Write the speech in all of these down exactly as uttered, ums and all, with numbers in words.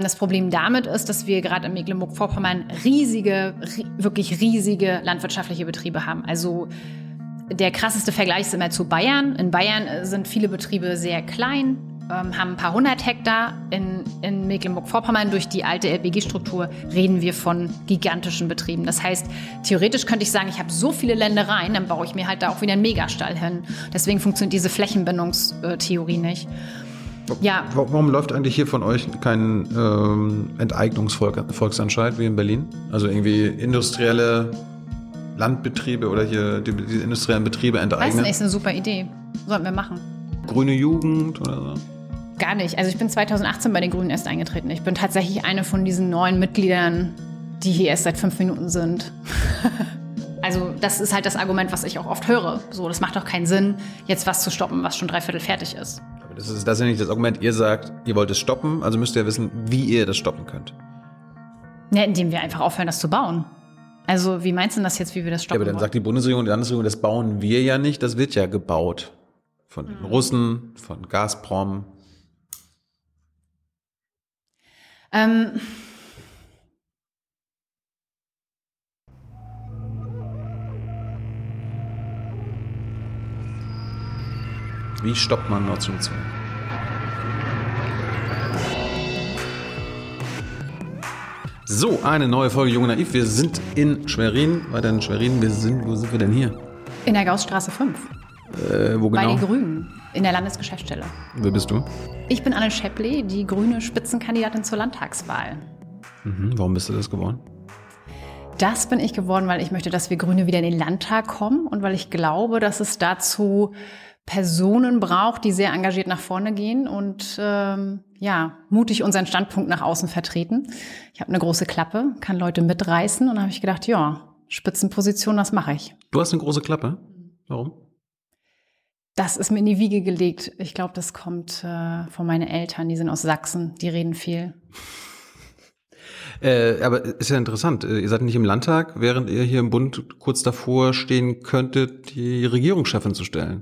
Das Problem damit ist, dass wir gerade in Mecklenburg-Vorpommern riesige, wirklich riesige landwirtschaftliche Betriebe haben. Also der krasseste Vergleich ist immer zu Bayern. In Bayern sind viele Betriebe sehr klein, ähm, haben ein paar hundert Hektar. In, in Mecklenburg-Vorpommern durch die alte L P G-Struktur reden wir von gigantischen Betrieben. Das heißt, theoretisch könnte ich sagen, ich habe so viele Ländereien, dann baue ich mir halt da auch wieder einen Megastall hin. Deswegen funktioniert diese Flächenbindungstheorie nicht. Ja. Warum läuft eigentlich hier von euch kein ähm, Enteignungsvolksentscheid wie in Berlin? Also irgendwie industrielle Landbetriebe oder hier die, die industriellen Betriebe enteignen? Weiß nicht, ist eine super Idee. Sollten wir machen. Grüne Jugend oder so? Gar nicht. Also ich bin zweitausendachtzehn bei den Grünen erst eingetreten. Ich bin tatsächlich eine von diesen neuen Mitgliedern, die hier erst seit fünf Minuten sind. Also das ist halt das Argument, was ich auch oft höre. So, das macht doch keinen Sinn, jetzt was zu stoppen, was schon dreiviertel fertig ist. Das ist, das ist ja nicht das Argument. Ihr sagt, ihr wollt es stoppen, also müsst ihr wissen, wie ihr das stoppen könnt. Ja, indem wir einfach aufhören, das zu bauen. Also wie meinst du das jetzt, wie wir das stoppen? Ja, aber dann wollen? sagt die Bundesregierung, die Landesregierung, das bauen wir ja nicht, das wird ja gebaut. Von den Russen, von Gazprom. Ähm... Wie stoppt man Nord Stream zwei? So, eine neue Folge Jung und Naiv. Wir sind in Schwerin, weiter in Schwerin. Wir sind, wo sind wir denn hier? In der Gaußstraße fünf. Äh, wo genau? Bei den Grünen, in der Landesgeschäftsstelle. Wer bist du? Ich bin Anne Schäppley, die grüne Spitzenkandidatin zur Landtagswahl. Mhm, warum bist du das geworden? Das bin ich geworden, weil ich möchte, dass wir Grüne wieder in den Landtag kommen und weil ich glaube, dass es dazu Personen braucht, die sehr engagiert nach vorne gehen und ähm, ja mutig unseren Standpunkt nach außen vertreten. Ich habe eine große Klappe, kann Leute mitreißen und da habe ich gedacht, ja, Spitzenposition, das mache ich. Du hast eine große Klappe? Warum? Das ist mir in die Wiege gelegt. Ich glaube, das kommt äh, von meinen Eltern, die sind aus Sachsen, die reden viel. Äh, aber ist ja interessant, ihr seid nicht im Landtag, während ihr hier im Bund kurz davor stehen könntet, die Regierungschefin zu stellen.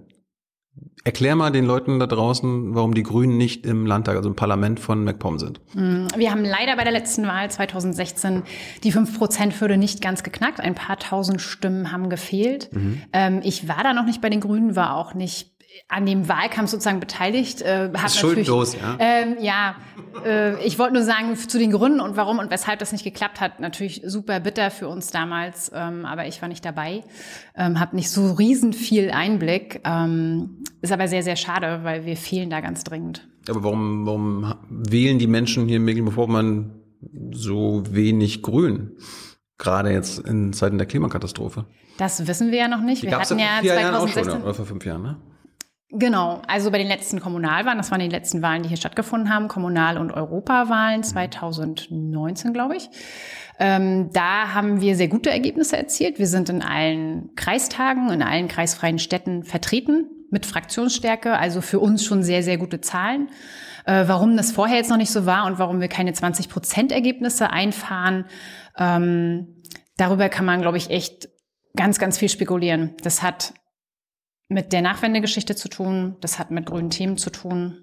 Erklär mal den Leuten da draußen, warum die Grünen nicht im Landtag, also im Parlament von MacPom sind. Wir haben leider bei der letzten Wahl zweitausendsechzehn die fünf Prozent Hürde nicht ganz geknackt. Ein paar tausend Stimmen haben gefehlt. Mhm. Ähm, ich war da noch nicht bei den Grünen, war auch nicht an dem Wahlkampf sozusagen beteiligt. Äh, hat ist schuldlos, ja? Ähm, ja, äh, ich wollte nur sagen, zu den Gründen und warum und weshalb das nicht geklappt hat, natürlich super bitter für uns damals, ähm, aber ich war nicht dabei, ähm, habe nicht so riesen viel Einblick, ähm, ist aber sehr, sehr schade, weil wir fehlen da ganz dringend. Aber warum, warum wählen die Menschen hier in Mecklenburg-Vorpommern so wenig Grün? Gerade jetzt in Zeiten der Klimakatastrophe. Das wissen wir ja noch nicht. Die wir hatten ja zweitausendsechzehn auch schon, oder vor fünf Jahren, ne? Genau, also bei den letzten Kommunalwahlen, das waren die letzten Wahlen, die hier stattgefunden haben, Kommunal- und Europawahlen zweitausendneunzehn, glaube ich. Ähm, da haben wir sehr gute Ergebnisse erzielt. Wir sind in allen Kreistagen, in allen kreisfreien Städten vertreten mit Fraktionsstärke, also für uns schon sehr, sehr gute Zahlen. Äh, warum das vorher jetzt noch nicht so war und warum wir keine zwanzig Prozent Ergebnisse einfahren, ähm, darüber kann man, glaube ich, echt ganz, ganz viel spekulieren. Das hat mit der Nachwendegeschichte zu tun, das hat mit grünen Themen zu tun.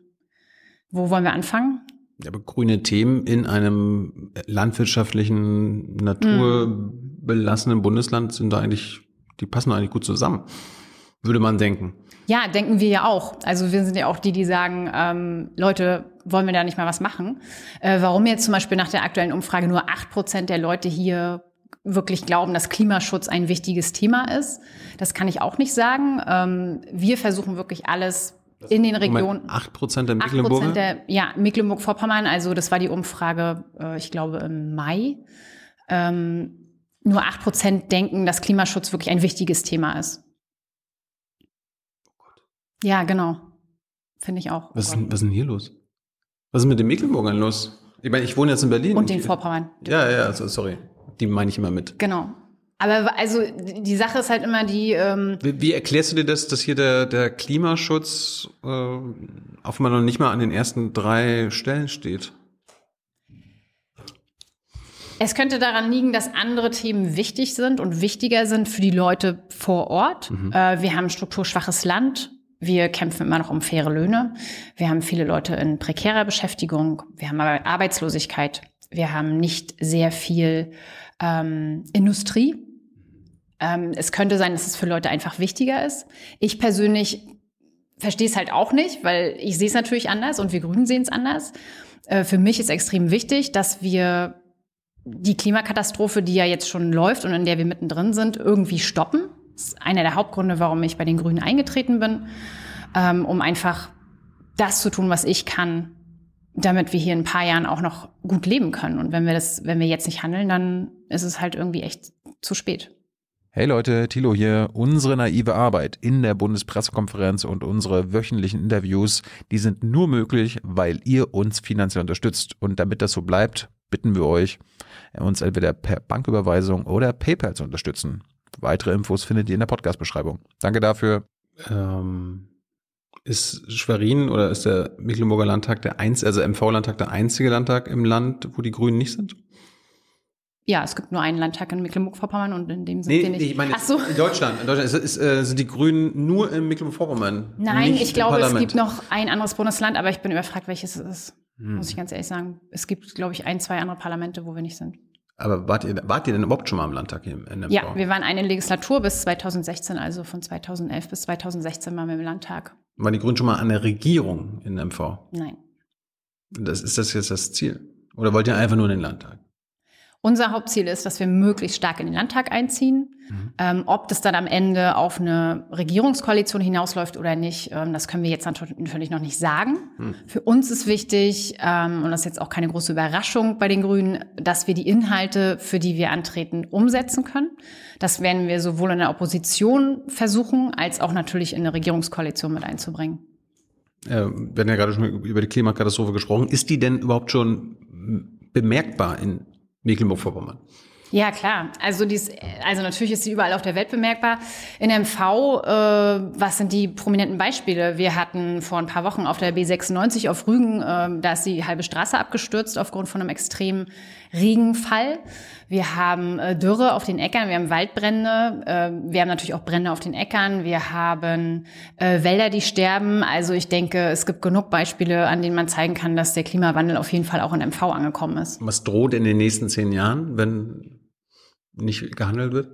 Wo wollen wir anfangen? Ja, aber grüne Themen in einem landwirtschaftlichen, naturbelassenen mm. Bundesland sind da eigentlich, die passen da eigentlich gut zusammen, würde man denken. Ja, denken wir ja auch. Also wir sind ja auch die, die sagen, ähm, Leute, wollen wir da nicht mal was machen? Äh, warum jetzt zum Beispiel nach der aktuellen Umfrage nur acht Prozent der Leute hier wirklich glauben, dass Klimaschutz ein wichtiges Thema ist. Das kann ich auch nicht sagen. Ähm, wir versuchen wirklich alles in den Regionen. acht Prozent der Mecklenburger? acht Prozent der, ja, Mecklenburg-Vorpommern. Also das war die Umfrage, äh, ich glaube, im Mai. Ähm, nur acht Prozent denken, dass Klimaschutz wirklich ein wichtiges Thema ist. Oh Gott. Ja, genau. Finde ich auch. Was, was ist denn hier los? Was ist mit den Mecklenburgern los? Ich meine, ich wohne jetzt in Berlin. Und den Vorpommern. Ja, ja, also, sorry. Die meine ich immer mit. Genau. Aber also die Sache ist halt immer die... Ähm wie, wie erklärst du dir das, dass hier der, der Klimaschutz äh, auf einmal noch nicht mal an den ersten drei Stellen steht? Es könnte daran liegen, dass andere Themen wichtig sind und wichtiger sind für die Leute vor Ort. Mhm. Äh, wir haben ein strukturschwaches Land. Wir kämpfen immer noch um faire Löhne. Wir haben viele Leute in prekärer Beschäftigung. Wir haben aber Arbeitslosigkeit. Wir haben nicht sehr viel ähm, Industrie. Ähm, es könnte sein, dass es für Leute einfach wichtiger ist. Ich persönlich verstehe es halt auch nicht, weil ich sehe es natürlich anders und wir Grünen sehen es anders. Äh, für mich ist extrem wichtig, dass wir die Klimakatastrophe, die ja jetzt schon läuft und in der wir mittendrin sind, irgendwie stoppen. Das ist einer der Hauptgründe, warum ich bei den Grünen eingetreten bin, ähm, um einfach das zu tun, was ich kann, damit wir hier in ein paar Jahren auch noch gut leben können. Und wenn wir das, wenn wir jetzt nicht handeln, dann ist es halt irgendwie echt zu spät. Hey Leute, Thilo hier. Unsere naive Arbeit in der Bundespressekonferenz und unsere wöchentlichen Interviews, die sind nur möglich, weil ihr uns finanziell unterstützt. Und damit das so bleibt, bitten wir euch, uns entweder per Banküberweisung oder PayPal zu unterstützen. Weitere Infos findet ihr in der Podcast-Beschreibung. Danke dafür. Ähm, ist Schwerin oder ist der Mecklenburger Landtag der einzige, also M V-Landtag der einzige Landtag im Land, wo die Grünen nicht sind? Ja, es gibt nur einen Landtag in Mecklenburg-Vorpommern und in dem sind nee, wir nicht. Nee, ich meine, Ach so. in Deutschland. In Deutschland ist, ist, äh, sind die Grünen nur in Mecklenburg-Vorpommern. Nein, nicht ich glaube, im es Parlament. gibt noch ein anderes Bundesland, aber ich bin überfragt, welches es ist. Hm. Muss ich ganz ehrlich sagen. Es gibt, glaube ich, ein, zwei andere Parlamente, wo wir nicht sind. Aber wart ihr, wart ihr denn überhaupt schon mal im Landtag hier im N M V? Ja, wir waren eine Legislatur bis zweitausendsechzehn, also von zweitausendelf bis zweitausendsechzehn waren wir im Landtag. Waren die Grünen schon mal an der Regierung in M V? Nein. Das, ist das jetzt das Ziel? Oder wollt ihr einfach nur in den Landtag? Unser Hauptziel ist, dass wir möglichst stark in den Landtag einziehen. Mhm. Ähm, ob das dann am Ende auf eine Regierungskoalition hinausläuft oder nicht, ähm, das können wir jetzt natürlich noch nicht sagen. Mhm. Für uns ist wichtig, ähm, und das ist jetzt auch keine große Überraschung bei den Grünen, dass wir die Inhalte, für die wir antreten, umsetzen können. Das werden wir sowohl in der Opposition versuchen, als auch natürlich in eine Regierungskoalition mit einzubringen. Äh, wir haben ja gerade schon über die Klimakatastrophe gesprochen. Ist die denn überhaupt schon bemerkbar in Mecklenburg-Vorpommern? Ja, klar. Also, dies, also natürlich ist sie überall auf der Welt bemerkbar. In M V, äh, was sind die prominenten Beispiele? Wir hatten vor ein paar Wochen auf der B sechsundneunzig auf Rügen, äh, da ist die halbe Straße abgestürzt aufgrund von einem extremen Regenfall. Wir haben äh, Dürre auf den Äckern, wir haben Waldbrände, äh, wir haben natürlich auch Brände auf den Äckern, wir haben äh, Wälder, die sterben. Also ich denke, es gibt genug Beispiele, an denen man zeigen kann, dass der Klimawandel auf jeden Fall auch in M V angekommen ist. Was droht in den nächsten zehn Jahren, wenn nicht gehandelt wird?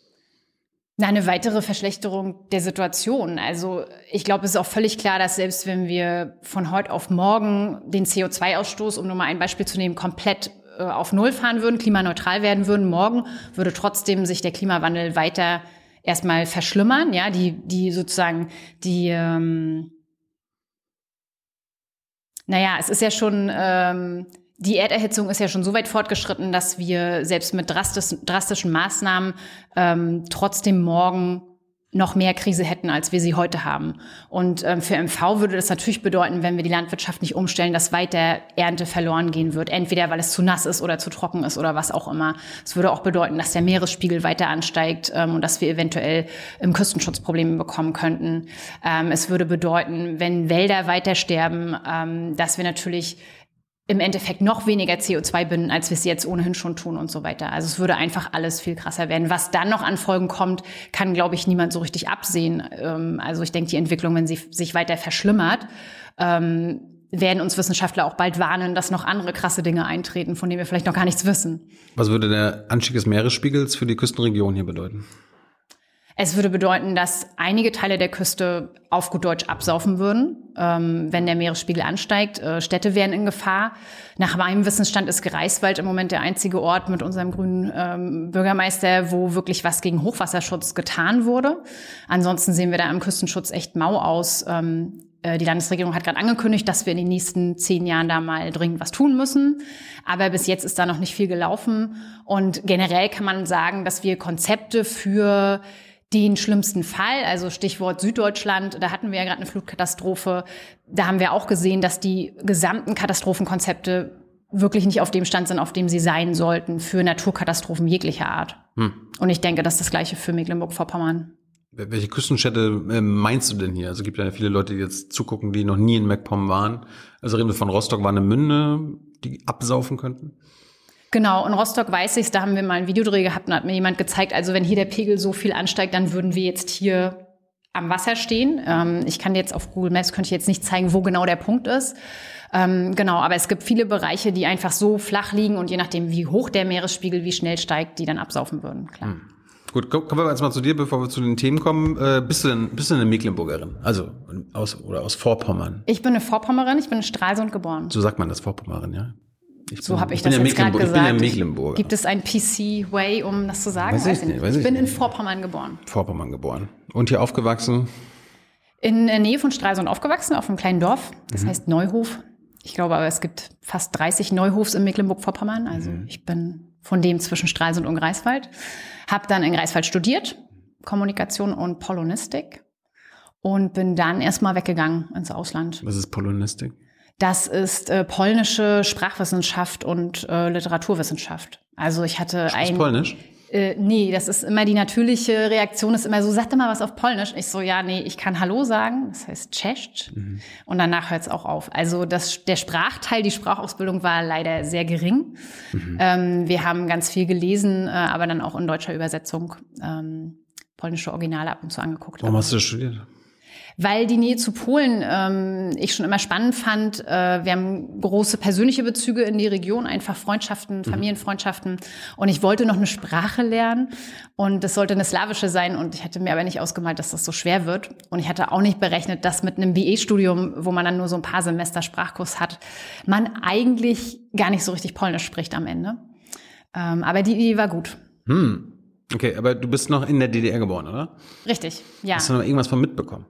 Na, eine weitere Verschlechterung der Situation. Also ich glaube, es ist auch völlig klar, dass selbst wenn wir von heute auf morgen den C O zwei Ausstoß, um nur mal ein Beispiel zu nehmen, komplett äh, auf Null fahren würden, klimaneutral werden würden, morgen würde trotzdem sich der Klimawandel weiter erstmal verschlimmern. Ja, die, die sozusagen die, ähm, naja, es ist ja schon ähm, die Erderhitzung ist ja schon so weit fortgeschritten, dass wir selbst mit drastisch, drastischen Maßnahmen ähm, trotzdem morgen noch mehr Krise hätten, als wir sie heute haben. Und ähm, für M V würde das natürlich bedeuten, wenn wir die Landwirtschaft nicht umstellen, dass weiter Ernte verloren gehen wird. Entweder weil es zu nass ist oder zu trocken ist oder was auch immer. Es würde auch bedeuten, dass der Meeresspiegel weiter ansteigt ähm, und dass wir eventuell im Küstenschutz Probleme bekommen könnten. Ähm, es würde bedeuten, wenn Wälder weiter sterben, ähm, dass wir natürlich im Endeffekt noch weniger C O zwei binden, als wir es jetzt ohnehin schon tun und so weiter. Also es würde einfach alles viel krasser werden. Was dann noch an Folgen kommt, kann, glaube ich, niemand so richtig absehen. Also ich denke, die Entwicklung, wenn sie sich weiter verschlimmert, werden uns Wissenschaftler auch bald warnen, dass noch andere krasse Dinge eintreten, von denen wir vielleicht noch gar nichts wissen. Was würde der Anstieg des Meeresspiegels für die Küstenregion hier bedeuten? Es würde bedeuten, dass einige Teile der Küste auf gut Deutsch absaufen würden, ähm, wenn der Meeresspiegel ansteigt. Äh, Städte wären in Gefahr. Nach meinem Wissensstand ist Greifswald im Moment der einzige Ort mit unserem grünen ähm, Bürgermeister, wo wirklich was gegen Hochwasserschutz getan wurde. Ansonsten sehen wir da im Küstenschutz echt mau aus. Ähm, äh, die Landesregierung hat gerade angekündigt, dass wir in den nächsten zehn Jahren da mal dringend was tun müssen. Aber bis jetzt ist da noch nicht viel gelaufen. Und generell kann man sagen, dass wir Konzepte für den schlimmsten Fall, also Stichwort Süddeutschland, da hatten wir ja gerade eine Flutkatastrophe. Da haben wir auch gesehen, dass die gesamten Katastrophenkonzepte wirklich nicht auf dem Stand sind, auf dem sie sein sollten für Naturkatastrophen jeglicher Art. Hm. Und ich denke, das ist das Gleiche für Mecklenburg-Vorpommern. Welche Küstenstädte meinst du denn hier? Also es gibt ja viele Leute, die jetzt zugucken, die noch nie in MacPom waren. Also reden wir von Rostock, Warnemünde, die absaufen könnten? Genau, in Rostock weiß ich's, da haben wir mal einen Videodreh gehabt und hat mir jemand gezeigt, also wenn hier der Pegel so viel ansteigt, dann würden wir jetzt hier am Wasser stehen. Ähm, ich kann jetzt auf Google Maps, könnte ich jetzt nicht zeigen, wo genau der Punkt ist. Ähm, genau, aber es gibt viele Bereiche, die einfach so flach liegen und je nachdem, wie hoch der Meeresspiegel, wie schnell steigt, die dann absaufen würden, klar. Hm. Gut, kommen wir jetzt mal zu dir, bevor wir zu den Themen kommen. Äh, bist du denn, bist du eine Mecklenburgerin? Also aus oder aus Vorpommern? Ich bin eine Vorpommerin, ich bin in Stralsund geboren. So sagt man das, Vorpommerin, ja? Ich so habe ich das ja jetzt gerade gesagt. Ich bin ja Mecklenburger. Gibt es ein P C-Way, um das zu sagen? Weiß ich nicht. Weiß ich bin nicht. in Vorpommern geboren. Vorpommern geboren. Und hier aufgewachsen? In der Nähe von Stralsund aufgewachsen, auf einem kleinen Dorf. Das mhm. heißt Neuhof. Ich glaube aber, es gibt fast dreißig Neuhofs in Mecklenburg-Vorpommern. Also mhm. ich bin von dem zwischen Stralsund und Greifswald. Habe dann in Greifswald studiert, Kommunikation und Polonistik. Und bin dann erstmal weggegangen ins Ausland. Was ist Polonistik? Das ist äh, polnische Sprachwissenschaft und äh, Literaturwissenschaft. Also ich hatte ein... Ist Polnisch? Äh, nee, das ist immer die natürliche Reaktion, ist immer so, sag doch mal was auf Polnisch. Ich so, ja, nee, ich kann Hallo sagen, das heißt Cześć. Mhm. Und danach hört es auch auf. Also das, der Sprachteil, die Sprachausbildung war leider sehr gering. Mhm. Ähm, wir haben ganz viel gelesen, äh, aber dann auch in deutscher Übersetzung ähm, polnische Originale ab und zu angeguckt. Warum hast du das studiert? Weil die Nähe zu Polen ähm, ich schon immer spannend fand. Äh, wir haben große persönliche Bezüge in die Region, einfach Freundschaften, Familienfreundschaften. Und ich wollte noch eine Sprache lernen und das sollte eine slawische sein. Und ich hatte mir aber nicht ausgemalt, dass das so schwer wird. Und ich hatte auch nicht berechnet, dass mit einem B E-Studium, wo man dann nur so ein paar Semester Sprachkurs hat, man eigentlich gar nicht so richtig Polnisch spricht am Ende. Ähm, aber die Idee war gut. Hm. Okay, aber du bist noch in der D D R geboren, oder? Richtig, ja. Hast du noch irgendwas von mitbekommen?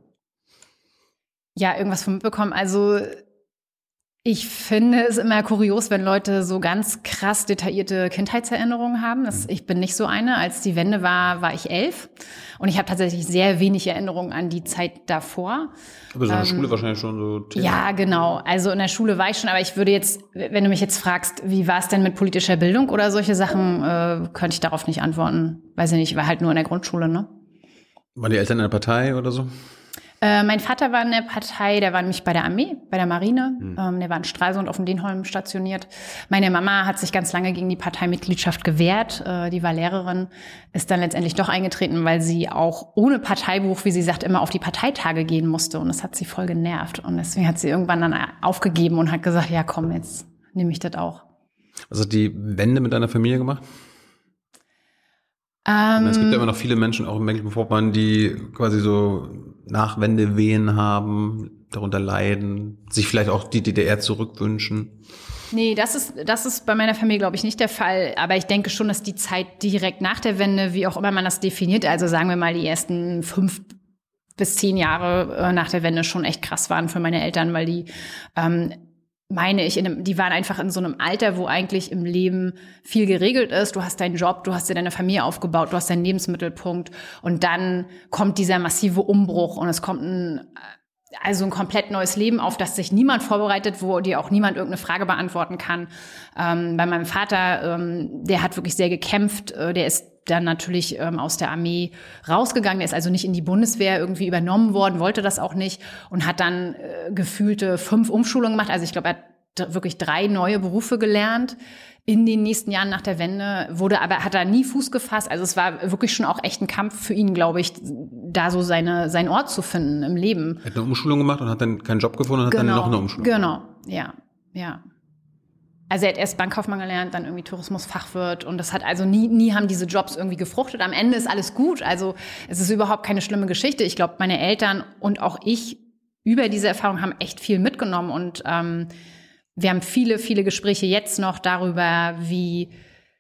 Ja, irgendwas von mitbekommen. Also ich finde es immer kurios, wenn Leute so ganz krass detaillierte Kindheitserinnerungen haben. Das, ich bin nicht so eine. Als die Wende war, war ich elf. Und ich habe tatsächlich sehr wenig Erinnerungen an die Zeit davor. Aber so in der ähm, Schule wahrscheinlich schon so Thema. Ja, genau. Also in der Schule war ich schon. Aber ich würde jetzt, wenn du mich jetzt fragst, wie war es denn mit politischer Bildung oder solche Sachen, äh, könnte ich darauf nicht antworten. Weiß ich nicht, ich war halt nur in der Grundschule, ne? Waren die Eltern in der Partei oder so? Äh, mein Vater war in der Partei, der war nämlich bei der Armee, bei der Marine. Mhm. Ähm, der war in Stralsund auf dem Denholm stationiert. Meine Mama hat sich ganz lange gegen die Parteimitgliedschaft gewehrt. Äh, die war Lehrerin, ist dann letztendlich doch eingetreten, weil sie auch ohne Parteibuch, wie sie sagt, immer auf die Parteitage gehen musste. Und das hat sie voll genervt. Und deswegen hat sie irgendwann dann aufgegeben und hat gesagt, ja komm, jetzt nehme ich das auch. Was hat die Wende mit deiner Familie gemacht? Ähm, es gibt ja immer noch viele Menschen, auch in Mecklenburg-Vorpommern, die quasi so Nachwendewehen haben, darunter leiden, sich vielleicht auch die D D R zurückwünschen. Nee, das ist, das ist bei meiner Familie, glaube ich, nicht der Fall. Aber ich denke schon, dass die Zeit direkt nach der Wende, wie auch immer man das definiert, also sagen wir mal die ersten fünf bis zehn Jahre nach der Wende schon echt krass waren für meine Eltern, weil die ähm, meine ich, in einem, die waren einfach in so einem Alter, wo eigentlich im Leben viel geregelt ist. Du hast deinen Job, du hast dir deine Familie aufgebaut, du hast deinen Lebensmittelpunkt und dann kommt dieser massive Umbruch und es kommt ein, also ein komplett neues Leben, auf das sich niemand vorbereitet, wo dir auch niemand irgendeine Frage beantworten kann. Ähm, bei meinem Vater, ähm, der hat wirklich sehr gekämpft, äh, der ist dann natürlich ähm, aus der Armee rausgegangen. Der ist also nicht in die Bundeswehr irgendwie übernommen worden, wollte das auch nicht und hat dann äh, gefühlte fünf Umschulungen gemacht. Also ich glaube, er hat wirklich drei neue Berufe gelernt in den nächsten Jahren nach der Wende, wurde aber, hat er nie Fuß gefasst. Also es war wirklich schon auch echt ein Kampf für ihn, glaube ich, da so seine, seinen Ort zu finden im Leben. Er hat eine Umschulung gemacht und hat dann keinen Job gefunden und hat genau, dann noch eine Umschulung Genau, gemacht. ja, ja. Also er hat erst Bankkaufmann gelernt, dann irgendwie Tourismusfachwirt und das hat also nie, nie haben diese Jobs irgendwie gefruchtet. Am Ende ist alles gut, also es ist überhaupt keine schlimme Geschichte. Ich glaube, meine Eltern und auch ich über diese Erfahrung haben echt viel mitgenommen und ähm, wir haben viele, viele Gespräche jetzt noch darüber, wie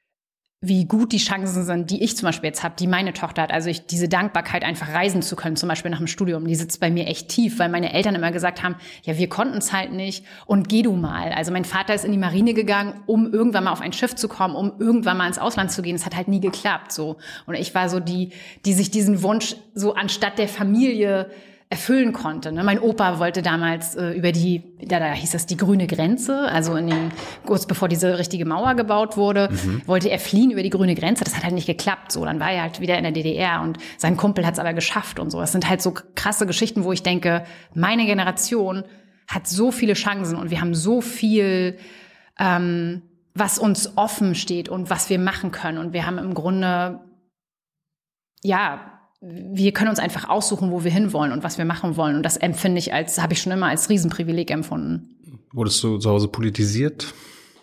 wie gut die Chancen sind, die ich zum Beispiel jetzt habe, die meine Tochter hat. Also ich, diese Dankbarkeit, einfach reisen zu können, zum Beispiel nach dem Studium, die sitzt bei mir echt tief, weil meine Eltern immer gesagt haben, ja, wir konnten es halt nicht und geh du mal. Also mein Vater ist in die Marine gegangen, um irgendwann mal auf ein Schiff zu kommen, um irgendwann mal ins Ausland zu gehen. Es hat halt nie geklappt, so. Und ich war so die, die sich diesen Wunsch so anstatt der Familie erfüllen konnte. Ne? Mein Opa wollte damals äh, über die, da, da hieß das die grüne Grenze, also in den, kurz bevor diese richtige Mauer gebaut wurde, mhm. wollte er fliehen über die grüne Grenze. Das hat halt nicht geklappt. So, dann war er halt wieder in der D D R und sein Kumpel hat es aber geschafft und so. Das sind halt so krasse Geschichten, wo ich denke, meine Generation hat so viele Chancen und wir haben so viel, ähm, was uns offen steht und was wir machen können. Und wir haben im Grunde, ja, wir können uns einfach aussuchen, wo wir hinwollen und was wir machen wollen. Und das empfinde ich als, habe ich schon immer als Riesenprivileg empfunden. Wurdest du zu Hause politisiert?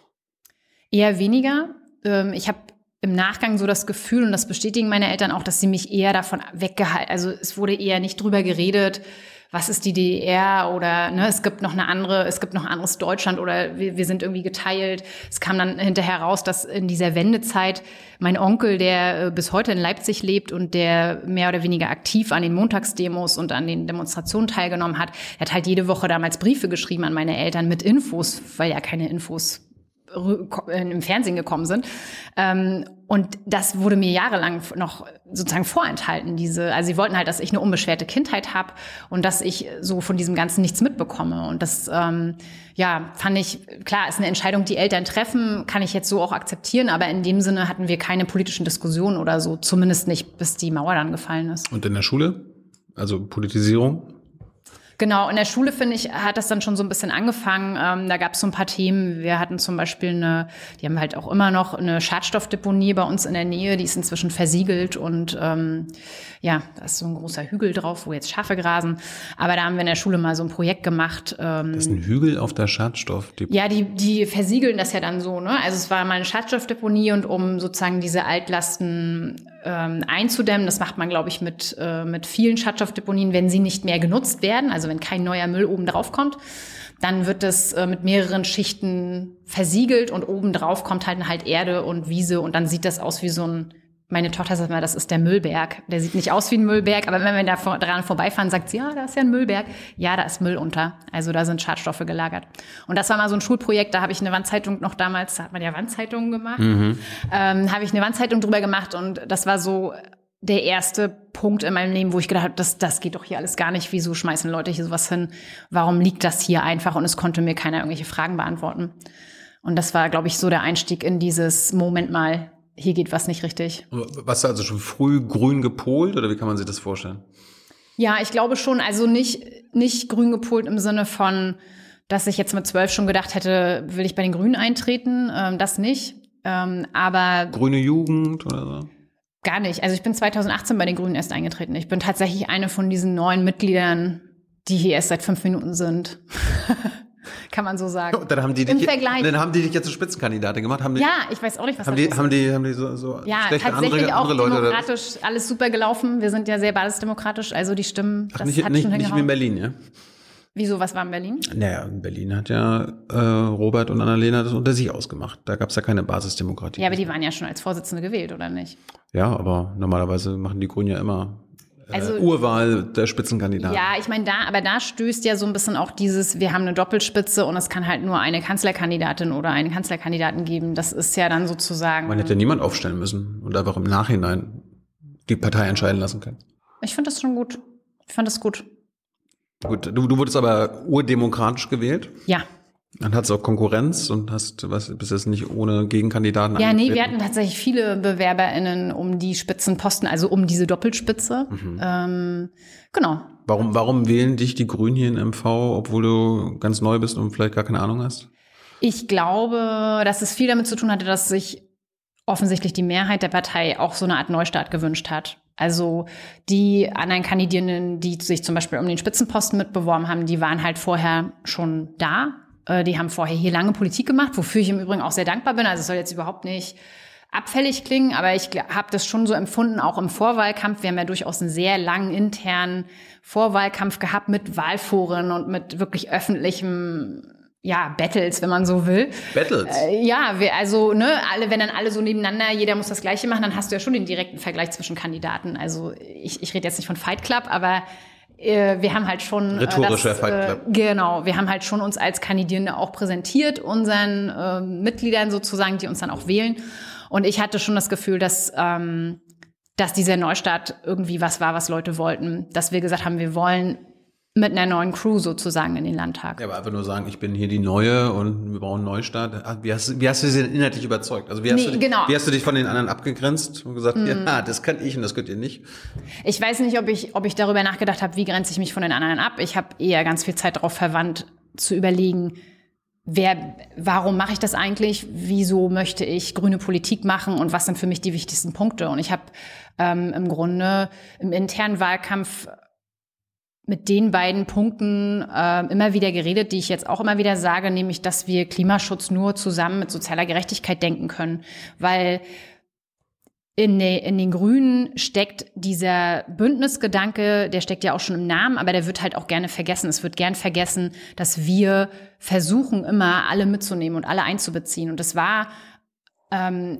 Eher weniger. Ich habe im Nachgang so das Gefühl, und das bestätigen meine Eltern auch, dass sie mich eher davon weggehalten, also es wurde eher nicht drüber geredet, was ist die D D R oder ne, es gibt noch eine andere, es gibt noch ein anderes Deutschland oder wir, wir sind irgendwie geteilt. Es kam dann hinterher raus, dass in dieser Wendezeit mein Onkel, der bis heute in Leipzig lebt und der mehr oder weniger aktiv an den Montagsdemos und an den Demonstrationen teilgenommen hat, der hat halt jede Woche damals Briefe geschrieben an meine Eltern mit Infos, weil ja keine Infos im Fernsehen gekommen sind. Und das wurde mir jahrelang noch sozusagen vorenthalten. Diese, also sie wollten halt, dass ich eine unbeschwerte Kindheit habe und dass ich so von diesem Ganzen nichts mitbekomme. Und das, ähm, ja, fand ich, klar, ist eine Entscheidung, die Eltern treffen, kann ich jetzt so auch akzeptieren. Aber in dem Sinne hatten wir keine politischen Diskussionen oder so, zumindest nicht, bis die Mauer dann gefallen ist. Und in der Schule? Also Politisierung? Genau, in der Schule, finde ich, hat das dann schon so ein bisschen angefangen. Ähm, da gab es so ein paar Themen. Wir hatten zum Beispiel eine, die haben halt auch immer noch eine Schadstoffdeponie bei uns in der Nähe. Die ist inzwischen versiegelt und ähm, ja, da ist so ein großer Hügel drauf, wo jetzt Schafe grasen. Aber da haben wir in der Schule mal so ein Projekt gemacht. Ähm, das ist ein Hügel auf der Schadstoffdeponie? Ja, die, die versiegeln das ja dann so, ne? Also es war mal eine Schadstoffdeponie und um sozusagen diese Altlasten ähm, einzudämmen, das macht man, glaube ich, mit, äh, mit vielen Schadstoffdeponien, wenn sie nicht mehr genutzt werden, also wenn kein neuer Müll oben drauf kommt, dann wird das äh, mit mehreren Schichten versiegelt und oben drauf kommt halt halt Erde und Wiese und dann sieht das aus wie so ein, meine Tochter sagt mal, das ist der Müllberg. Der sieht nicht aus wie ein Müllberg, aber wenn wir da vor, dran vorbeifahren, sagt sie, ja, da ist ja ein Müllberg. Ja, da ist Müll unter. Also da sind Schadstoffe gelagert. Und das war mal so ein Schulprojekt, da habe ich eine Wandzeitung noch damals, da hat man ja Wandzeitungen gemacht, mhm. ähm, habe ich eine Wandzeitung drüber gemacht und das war so der erste Punkt in meinem Leben, wo ich gedacht habe, das, das geht doch hier alles gar nicht. Wieso schmeißen Leute hier sowas hin? Warum liegt das hier einfach? Und es konnte mir keiner irgendwelche Fragen beantworten. Und das war, glaube ich, so der Einstieg in dieses Moment mal, hier geht was nicht richtig. Warst du also schon früh grün gepolt oder wie kann man sich das vorstellen? Ja, ich glaube schon. Also nicht, nicht grün gepolt im Sinne von, dass ich jetzt mit zwölf schon gedacht hätte, will ich bei den Grünen eintreten. Ähm, das nicht. Ähm, aber Grüne Jugend oder so? Gar nicht. Also ich bin zweitausendachtzehn bei den Grünen erst eingetreten. Ich bin tatsächlich eine von diesen neuen Mitgliedern, die hier erst seit fünf Minuten sind. Kann man so sagen. Dann haben die dich, Im Vergleich. Dann haben die dich jetzt zur Spitzenkandidatin gemacht. Haben die, ja, ich weiß auch nicht, was haben das die, ist. Haben die, haben die so, so ja, schlechte tatsächlich andere, auch andere Leute? Demokratisch oder? Alles super gelaufen. Wir sind ja sehr basisdemokratisch, also die Stimmen, Ach, das nicht, hat nicht, schon nicht hingehauen. wie in Berlin, ja? Wieso, was war in Berlin? Naja, in Berlin hat ja äh, Robert und Annalena das unter sich ausgemacht. Da gab es ja keine Basisdemokratie. Ja, aber die waren ja schon als Vorsitzende gewählt, oder nicht? Ja, aber normalerweise machen die Grünen ja immer äh, also, Urwahl der Spitzenkandidaten. Ja, ich meine, da, aber da stößt ja so ein bisschen auch dieses, wir haben eine Doppelspitze und es kann halt nur eine Kanzlerkandidatin oder einen Kanzlerkandidaten geben. Das ist ja dann sozusagen. Man hätte niemand aufstellen müssen und einfach im Nachhinein die Partei entscheiden lassen können. Ich finde das schon gut. Ich fand das gut. Gut, du, du wurdest aber urdemokratisch gewählt. Ja. Dann hattest du auch Konkurrenz und hast, was, bist jetzt nicht ohne Gegenkandidaten Ja, nee, wir hatten tatsächlich viele BewerberInnen um die Spitzenposten, also um diese Doppelspitze. Mhm. Ähm, genau. Warum, warum wählen dich die Grünen hier in M V, obwohl du ganz neu bist und vielleicht gar keine Ahnung hast? Ich glaube, dass es viel damit zu tun hatte, dass sich offensichtlich die Mehrheit der Partei auch so eine Art Neustart gewünscht hat. Also die anderen Kandidierenden, die sich zum Beispiel um den Spitzenposten mitbeworben haben, die waren halt vorher schon da. Die haben vorher hier lange Politik gemacht, wofür ich im Übrigen auch sehr dankbar bin. Also es soll jetzt überhaupt nicht abfällig klingen, aber ich habe das schon so empfunden, auch im Vorwahlkampf. Wir haben ja durchaus einen sehr langen internen Vorwahlkampf gehabt mit Wahlforen und mit wirklich öffentlichem, ja, Battles, wenn man so will. Battles? Äh, ja, wir, also, ne, alle, wenn dann alle so nebeneinander, jeder muss das Gleiche machen, dann hast du ja schon den direkten Vergleich zwischen Kandidaten. Also ich, ich rede jetzt nicht von Fight Club, aber äh, wir haben halt schon rhetorischer äh, das, Fight Club. Äh, genau, wir haben halt schon uns als Kandidierende auch präsentiert, unseren äh, Mitgliedern sozusagen, die uns dann auch wählen. Und ich hatte schon das Gefühl, dass ähm, dass dieser Neustart irgendwie was war, was Leute wollten. Dass wir gesagt haben, wir wollen mit einer neuen Crew sozusagen in den Landtag. Ja, aber einfach nur sagen, ich bin hier die Neue und wir brauchen einen Neustart. Wie hast, wie hast du sie denn inhaltlich überzeugt? Also wie hast, nee, du, dich, genau. wie hast du dich von den anderen abgegrenzt und gesagt, mm. ja, das kann ich und das könnt ihr nicht? Ich weiß nicht, ob ich, ob ich darüber nachgedacht habe, wie grenze ich mich von den anderen ab. Ich habe eher ganz viel Zeit darauf verwandt, zu überlegen, wer, warum mache ich das eigentlich? Wieso möchte ich grüne Politik machen? Und was sind für mich die wichtigsten Punkte? Und ich habe ähm, im Grunde im internen Wahlkampf mit den beiden Punkten äh, immer wieder geredet, die ich jetzt auch immer wieder sage, nämlich, dass wir Klimaschutz nur zusammen mit sozialer Gerechtigkeit denken können. Weil in, de, in den Grünen steckt dieser Bündnisgedanke, der steckt ja auch schon im Namen, aber der wird halt auch gerne vergessen. Es wird gern vergessen, dass wir versuchen, immer alle mitzunehmen und alle einzubeziehen. Und das war ähm,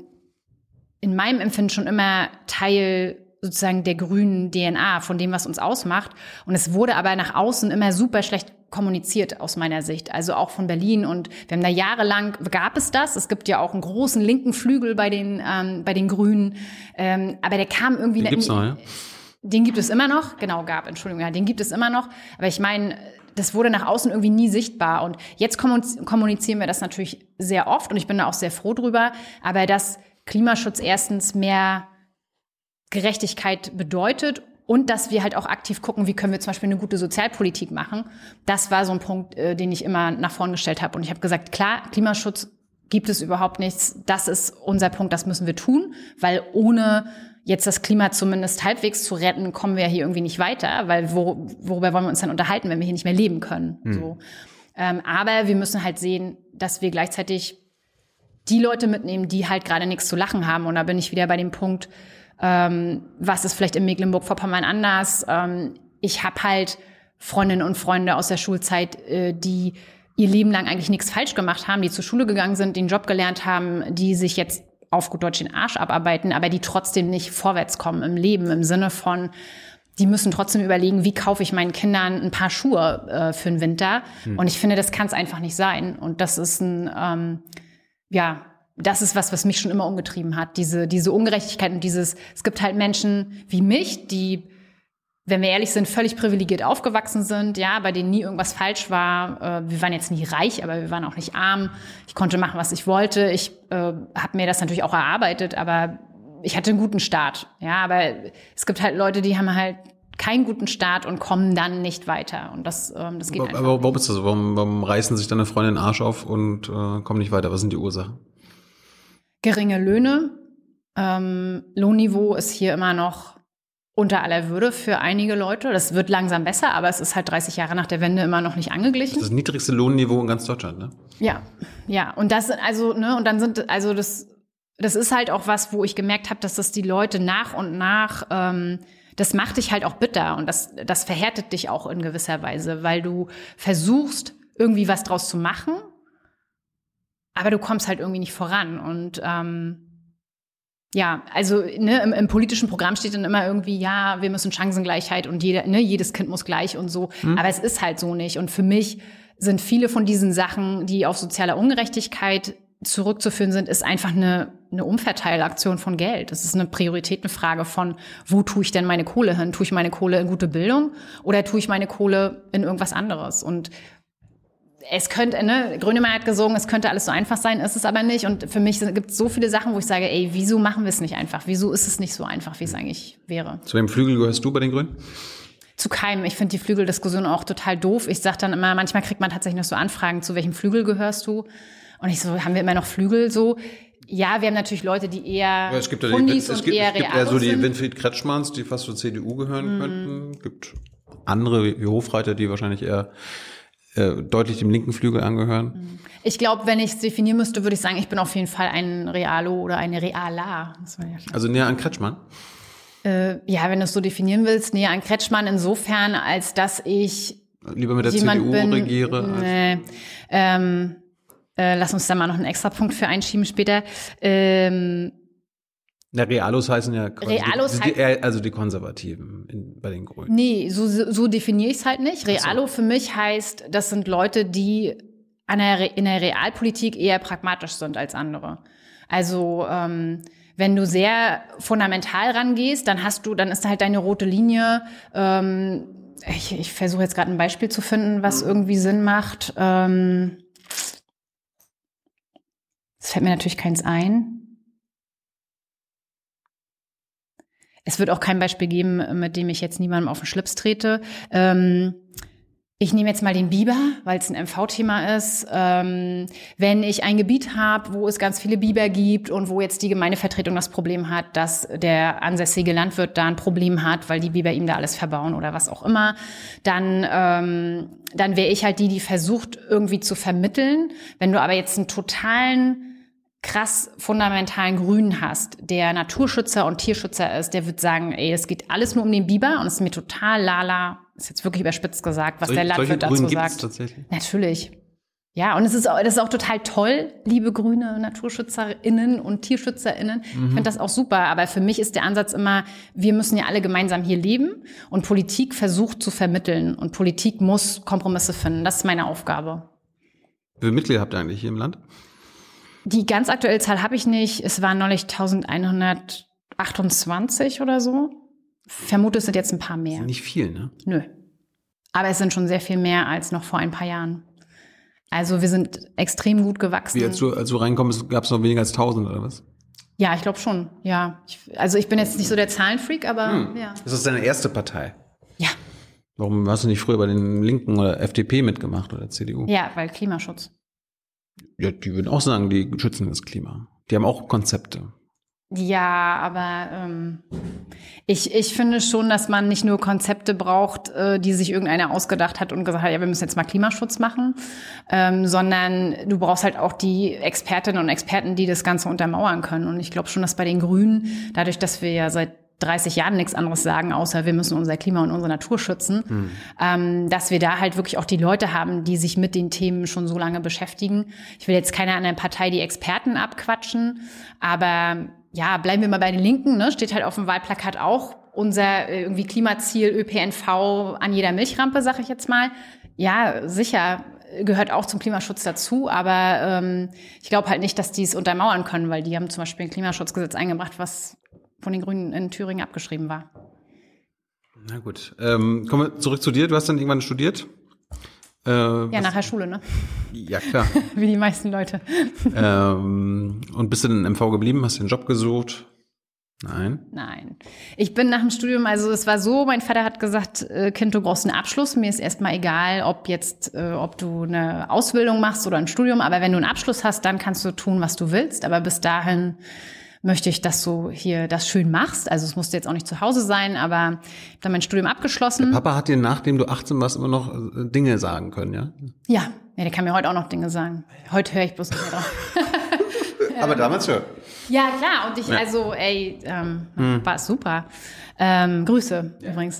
in meinem Empfinden schon immer Teil sozusagen der grünen D N A, von dem, was uns ausmacht. Und es wurde aber nach außen immer super schlecht kommuniziert aus meiner Sicht, also auch von Berlin. Und wir haben da jahrelang, gab es das. Es gibt ja auch einen großen linken Flügel bei den ähm, bei den Grünen. Ähm, aber der kam irgendwie... Den gibt's noch, ja? Den gibt es immer noch. Genau, gab, Entschuldigung, ja, den gibt es immer noch. Aber ich meine, das wurde nach außen irgendwie nie sichtbar. Und jetzt kommunizieren wir das natürlich sehr oft und ich bin da auch sehr froh drüber. Aber dass Klimaschutz erstens mehr Gerechtigkeit bedeutet und dass wir halt auch aktiv gucken, wie können wir zum Beispiel eine gute Sozialpolitik machen. Das war so ein Punkt, äh, den ich immer nach vorn gestellt habe. Und ich habe gesagt, klar, Klimaschutz gibt es überhaupt nichts. Das ist unser Punkt, das müssen wir tun, weil ohne jetzt das Klima zumindest halbwegs zu retten, kommen wir hier irgendwie nicht weiter, weil wo, worüber wollen wir uns dann unterhalten, wenn wir hier nicht mehr leben können? Mhm. So. Ähm, aber wir müssen halt sehen, dass wir gleichzeitig die Leute mitnehmen, die halt gerade nichts zu lachen haben. Und da bin ich wieder bei dem Punkt, Ähm, was ist vielleicht in Mecklenburg-Vorpommern anders? Ähm, ich habe halt Freundinnen und Freunde aus der Schulzeit, äh, die ihr Leben lang eigentlich nichts falsch gemacht haben, die zur Schule gegangen sind, die einen Job gelernt haben, die sich jetzt auf gut Deutsch den Arsch abarbeiten, aber die trotzdem nicht vorwärts kommen im Leben, im Sinne von, die müssen trotzdem überlegen, wie kaufe ich meinen Kindern ein paar Schuhe äh, für den Winter. Hm. Und ich finde, das kann es einfach nicht sein. Und das ist ein, ähm, ja, das ist was, was mich schon immer umgetrieben hat. Diese, diese Ungerechtigkeit und dieses, es gibt halt Menschen wie mich, die, wenn wir ehrlich sind, völlig privilegiert aufgewachsen sind, ja, bei denen nie irgendwas falsch war. Äh, wir waren jetzt nie reich, aber wir waren auch nicht arm. Ich konnte machen, was ich wollte. Ich äh, habe mir das natürlich auch erarbeitet, aber ich hatte einen guten Start. Ja, aber es gibt halt Leute, die haben halt keinen guten Start und kommen dann nicht weiter. Und das, ähm, das geht aber, einfach aber warum nicht. ist das so? Warum, warum reißen sich deine Freunde den Arsch auf und äh, kommen nicht weiter? Was sind die Ursachen? Geringe Löhne. Ähm, Lohnniveau ist hier immer noch unter aller Würde für einige Leute. Das wird langsam besser, aber es ist halt dreißig Jahre nach der Wende immer noch nicht angeglichen. Das ist das niedrigste Lohnniveau in ganz Deutschland, ne? Ja, ja. Und das, also, ne, und dann sind, also das, das ist halt auch was, wo ich gemerkt habe, dass das die Leute nach und nach, ähm, das macht dich halt auch bitter und das, das verhärtet dich auch in gewisser Weise, weil du versuchst, irgendwie was draus zu machen, aber du kommst halt irgendwie nicht voran. Und ähm, ja, also ne, im, im politischen Programm steht dann immer irgendwie, ja, wir müssen Chancengleichheit und jeder, ne, jedes Kind muss gleich und so. Hm. Aber es ist halt so nicht. Und für mich sind viele von diesen Sachen, die auf sozialer Ungerechtigkeit zurückzuführen sind, ist einfach eine, eine Umverteilaktion von Geld. Das ist eine Prioritätenfrage von, wo tue ich denn meine Kohle hin? Tue ich meine Kohle in gute Bildung oder tue ich meine Kohle in irgendwas anderes? Und es könnte, ne, Grönemeyer hat gesungen, es könnte alles so einfach sein, ist es aber nicht. Und für mich gibt es so viele Sachen, wo ich sage, ey, wieso machen wir es nicht einfach? Wieso ist es nicht so einfach, wie es eigentlich wäre? Zu welchem Flügel gehörst du bei den Grünen? Zu keinem. Ich finde die Flügeldiskussion auch total doof. Ich sage dann immer, manchmal kriegt man tatsächlich noch so Anfragen, zu welchem Flügel gehörst du? Und ich so, haben wir immer noch Flügel so? Ja, wir haben natürlich Leute, die eher ja, es gibt ja Fundis die, es und gibt, eher es gibt Realos eher so die sind. Winfried Kretschmanns, die fast zur C D U gehören Mhm. könnten. Es gibt andere wie Hofreiter, die wahrscheinlich eher äh, deutlich dem linken Flügel angehören. Ich glaube, wenn ich es definieren müsste, würde ich sagen, ich bin auf jeden Fall ein Realo oder eine Reala. Das war ja Also näher an Kretschmann? Äh, ja, wenn du es so definieren willst, näher an Kretschmann insofern, als dass ich Lieber mit der jemand C D U bin, regiere? Nee, ähm, äh, lass uns da mal noch einen extra Punkt für einschieben später. Ähm, Na, Realos heißen ja quasi Realos die, die, die, also die Konservativen in, bei den Grünen. Nee, so, so definiere ich es halt nicht. Realo so. Für mich heißt, das sind Leute, die an der, in der Realpolitik eher pragmatisch sind als andere. Also ähm, wenn du sehr fundamental rangehst, dann hast du, dann ist halt deine rote Linie. Ähm, ich ich versuche jetzt gerade ein Beispiel zu finden, was mhm. irgendwie Sinn macht. Ähm, es fällt mir natürlich keins ein. Es wird auch kein Beispiel geben, mit dem ich jetzt niemandem auf den Schlips trete. Ähm, Ich nehme jetzt mal den Biber, weil es ein M V-Thema ist. Ähm, wenn ich ein Gebiet habe, wo es ganz viele Biber gibt und wo jetzt die Gemeindevertretung das Problem hat, dass der ansässige Landwirt da ein Problem hat, weil die Biber ihm da alles verbauen oder was auch immer, dann ähm, dann wäre ich halt die, die versucht, irgendwie zu vermitteln. Wenn du aber jetzt einen totalen, krass fundamentalen Grünen hast, der Naturschützer und Tierschützer ist, der wird sagen, ey, es geht alles nur um den Biber und es ist mir total lala, ist jetzt wirklich überspitzt gesagt, was Solche, der Landwirt dazu Grünen sagt. Gibt's tatsächlich? Natürlich. Ja, und es ist auch, das ist auch total toll, liebe grüne NaturschützerInnen und TierschützerInnen. Mhm. Ich finde das auch super. Aber für mich ist der Ansatz immer, wir müssen ja alle gemeinsam hier leben und Politik versucht zu vermitteln und Politik muss Kompromisse finden. Das ist meine Aufgabe. Wie viele Mitglieder habt ihr eigentlich hier im Land? Die ganz aktuelle Zahl habe ich nicht. Es waren neulich eintausendeinhundertachtundzwanzig oder so. Vermute, es sind jetzt ein paar mehr. Nicht viel, ne? Nö. Aber es sind schon sehr viel mehr als noch vor ein paar Jahren. Also wir sind extrem gut gewachsen. Wie als du, als du reinkommst, gab es noch weniger als tausend oder was? Ja, ich glaube schon, ja. Ich, also ich bin jetzt nicht so der Zahlenfreak, aber hm. ja. Ist das deine erste Partei? Ja. Warum hast du nicht früher bei den Linken oder F D P mitgemacht oder C D U? Ja, weil Klimaschutz. Ja, die würden auch sagen, die schützen das Klima. Die haben auch Konzepte. Ja, aber ähm, ich, ich finde schon, dass man nicht nur Konzepte braucht, äh, die sich irgendeiner ausgedacht hat und gesagt hat, ja, wir müssen jetzt mal Klimaschutz machen, ähm, sondern du brauchst halt auch die Expertinnen und Experten, die das Ganze untermauern können. Und ich glaube schon, dass bei den Grünen, dadurch, dass wir ja seit dreißig Jahren nichts anderes sagen, außer wir müssen unser Klima und unsere Natur schützen, mhm. ähm, dass wir da halt wirklich auch die Leute haben, die sich mit den Themen schon so lange beschäftigen. Ich will jetzt keiner anderen Partei die Experten abquatschen, aber ja, bleiben wir mal bei den Linken, ne? Steht halt auf dem Wahlplakat auch unser äh, irgendwie Klimaziel Ö P N V an jeder Milchrampe, sag ich jetzt mal. Ja, sicher, gehört auch zum Klimaschutz dazu, aber ähm, ich glaube halt nicht, dass die es untermauern können, weil die haben zum Beispiel ein Klimaschutzgesetz eingebracht, was von den Grünen in Thüringen abgeschrieben war. Na gut, ähm, kommen wir zurück zu dir. Du hast dann irgendwann studiert? Äh, ja, nach der Schule, ne? Ja, klar. Wie die meisten Leute. ähm, und bist du in M V geblieben? Hast du einen Job gesucht? Nein? Nein. Ich bin nach dem Studium, also es war so, mein Vater hat gesagt, äh, Kind, du brauchst einen Abschluss. Mir ist erstmal egal, ob jetzt, äh, ob du eine Ausbildung machst oder ein Studium. Aber wenn du einen Abschluss hast, dann kannst du tun, was du willst. Aber bis dahin möchte ich, dass du hier das schön machst. Also es musste jetzt auch nicht zu Hause sein, aber ich habe dann mein Studium abgeschlossen. Der Papa hat dir, nachdem du achtzehn warst, immer noch Dinge sagen können, ja? Ja, ja, der kann mir heute auch noch Dinge sagen. Heute höre ich bloß nicht mehr drauf. Aber damals schon. Ja, klar. Und ich, ja. also, ey, ähm, hm. war super. Ähm, Grüße ja. übrigens.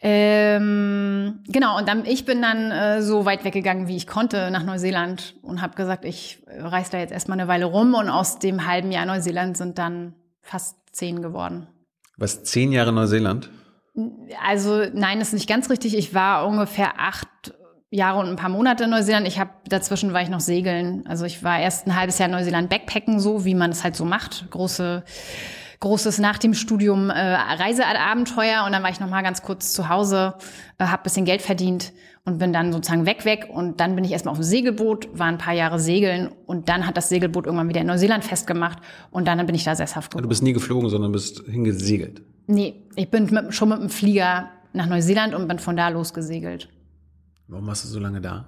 Ähm, genau, und dann, ich bin dann äh, so weit weggegangen, wie ich konnte, nach Neuseeland und habe gesagt, ich reise da jetzt erstmal eine Weile rum. Und aus dem halben Jahr Neuseeland sind dann fast zehn geworden. Was, zehn Jahre Neuseeland? Also nein, das ist nicht ganz richtig. Ich war ungefähr acht Jahre und ein paar Monate in Neuseeland. Ich habe dazwischen war ich noch segeln. Also ich war erst ein halbes Jahr in Neuseeland Backpacken, so wie man es halt so macht. Große, großes nach dem Studium äh, Reiseabenteuer. Und dann war ich noch mal ganz kurz zu Hause, äh, habe bisschen Geld verdient und bin dann sozusagen weg, weg. Und dann bin ich erstmal auf dem Segelboot, war ein paar Jahre segeln. Und dann hat das Segelboot irgendwann wieder in Neuseeland festgemacht. Und dann bin ich da sesshaft geworden. Du bist nie geflogen, sondern bist hingesegelt? Nee, ich bin mit, schon mit dem Flieger nach Neuseeland und bin von da losgesegelt. Warum warst du so lange da?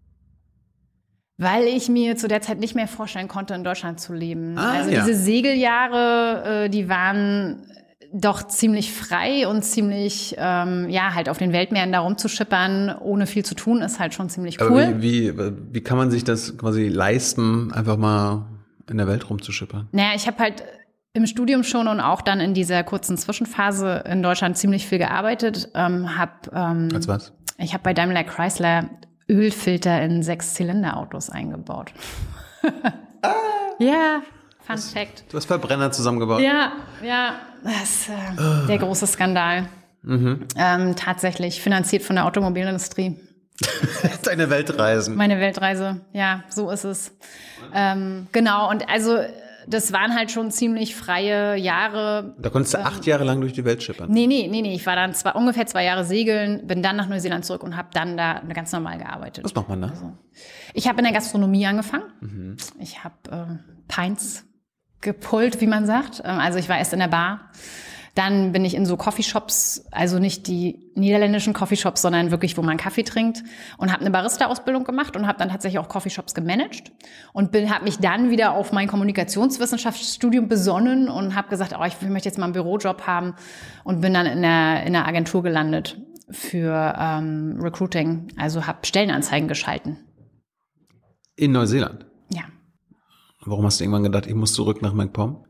Weil ich mir zu der Zeit nicht mehr vorstellen konnte, in Deutschland zu leben. Ah, also ja. diese Segeljahre, äh, die waren doch ziemlich frei und ziemlich, ähm, ja, halt auf den Weltmeeren da rumzuschippern, ohne viel zu tun, ist halt schon ziemlich cool. Aber wie, wie, wie kann man sich das quasi leisten, einfach mal in der Welt rumzuschippern? Naja, ich habe halt im Studium schon und auch dann in dieser kurzen Zwischenphase in Deutschland ziemlich viel gearbeitet. Ähm, hab, ähm, Als was? Ich habe bei Daimler Chrysler Ölfilter in Sechs-Zylinder-Autos eingebaut. ah, ja, Fun das, Fact. Du hast Verbrenner zusammengebaut. Ja, ja, das ist äh, oh. der große Skandal. Mhm. Ähm, tatsächlich finanziert von der Automobilindustrie. Deine Weltreisen. Meine Weltreise, ja, so ist es. Ähm, genau, und also das waren halt schon ziemlich freie Jahre. Da konntest du ähm, acht Jahre lang durch die Welt schippern? Nee, nee, nee, nee. Ich war dann zwei, ungefähr zwei Jahre segeln, bin dann nach Neuseeland zurück und habe dann da ganz normal gearbeitet. Was macht man da? Also, ich habe in der Gastronomie angefangen. Mhm. Ich habe äh, Pints gepullt, wie man sagt. Also ich war erst in der Bar. Dann bin ich in so Coffeeshops, also nicht die niederländischen Coffeeshops, sondern wirklich, wo man Kaffee trinkt, und habe eine Barista-Ausbildung gemacht und habe dann tatsächlich auch Coffeeshops gemanagt und bin habe mich dann wieder auf mein Kommunikationswissenschaftsstudium besonnen und habe gesagt, oh, ich möchte jetzt mal einen Bürojob haben, und bin dann in der in der Agentur gelandet für ähm, Recruiting, also habe Stellenanzeigen geschalten. In Neuseeland? Ja. Warum hast du irgendwann gedacht, ich muss zurück nach MacPom?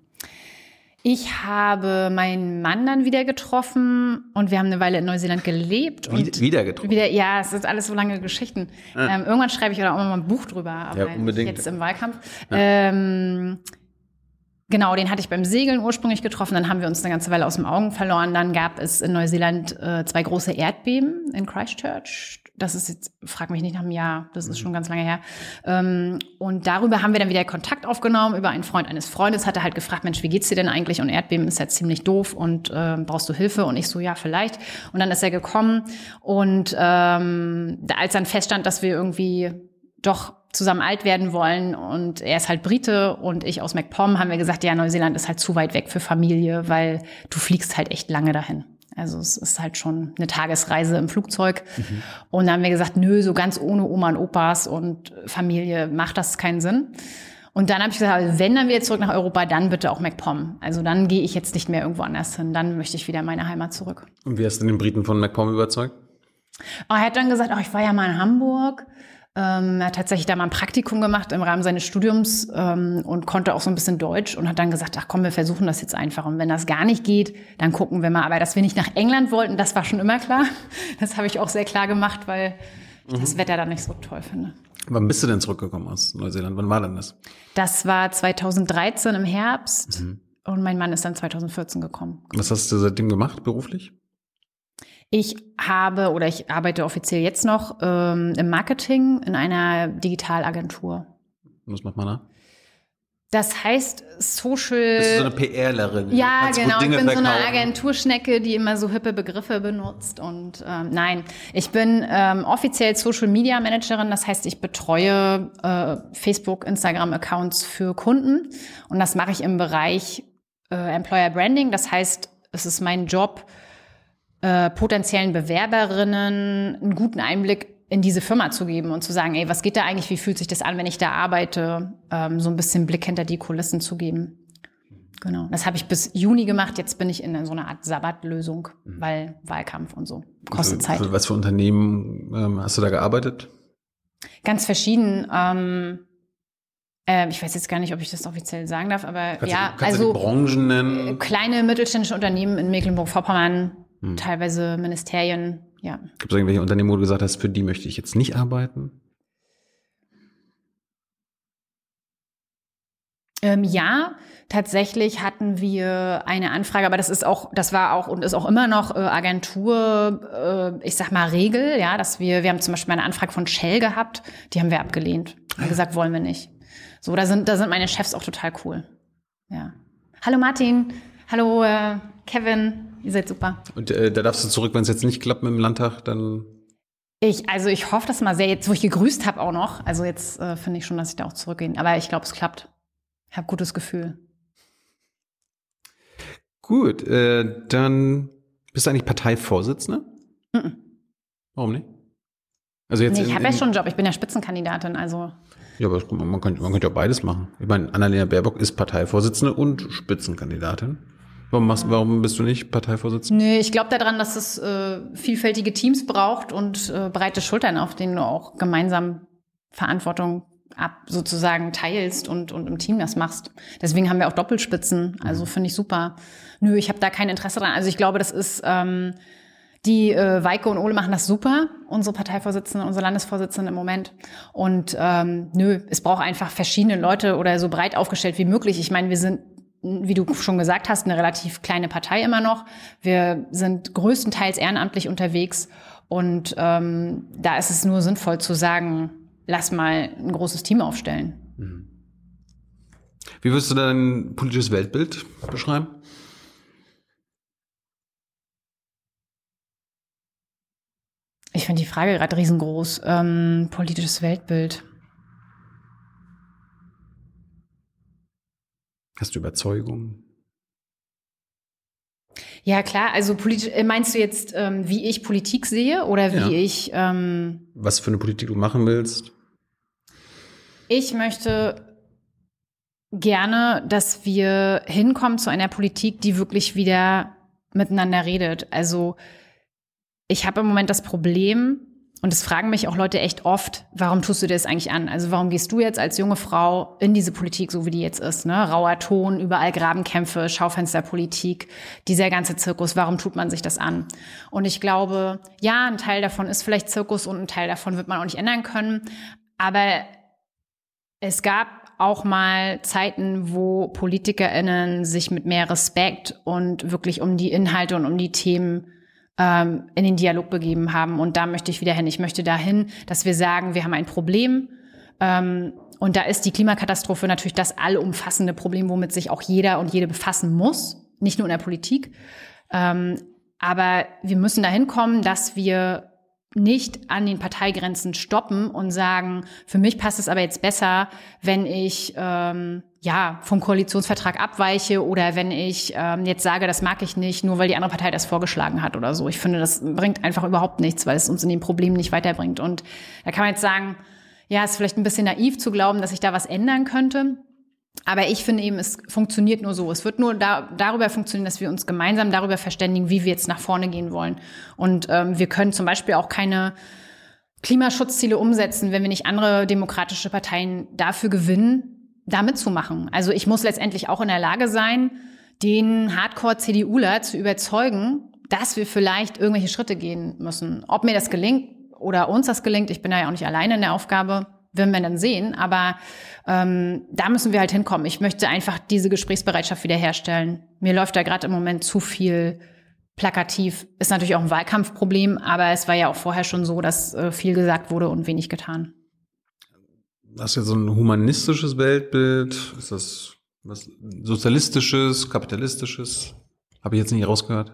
Ich habe meinen Mann dann wieder getroffen und wir haben eine Weile in Neuseeland gelebt. Wie, und wieder getroffen? Wieder, ja, es sind alles so lange Geschichten. Ah. Ähm, irgendwann schreibe ich oder auch mal ein Buch drüber, aber Ja, unbedingt. jetzt im Wahlkampf. Ja. Ähm, genau, den hatte ich beim Segeln ursprünglich getroffen. Dann haben wir uns eine ganze Weile aus den Augen verloren. Dann gab es in Neuseeland äh, zwei große Erdbeben in Christchurch. Das ist jetzt, frag mich nicht nach einem Jahr, das ist schon ganz lange her. Ähm, und darüber haben wir dann wieder Kontakt aufgenommen, über einen Freund eines Freundes, hat er halt gefragt, Mensch, wie geht's dir denn eigentlich? Und Erdbeben ist ja ziemlich doof und äh, brauchst du Hilfe? Und ich so, ja, vielleicht. Und dann ist er gekommen und ähm, da, als dann feststand, dass wir irgendwie doch zusammen alt werden wollen und er ist halt Brite und ich aus MacPom, haben wir gesagt, ja, Neuseeland ist halt zu weit weg für Familie, weil du fliegst halt echt lange dahin. Also es ist halt schon eine Tagesreise im Flugzeug. Mhm. Und dann haben wir gesagt, nö, so ganz ohne Oma und Opas und Familie macht das keinen Sinn. Und dann habe ich gesagt, also wenn dann wieder zurück nach Europa, dann bitte auch MacPom. Also dann gehe ich jetzt nicht mehr irgendwo anders hin. Dann möchte ich wieder in meine Heimat zurück. Und wie hast du den Briten von MacPom überzeugt? Oh, er hat dann gesagt, oh, ich war ja mal in Hamburg. Ähm, er hat tatsächlich da mal ein Praktikum gemacht im Rahmen seines Studiums ähm, und konnte auch so ein bisschen Deutsch und hat dann gesagt, ach komm, wir versuchen das jetzt einfach. Und wenn das gar nicht geht, dann gucken wir mal. Aber dass wir nicht nach England wollten, das war schon immer klar. Das habe ich auch sehr klar gemacht, weil ich mhm. das Wetter da nicht so toll finde. Wann bist du denn zurückgekommen aus Neuseeland? Wann war denn das? Das war zweitausenddreizehn im Herbst mhm. und mein Mann ist dann zweitausendvierzehn gekommen. Was hast du seitdem gemacht, beruflich? Ich habe oder ich arbeite offiziell jetzt noch ähm, im Marketing in einer Digitalagentur. Was macht man da? Das heißt Social... Bist du so eine PRlerin? Ja, genau. Ich bin verkaufen. so eine Agenturschnecke, die immer so hippe Begriffe benutzt. Und ähm, nein, ich bin ähm, offiziell Social Media Managerin. Das heißt, ich betreue äh, Facebook, Instagram-Accounts für Kunden. Und das mache ich im Bereich äh, Employer Branding. Das heißt, es ist mein Job, Äh, potenziellen Bewerberinnen einen guten Einblick in diese Firma zu geben und zu sagen, ey, was geht da eigentlich, wie fühlt sich das an, wenn ich da arbeite, ähm, so ein bisschen Blick hinter die Kulissen zu geben. Genau, das habe ich bis Juni gemacht, jetzt bin ich in so einer Art Sabbatlösung, mhm. weil Wahlkampf und so, kostet Zeit. Für was für Unternehmen ähm, hast du da gearbeitet? Ganz verschieden, ähm, äh, ich weiß jetzt gar nicht, ob ich das offiziell sagen darf, aber kannst ja, du, kannst also du die Branchen nennen? Kleine mittelständische Unternehmen in Mecklenburg-Vorpommern, Hm. teilweise Ministerien, ja. Gibt es irgendwelche Unternehmen, wo du gesagt hast, für die möchte ich jetzt nicht arbeiten? Ähm, ja, tatsächlich hatten wir eine Anfrage, aber das ist auch, das war auch und ist auch immer noch äh, Agentur, äh, ich sag mal Regel, ja, dass wir, wir haben zum Beispiel eine Anfrage von Shell gehabt, die haben wir abgelehnt, haben gesagt, wollen wir nicht. So, da sind, da sind meine Chefs auch total cool. Ja. Hallo Martin, hallo äh, Kevin. Ihr seid super. Und äh, da darfst du zurück, wenn es jetzt nicht klappt mit dem Landtag, dann... Ich, also ich hoffe das mal sehr, jetzt wo ich gegrüßt habe auch noch. Also jetzt äh, finde ich schon, dass ich da auch zurückgehe. Aber ich glaube, es klappt. Ich habe gutes Gefühl. Gut, äh, dann bist du eigentlich Parteivorsitzende? Mhm. Warum nicht? Also jetzt nee, ich in, habe ja in, schon einen Job, ich bin ja Spitzenkandidatin, also... Ja, aber man könnte, man könnte ja beides machen. Ich meine, Annalena Baerbock ist Parteivorsitzende und Spitzenkandidatin. Warum, machst, warum bist du nicht Parteivorsitzende? Nee, ich glaube daran, dass es äh, vielfältige Teams braucht und äh, breite Schultern, auf denen du auch gemeinsam Verantwortung ab sozusagen teilst und, und im Team das machst. Deswegen haben wir auch Doppelspitzen. Also finde ich super. Nö, ich habe da kein Interesse dran. Also ich glaube, das ist... Ähm, Die äh, Weike und Ole machen das super, unsere Parteivorsitzende, unsere Landesvorsitzende im Moment. Und ähm, nö, es braucht einfach verschiedene Leute oder so breit aufgestellt wie möglich. Ich meine, wir sind, wie du schon gesagt hast, eine relativ kleine Partei immer noch. Wir sind größtenteils ehrenamtlich unterwegs. Und ähm, da ist es nur sinnvoll zu sagen, lass mal ein großes Team aufstellen. Wie würdest du dein politisches Weltbild beschreiben? Ich finde die Frage gerade riesengroß. Ähm, politisches Weltbild. Hast du Überzeugung? Ja, klar. Also politisch, meinst du jetzt, ähm, wie ich Politik sehe oder wie Ja. ich... Ähm, Was für eine Politik du machen willst? ich möchte gerne, dass wir hinkommen zu einer Politik, die wirklich wieder miteinander redet. Also ich habe im Moment das Problem, und es fragen mich auch Leute echt oft, warum tust du dir das eigentlich an? Also warum gehst du jetzt als junge Frau in diese Politik, so wie die jetzt ist? Ne? Rauer Ton, überall Grabenkämpfe, Schaufensterpolitik, dieser ganze Zirkus, warum tut man sich das an? Und ich glaube, ja, ein Teil davon ist vielleicht Zirkus und ein Teil davon wird man auch nicht ändern können. Aber es gab auch mal Zeiten, wo PolitikerInnen sich mit mehr Respekt und wirklich um die Inhalte und um die Themen ähm, in den Dialog begeben haben. Und da möchte ich wieder hin. Ich möchte dahin, dass wir sagen, wir haben ein Problem. Ähm, und da ist die Klimakatastrophe natürlich das allumfassende Problem, womit sich auch jeder und jede befassen muss. Nicht nur in der Politik. Ähm, aber wir müssen dahin kommen, dass wir nicht an den Parteigrenzen stoppen und sagen, für mich passt es aber jetzt besser, wenn ich ähm, ja vom Koalitionsvertrag abweiche oder wenn ich ähm, jetzt sage, das mag ich nicht, nur weil die andere Partei das vorgeschlagen hat oder so. Ich finde, das bringt einfach überhaupt nichts, weil es uns in den Problemen nicht weiterbringt. Und da kann man jetzt sagen, ja, ist vielleicht ein bisschen naiv zu glauben, dass sich da was ändern könnte. Aber ich finde eben, es funktioniert nur so. Es wird nur da, darüber funktionieren, dass wir uns gemeinsam darüber verständigen, wie wir jetzt nach vorne gehen wollen. Und ähm, wir können zum Beispiel auch keine Klimaschutzziele umsetzen, wenn wir nicht andere demokratische Parteien dafür gewinnen, da mitzumachen. Also ich muss letztendlich auch in der Lage sein, den Hardcore-CDUler zu überzeugen, dass wir vielleicht irgendwelche Schritte gehen müssen. Ob mir das gelingt oder uns das gelingt, ich bin da ja auch nicht alleine in der Aufgabe, werden wir dann sehen. Aber ähm, da müssen wir halt hinkommen. Ich möchte einfach diese Gesprächsbereitschaft wiederherstellen. Mir läuft da gerade im Moment zu viel plakativ. Ist natürlich auch ein Wahlkampfproblem, aber es war ja auch vorher schon so, dass äh, viel gesagt wurde und wenig getan. Hast du jetzt so ein humanistisches Weltbild? Ist das was sozialistisches, kapitalistisches? Habe ich jetzt nicht rausgehört.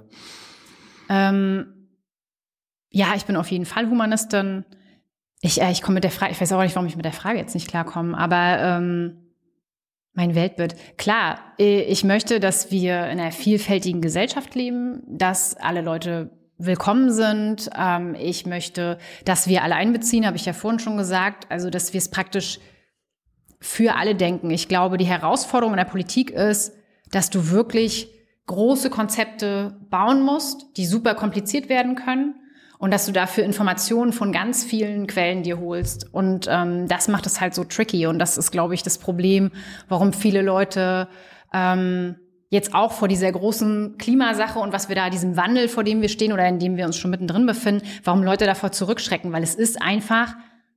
Ähm, ja, ich bin auf jeden Fall Humanistin. Ich, äh, ich komme mit der Frage, ich weiß auch nicht, warum ich mit der Frage jetzt nicht klarkomme, aber ähm, mein Weltbild. Klar, ich möchte, dass wir in einer vielfältigen Gesellschaft leben, dass alle Leute willkommen sind. Ähm, ich möchte, dass wir alle einbeziehen, habe ich ja vorhin schon gesagt. Also, dass wir es praktisch für alle denken. Ich glaube, die Herausforderung in der Politik ist, dass du wirklich große Konzepte bauen musst, die super kompliziert werden können. Und dass du dafür Informationen von ganz vielen Quellen dir holst. Und ähm, das macht es halt so tricky. Und das ist, glaube ich, das Problem, warum viele Leute ähm, jetzt auch vor dieser großen Klimasache und was wir da, diesem Wandel, vor dem wir stehen oder in dem wir uns schon mittendrin befinden, warum Leute davor zurückschrecken. Weil es ist einfach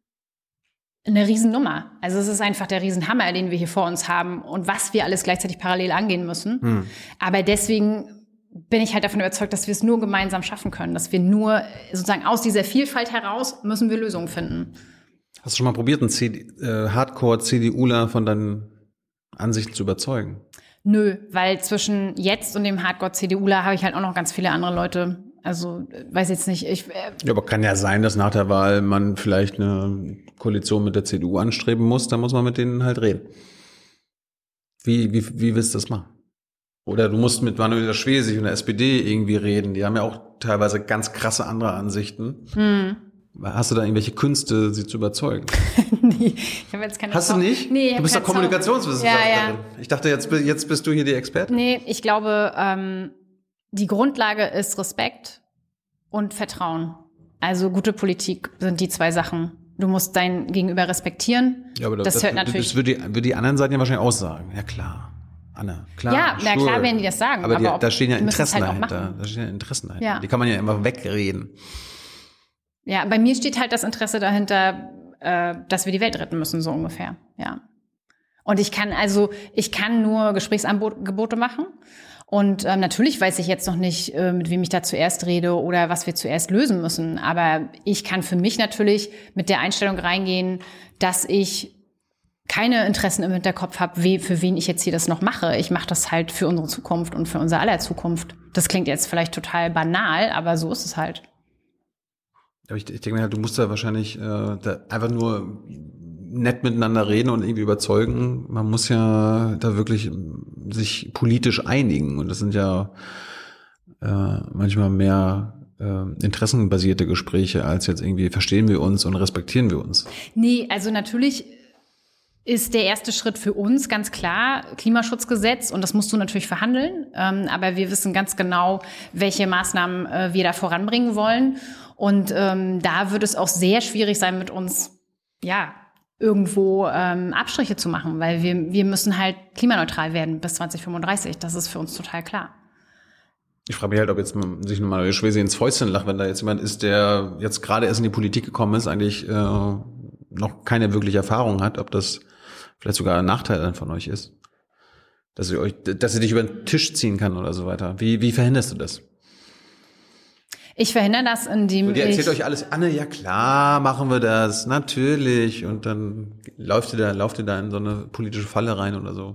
eine Riesennummer. Also es ist einfach der Riesenhammer, den wir hier vor uns haben und was wir alles gleichzeitig parallel angehen müssen. Hm. Aber deswegen bin ich halt davon überzeugt, dass wir es nur gemeinsam schaffen können, dass wir nur sozusagen aus dieser Vielfalt heraus müssen wir Lösungen finden. Hast du schon mal probiert, einen äh, Hardcore-CDUler von deinen Ansichten zu überzeugen? Nö, weil zwischen jetzt und dem Hardcore-CDUler habe ich halt auch noch ganz viele andere Leute. Also weiß jetzt nicht. Ich, äh ja, aber kann ja sein, dass nach der Wahl man vielleicht eine Koalition mit der C D U anstreben muss. Da muss man mit denen halt reden. Wie, wie, wie willst du das machen? Oder du musst mit Manuela Schwesig und der S P D irgendwie reden. Die haben ja auch teilweise ganz krasse andere Ansichten. Hm. Hast du da irgendwelche Künste, sie zu überzeugen? Nee, ich habe jetzt keine. Hast du nicht? Nee, du bist doch Kommunikationswissenschaftlerin. Ja, ja. Ich dachte, jetzt, jetzt bist du hier die Expertin. Nee, ich glaube, ähm, die Grundlage ist Respekt und Vertrauen. Also gute Politik sind die zwei Sachen. Du musst dein Gegenüber respektieren. Ja, aber das, das hört natürlich. Das würde die, würde die anderen Seiten ja wahrscheinlich auch sagen. Ja, klar. Anna, klar. Ja, na sure. klar werden die das sagen. Aber, die, aber da stehen ja Interessen halt dahinter. Da stehen ja Interessen dahinter. Ja. Die kann man ja immer wegreden. Ja, bei mir steht halt das Interesse dahinter, äh, dass wir die Welt retten müssen, so ungefähr. Ja. Und ich kann also, ich kann nur Gesprächsangebote machen. Und ähm, natürlich weiß ich jetzt noch nicht, äh, mit wem ich da zuerst rede oder was wir zuerst lösen müssen. Aber ich kann für mich natürlich mit der Einstellung reingehen, dass ich keine Interessen im Hinterkopf habe, we- für wen ich jetzt hier das noch mache. Ich mache das halt für unsere Zukunft und für unser aller Zukunft. Das klingt jetzt vielleicht total banal, aber so ist es halt. Aber ich, ich denke mir halt, du musst da wahrscheinlich äh, da einfach nur nett miteinander reden und irgendwie überzeugen. Man muss ja da wirklich sich politisch einigen. Und das sind ja äh, manchmal mehr äh, interessenbasierte Gespräche als jetzt irgendwie verstehen wir uns und respektieren wir uns. Nee, also natürlich ist der erste Schritt für uns ganz klar Klimaschutzgesetz und das musst du natürlich verhandeln. Ähm, aber wir wissen ganz genau, welche Maßnahmen äh, wir da voranbringen wollen. Und ähm, da wird es auch sehr schwierig sein, mit uns ja irgendwo ähm, Abstriche zu machen, weil wir, wir müssen halt klimaneutral werden bis zwanzig fünfunddreißig. Das ist für uns total klar. Ich frage mich halt, ob jetzt sich nochmal Schwesi ins Fäustchen lacht, wenn da jetzt jemand ist, der jetzt gerade erst in die Politik gekommen ist, eigentlich äh, noch keine wirkliche Erfahrung hat, ob das vielleicht sogar ein Nachteil dann von euch ist, dass sie euch, dass sie dich über den Tisch ziehen kann oder so weiter. Wie, wie verhinderst du das? Ich verhindere das, indem so, die erzählt ich euch alles, Anne, ja klar, machen wir das, natürlich. Und dann läuft ihr da, lauft ihr da in so eine politische Falle rein oder so.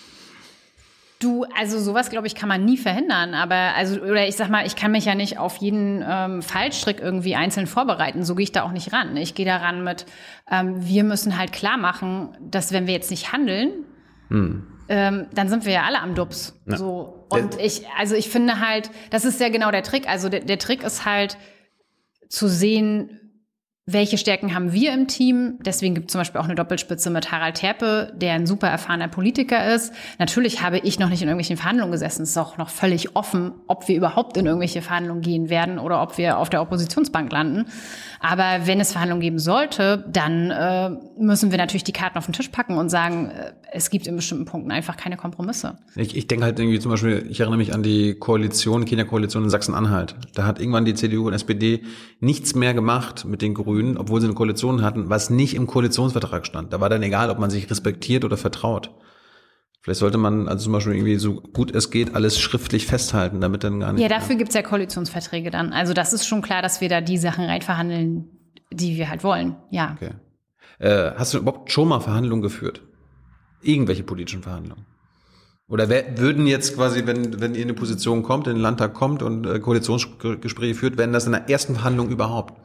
Du, also sowas, glaube ich, kann man nie verhindern. Aber, also, oder ich sag mal, ich kann mich ja nicht auf jeden ähm, Fallstrick irgendwie einzeln vorbereiten. So gehe ich da auch nicht ran. Ich gehe da ran mit, ähm, wir müssen halt klar machen, dass wenn wir jetzt nicht handeln, hm. ähm, dann sind wir ja alle am Dubs. Ja. So. Und ich, also ich finde halt, das ist ja genau der Trick. Also der, der Trick ist halt zu sehen, welche Stärken haben wir im Team? Deswegen gibt es zum Beispiel auch eine Doppelspitze mit Harald Terpe, der ein super erfahrener Politiker ist. Natürlich habe ich noch nicht in irgendwelchen Verhandlungen gesessen. Es ist auch noch völlig offen, ob wir überhaupt in irgendwelche Verhandlungen gehen werden oder ob wir auf der Oppositionsbank landen. Aber wenn es Verhandlungen geben sollte, dann äh, müssen wir natürlich die Karten auf den Tisch packen und sagen, äh, es gibt in bestimmten Punkten einfach keine Kompromisse. Ich, ich denke halt irgendwie zum Beispiel, ich erinnere mich an die Koalition, Kenia-Koalition in Sachsen-Anhalt. Da hat irgendwann die C D U und S P D nichts mehr gemacht mit den Grünen, obwohl sie eine Koalition hatten, was nicht im Koalitionsvertrag stand. Da war dann egal, ob man sich respektiert oder vertraut. Vielleicht sollte man also zum Beispiel irgendwie so gut es geht alles schriftlich festhalten, damit dann gar nicht... Ja, dafür gibt's ja Koalitionsverträge dann. Also das ist schon klar, dass wir da die Sachen reinverhandeln, die wir halt wollen, ja. Okay. Äh, hast du überhaupt schon mal Verhandlungen geführt? Irgendwelche politischen Verhandlungen? Oder wer, würden jetzt quasi, wenn wenn ihr in eine Position kommt, in den Landtag kommt und äh, Koalitionsgespräche führt, werden das in der ersten Verhandlung überhaupt?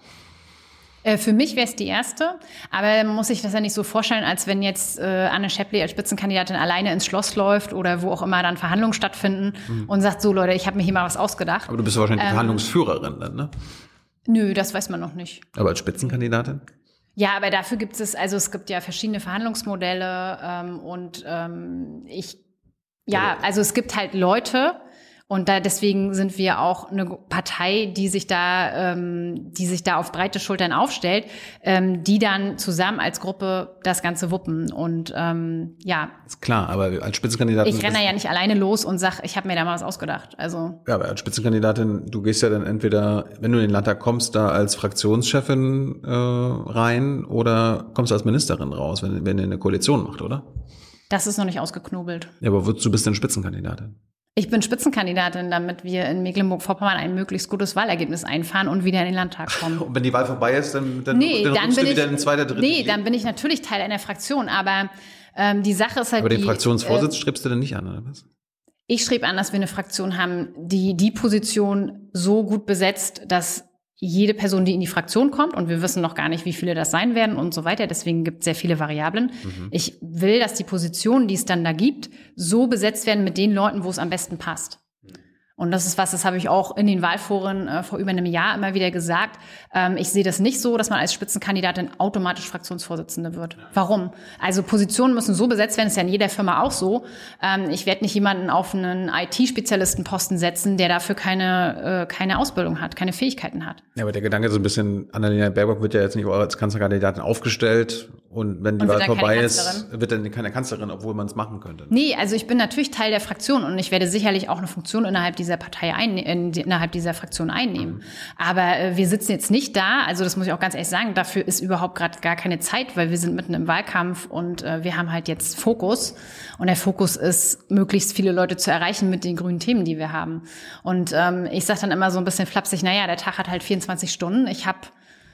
Für mich wäre es die erste, aber man muss sich das ja nicht so vorstellen, als wenn jetzt äh, Anne Schäppli als Spitzenkandidatin alleine ins Schloss läuft oder wo auch immer dann Verhandlungen stattfinden mhm. und sagt, so Leute, ich habe mir hier mal was ausgedacht. Aber du bist wahrscheinlich ähm, die Verhandlungsführerin dann, ne? Nö, das weiß man noch nicht. Aber als Spitzenkandidatin? Ja, aber dafür gibt es, also es gibt ja verschiedene Verhandlungsmodelle ähm, und ähm, ich, ja, also es gibt halt Leute, und da deswegen sind wir auch eine Partei, die sich da, ähm, die sich da auf breite Schultern aufstellt, ähm, die dann zusammen als Gruppe das Ganze wuppen. Und ähm, ja. Ist klar, aber als Spitzenkandidatin. Ich renne ja nicht alleine los und sag, ich habe mir da mal was ausgedacht. Also. Ja, aber als Spitzenkandidatin, du gehst ja dann entweder, wenn du in den Landtag kommst, da als Fraktionschefin äh, rein oder kommst du als Ministerin raus, wenn, wenn ihr eine Koalition macht, oder? Das ist noch nicht ausgeknobelt. Ja, aber du bist denn Spitzenkandidatin? Ich bin Spitzenkandidatin, damit wir in Mecklenburg-Vorpommern ein möglichst gutes Wahlergebnis einfahren und wieder in den Landtag kommen. Und wenn die Wahl vorbei ist, dann, dann, nee, dann, dann rutschst bin du wieder ich, in zweiter, dritter Nee, dann bin ich natürlich Teil einer Fraktion, aber ähm, die Sache ist halt Aber den die, Fraktionsvorsitz äh, strebst du denn nicht an, oder was? Ich strebe an, dass wir eine Fraktion haben, die die Position so gut besetzt, dass jede Person, die in die Fraktion kommt, und wir wissen noch gar nicht, wie viele das sein werden und so weiter, deswegen gibt es sehr viele Variablen. Mhm. Ich will, dass die Positionen, die es dann da gibt, so besetzt werden mit den Leuten, wo es am besten passt. Und das ist was, das habe ich auch in den Wahlforen äh, vor über einem Jahr immer wieder gesagt. Ähm, ich sehe das nicht so, dass man als Spitzenkandidatin automatisch Fraktionsvorsitzende wird. Warum? Also Positionen müssen so besetzt werden, das ist ja in jeder Firma auch so. Ähm, ich werde nicht jemanden auf einen I T-Spezialistenposten setzen, der dafür keine, äh, keine Ausbildung hat, keine Fähigkeiten hat. Ja, aber der Gedanke ist so ein bisschen, Annalena Baerbock wird ja jetzt nicht als Kanzlerkandidatin aufgestellt. Und wenn die und Wahl vorbei ist, wird dann keine Kanzlerin, obwohl man es machen könnte. Nee, also ich bin natürlich Teil der Fraktion und ich werde sicherlich auch eine Funktion innerhalb dieser Partei einnehmen, innerhalb dieser Fraktion einnehmen. Mhm. Aber äh, wir sitzen jetzt nicht da, also das muss ich auch ganz ehrlich sagen, dafür ist überhaupt gerade gar keine Zeit, weil wir sind mitten im Wahlkampf und äh, wir haben halt jetzt Fokus. Und der Fokus ist, möglichst viele Leute zu erreichen mit den grünen Themen, die wir haben. Und ähm, ich sage dann immer so ein bisschen flapsig, naja, der Tag hat halt vierundzwanzig Stunden. Ich habe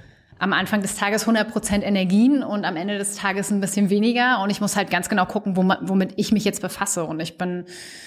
am Anfang des Tages hundert Prozent Energien und am Ende des Tages ein bisschen weniger. Und ich muss halt ganz genau gucken, womit ich mich jetzt befasse. Und ich bin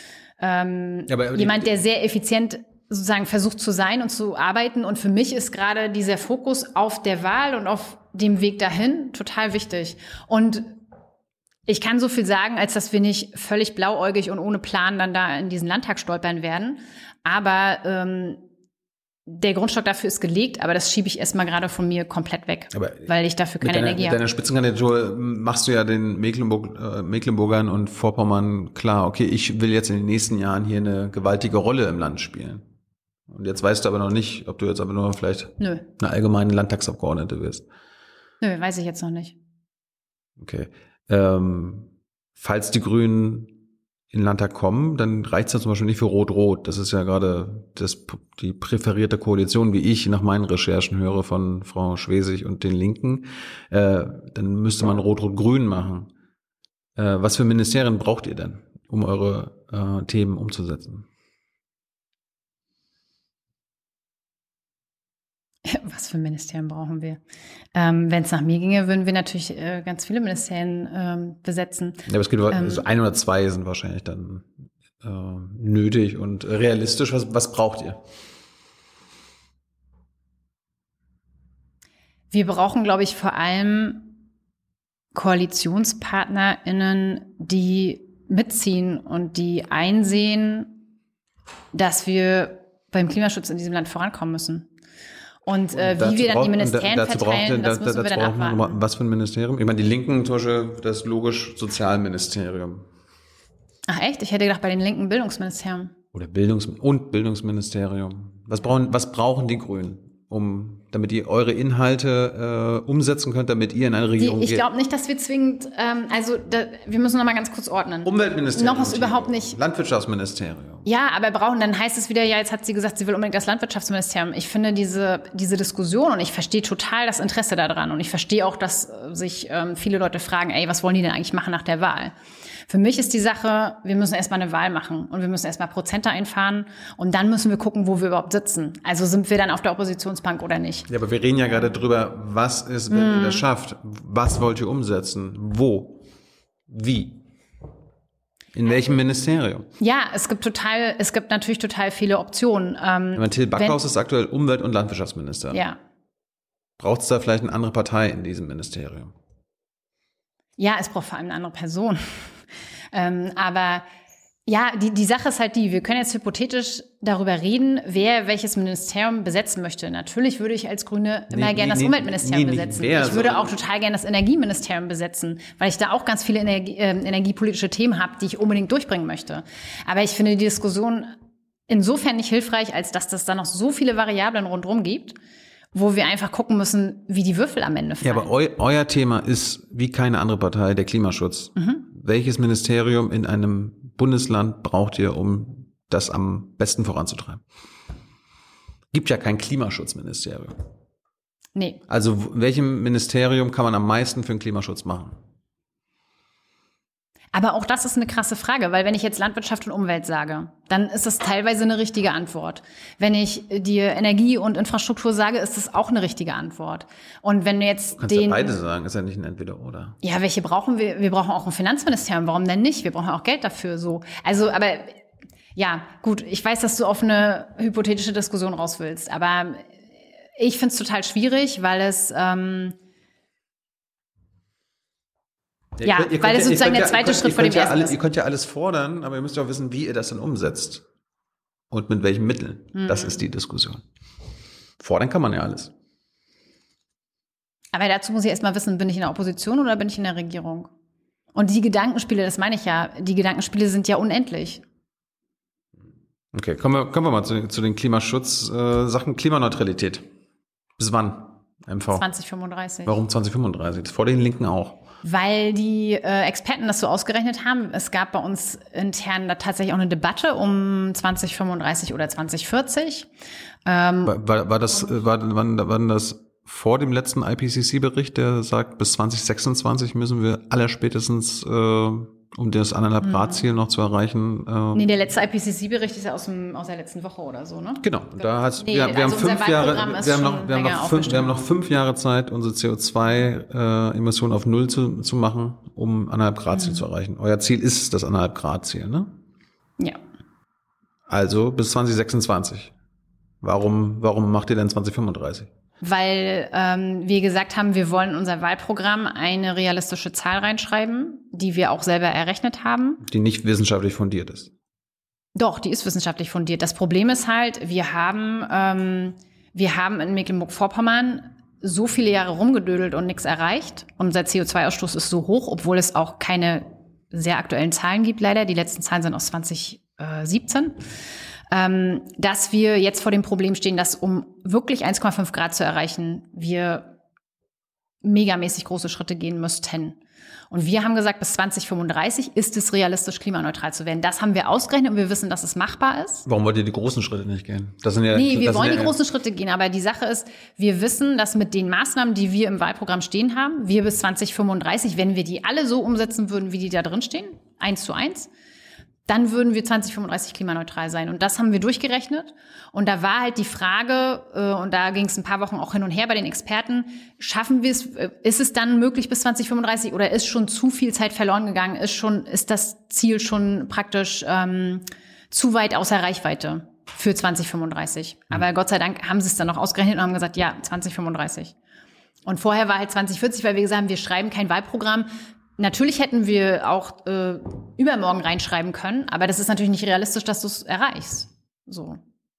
ähm, ja, aber jemand, der sehr effizient sozusagen versucht zu sein und zu arbeiten. Und für mich ist gerade dieser Fokus auf der Wahl und auf dem Weg dahin total wichtig. Und Ich kann so viel sagen, als dass wir nicht völlig blauäugig und ohne Plan dann da in diesen Landtag stolpern werden. Aber ähm, der Grundstock dafür ist gelegt, aber das schiebe ich erstmal gerade von mir komplett weg, aber weil ich dafür keine deiner, Energie habe. Mit deiner Spitzenkandidatur machst du ja den Mecklenburg, äh, Mecklenburgern und Vorpommern klar, okay, ich will jetzt in den nächsten Jahren hier eine gewaltige Rolle im Land spielen. Und jetzt weißt du aber noch nicht, ob du jetzt aber nur vielleicht Nö. eine allgemeine Landtagsabgeordnete wirst. Nö, weiß ich jetzt noch nicht. Okay. Ähm, falls die Grünen in den Landtag kommen, dann reicht es ja zum Beispiel nicht für Rot-Rot. Das ist ja gerade das, die präferierte Koalition, wie ich nach meinen Recherchen höre von Frau Schwesig und den Linken. Äh, dann müsste man Rot-Rot-Grün machen. Äh, was für Ministerien braucht ihr denn, um eure äh, Themen umzusetzen? Was für Ministerien brauchen wir? Ähm, Wenn es nach mir ginge, würden wir natürlich äh, ganz viele Ministerien ähm, besetzen. Ja, aber es gibt ähm, so ein oder zwei sind wahrscheinlich dann äh, nötig und realistisch. Was, was braucht ihr? Wir brauchen, glaube ich, vor allem KoalitionspartnerInnen, die mitziehen und die einsehen, dass wir beim Klimaschutz in diesem Land vorankommen müssen. Und äh, wie wir dann die Ministerien da, verteilen, das müssen wir dann abwarten. Was für ein Ministerium? Ich meine, die Linken, zum Beispiel das logisch Sozialministerium. Ach echt? Ich hätte gedacht, bei den Linken Bildungsministerium. Oder Bildungs- und Bildungsministerium. Was brauchen, was brauchen die Grünen, um, damit ihr eure Inhalte äh, umsetzen könnt, damit ihr in eine Regierung die, ich geht? Ich glaube nicht, dass wir zwingend, ähm, also da, wir müssen noch mal ganz kurz ordnen. Umweltministerium. Noch ist überhaupt nicht. Landwirtschaftsministerium. Ja, aber brauchen, dann heißt es wieder, ja, jetzt hat sie gesagt, sie will unbedingt das Landwirtschaftsministerium. Ich finde diese, diese Diskussion und ich verstehe total das Interesse daran und ich verstehe auch, dass äh, sich ähm, viele Leute fragen, ey, was wollen die denn eigentlich machen nach der Wahl? Für mich ist die Sache, wir müssen erstmal eine Wahl machen und wir müssen erstmal Prozente einfahren und dann müssen wir gucken, wo wir überhaupt sitzen. Also sind wir dann auf der Oppositionsbank oder nicht? Ja, aber wir reden ja gerade drüber, was ist, wenn mm. ihr das schafft? Was wollt ihr umsetzen? Wo? Wie? In welchem Ministerium? Ja, es gibt total, es gibt natürlich total viele Optionen. Ähm, Till Backhaus ist aktuell Umwelt- und Landwirtschaftsminister. Ja. Braucht es da vielleicht eine andere Partei in diesem Ministerium? Ja, es braucht vor allem eine andere Person. ähm, aber ja, die, die Sache ist halt die, wir können jetzt hypothetisch darüber reden, wer welches Ministerium besetzen möchte. Natürlich würde ich als Grüne immer nee, gerne nee, das Umweltministerium nee, besetzen. Wer, ich würde auch total gerne das Energieministerium besetzen, weil ich da auch ganz viele Energie, äh, energiepolitische Themen habe, die ich unbedingt durchbringen möchte. Aber ich finde die Diskussion insofern nicht hilfreich, als dass es da noch so viele Variablen rundherum gibt, wo wir einfach gucken müssen, wie die Würfel am Ende fallen. Ja, aber eu, euer Thema ist, wie keine andere Partei, der Klimaschutz. Mhm. Welches Ministerium in einem Bundesland braucht ihr, um das am besten voranzutreiben? Gibt ja kein Klimaschutzministerium. Nee. Also welchem Ministerium kann man am meisten für den Klimaschutz machen? Aber auch das ist eine krasse Frage, weil wenn ich jetzt Landwirtschaft und Umwelt sage, dann ist das teilweise eine richtige Antwort. Wenn ich dir Energie und Infrastruktur sage, ist das auch eine richtige Antwort. Und wenn du jetzt du kannst den, ja beide sagen, ist ja nicht ein Entweder-Oder. Ja, welche brauchen wir? Wir brauchen auch ein Finanzministerium. Warum denn nicht? Wir brauchen auch Geld dafür. So, also, aber ja, gut. Ich weiß, dass du auf eine hypothetische Diskussion raus willst, aber ich finde es total schwierig, weil es ähm, Ja, ja könnt, weil es sozusagen der zweite ja, Schritt vor dem ja ersten alle, ist. Ihr könnt ja alles fordern, aber ihr müsst ja auch wissen, wie ihr das dann umsetzt. Und mit welchen Mitteln. Mhm. Das ist die Diskussion. Fordern kann man ja alles. Aber dazu muss ich erst mal wissen, bin ich in der Opposition oder bin ich in der Regierung? Und die Gedankenspiele, das meine ich ja, die Gedankenspiele sind ja unendlich. Okay, kommen wir, kommen wir mal zu, zu den Klimaschutz-Sachen. Äh, Klimaneutralität. Bis wann? M V? zwanzig fünfunddreißig. Warum zwanzig fünfunddreißig? Das vor den Linken auch. Weil die äh, Experten das so ausgerechnet haben. Es gab bei uns intern da tatsächlich auch eine Debatte um zwanzig fünfunddreißig oder zwanzig vierzig. Ähm, war, war, war das, war, wann, wann das vor dem letzten I P C C-Bericht, der sagt, bis zwanzig sechsundzwanzig müssen wir allerspätestens, äh, um das anderthalb mhm. Grad Ziel noch zu erreichen. Äh, nee, der letzte I P C C-Bericht ist ja aus, dem, aus der letzten Woche oder so, ne? Genau, da hat's, nee, wir, wir also haben fünf Jahre, wir haben noch, wir haben noch fünf, wir haben noch fünf Jahre Zeit, unsere C O zwei Emissionen auf Null zu, zu machen, um anderthalb Grad Ziel mhm. zu erreichen. Euer Ziel ist das anderthalb Grad Ziel, ne? Ja. Also bis zwanzig sechsundzwanzig. Warum, warum macht ihr denn zwanzig fünfunddreißig? weil ähm, wir gesagt haben, wir wollen in unser Wahlprogramm eine realistische Zahl reinschreiben, die wir auch selber errechnet haben. Die nicht wissenschaftlich fundiert ist. Doch, die ist wissenschaftlich fundiert. Das Problem ist halt, wir haben, ähm, wir haben in Mecklenburg-Vorpommern so viele Jahre rumgedödelt und nichts erreicht. Unser C O zwei Ausstoß ist so hoch, obwohl es auch keine sehr aktuellen Zahlen gibt, leider. Die letzten Zahlen sind aus zwanzig siebzehn. Ähm, dass wir jetzt vor dem Problem stehen, dass um wirklich eins Komma fünf Grad zu erreichen, wir megamäßig große Schritte gehen müssten. Und wir haben gesagt, bis zwanzig fünfunddreißig ist es realistisch, klimaneutral zu werden. Das haben wir ausgerechnet und wir wissen, dass es machbar ist. Warum wollt ihr die großen Schritte nicht gehen? Das sind ja, nee, wir das wollen sind die ja, großen Schritte gehen. Aber die Sache ist, wir wissen, dass mit den Maßnahmen, die wir im Wahlprogramm stehen haben, wir bis zwanzig fünfunddreißig, wenn wir die alle so umsetzen würden, wie die da drin stehen, eins zu eins, dann würden wir zwanzig fünfunddreißig klimaneutral sein. Und das haben wir durchgerechnet. Und da war halt die Frage, äh, und da ging es ein paar Wochen auch hin und her bei den Experten, schaffen wir es, äh, ist es dann möglich bis zwanzig fünfunddreißig oder ist schon zu viel Zeit verloren gegangen? Ist schon, ist das Ziel schon praktisch ähm, zu weit außer Reichweite für zwanzig fünfunddreißig? Mhm. Aber Gott sei Dank haben sie es dann noch ausgerechnet und haben gesagt, ja, zwanzig fünfunddreißig. Und vorher war halt zwanzig vierzig, weil wir gesagt haben, wir schreiben kein Wahlprogramm. Natürlich hätten wir auch äh, übermorgen reinschreiben können, aber das ist natürlich nicht realistisch, dass du es erreichst. So.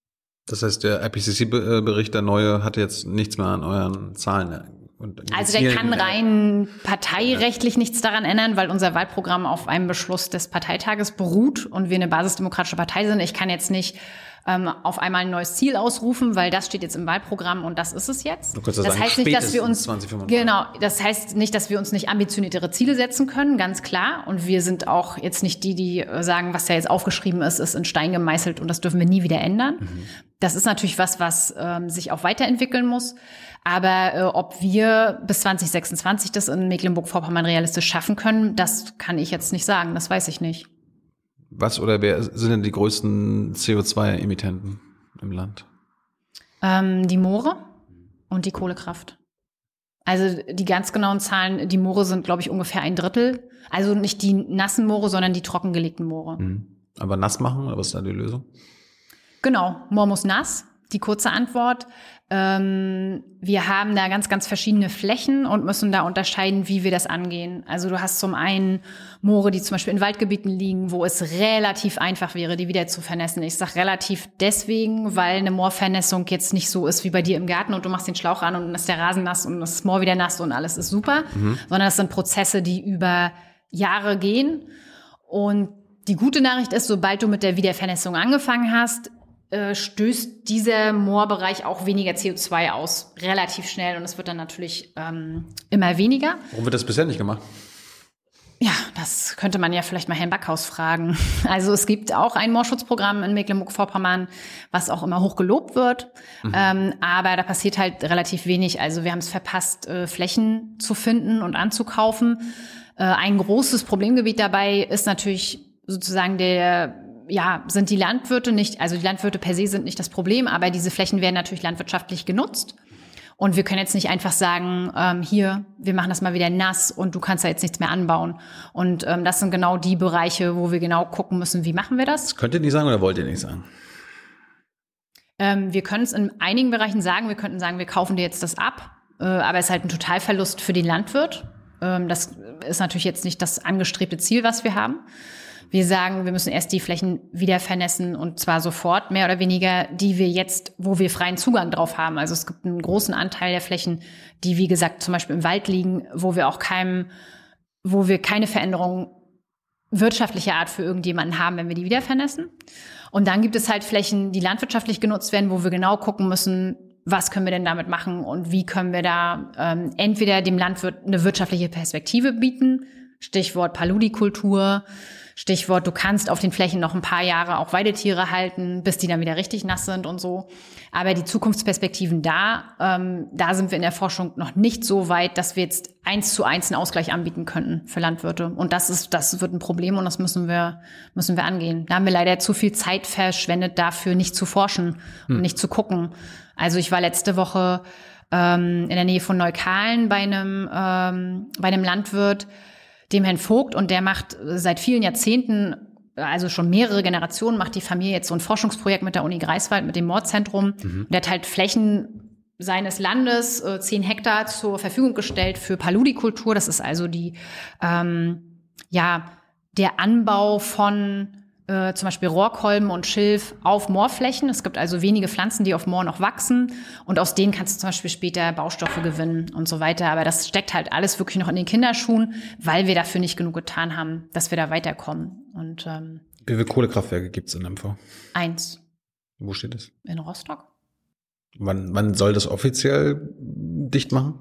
Das heißt, der I P C C-Bericht, der neue, hat jetzt nichts mehr an euren Zahlen. Und also der kann rein parteirechtlich nichts daran ändern, weil unser Wahlprogramm auf einem Beschluss des Parteitages beruht und wir eine basisdemokratische Partei sind. Ich kann jetzt nicht ähm, auf einmal ein neues Ziel ausrufen, weil das steht jetzt im Wahlprogramm und das ist es jetzt. Du kannst das das sagen, heißt nicht, dass wir uns zwanzig fünfunddreißig. Genau, das heißt nicht, dass wir uns nicht ambitioniertere Ziele setzen können, ganz klar. Und wir sind auch jetzt nicht die, die sagen, was ja jetzt aufgeschrieben ist, ist in Stein gemeißelt und das dürfen wir nie wieder ändern. Mhm. Das ist natürlich was, was ähm, sich auch weiterentwickeln muss. Aber äh, ob wir bis zwanzig sechsundzwanzig das in Mecklenburg-Vorpommern realistisch schaffen können, das kann ich jetzt nicht sagen. Das weiß ich nicht. Was oder wer sind denn die größten C O zwei Emittenten im Land? Ähm, die Moore und die Kohlekraft. Also die ganz genauen Zahlen, die Moore sind, glaube ich, ungefähr ein Drittel. Also nicht die nassen Moore, sondern die trockengelegten Moore. Mhm. Aber nass machen, oder was ist da die Lösung? Genau, Moor muss nass. Die kurze Antwort. Ähm, wir haben da ganz, ganz verschiedene Flächen und müssen da unterscheiden, wie wir das angehen. Also du hast zum einen Moore, die zum Beispiel in Waldgebieten liegen, wo es relativ einfach wäre, die wieder zu vernässen. Ich sage relativ deswegen, weil eine Moorvernässung jetzt nicht so ist wie bei dir im Garten und du machst den Schlauch an und dann ist der Rasen nass und das Moor wieder nass und alles ist super. Mhm. Sondern das sind Prozesse, die über Jahre gehen. Und die gute Nachricht ist, sobald du mit der Wiedervernässung angefangen hast, stößt dieser Moorbereich auch weniger C O zwei aus, relativ schnell. Und es wird dann natürlich ähm, immer weniger. Warum wird das bisher nicht gemacht? Ja, das könnte man ja vielleicht mal Herrn Backhaus fragen. Also es gibt auch ein Moorschutzprogramm in Mecklenburg-Vorpommern, was auch immer hoch gelobt wird. Mhm. Ähm, aber da passiert halt relativ wenig. Also wir haben es verpasst, äh, Flächen zu finden und anzukaufen. Äh, ein großes Problemgebiet dabei ist natürlich sozusagen der Ja, sind die Landwirte nicht, also die Landwirte per se sind nicht das Problem, aber diese Flächen werden natürlich landwirtschaftlich genutzt. Und wir können jetzt nicht einfach sagen, ähm, hier, wir machen das mal wieder nass und du kannst da jetzt nichts mehr anbauen. Und ähm, das sind genau die Bereiche, wo wir genau gucken müssen, wie machen wir das. Das könnt ihr nicht sagen oder wollt ihr nicht sagen? Ähm, wir können es in einigen Bereichen sagen. Wir könnten sagen, wir kaufen dir jetzt das ab. Äh, aber es ist halt ein Totalverlust für den Landwirt. Ähm, das ist natürlich jetzt nicht das angestrebte Ziel, was wir haben. Wir sagen, wir müssen erst die Flächen wieder vernässen und zwar sofort, mehr oder weniger, die wir jetzt, wo wir freien Zugang drauf haben. Also es gibt einen großen Anteil der Flächen, die, wie gesagt, zum Beispiel im Wald liegen, wo wir auch keinem, wo wir keine Veränderung wirtschaftlicher Art für irgendjemanden haben, wenn wir die wieder vernässen. Und dann gibt es halt Flächen, die landwirtschaftlich genutzt werden, wo wir genau gucken müssen, was können wir denn damit machen und wie können wir da ähm, entweder dem Landwirt eine wirtschaftliche Perspektive bieten, Stichwort Paludikultur, Stichwort, du kannst auf den Flächen noch ein paar Jahre auch Weidetiere halten, bis die dann wieder richtig nass sind und so. Aber die Zukunftsperspektiven da, ähm, da sind wir in der Forschung noch nicht so weit, dass wir jetzt eins zu eins einen Ausgleich anbieten könnten für Landwirte. Und das ist, das wird ein Problem und das müssen wir, müssen wir angehen. Da haben wir leider zu viel Zeit verschwendet dafür, nicht zu forschen und hm. nicht zu gucken. Also ich war letzte Woche ähm, in der Nähe von Neukalen bei einem, ähm, bei einem Landwirt, dem Herrn Vogt, und der macht seit vielen Jahrzehnten, also schon mehrere Generationen, macht die Familie jetzt so ein Forschungsprojekt mit der Uni Greifswald, mit dem Moorzentrum. Mhm. Der hat halt Flächen seines Landes äh, zehn Hektar zur Verfügung gestellt für Paludikultur. Das ist also die, ähm, ja, der Anbau von äh, zum Beispiel Rohrkolben und Schilf auf Moorflächen. Es gibt also wenige Pflanzen, die auf Moor noch wachsen. Und aus denen kannst du zum Beispiel später Baustoffe gewinnen und so weiter. Aber das steckt halt alles wirklich noch in den Kinderschuhen, weil wir dafür nicht genug getan haben, dass wir da weiterkommen. Und ähm, wie viele Kohlekraftwerke gibt's in M V? Eins. Wo steht es? In Rostock. Wann, wann soll das offiziell dicht machen?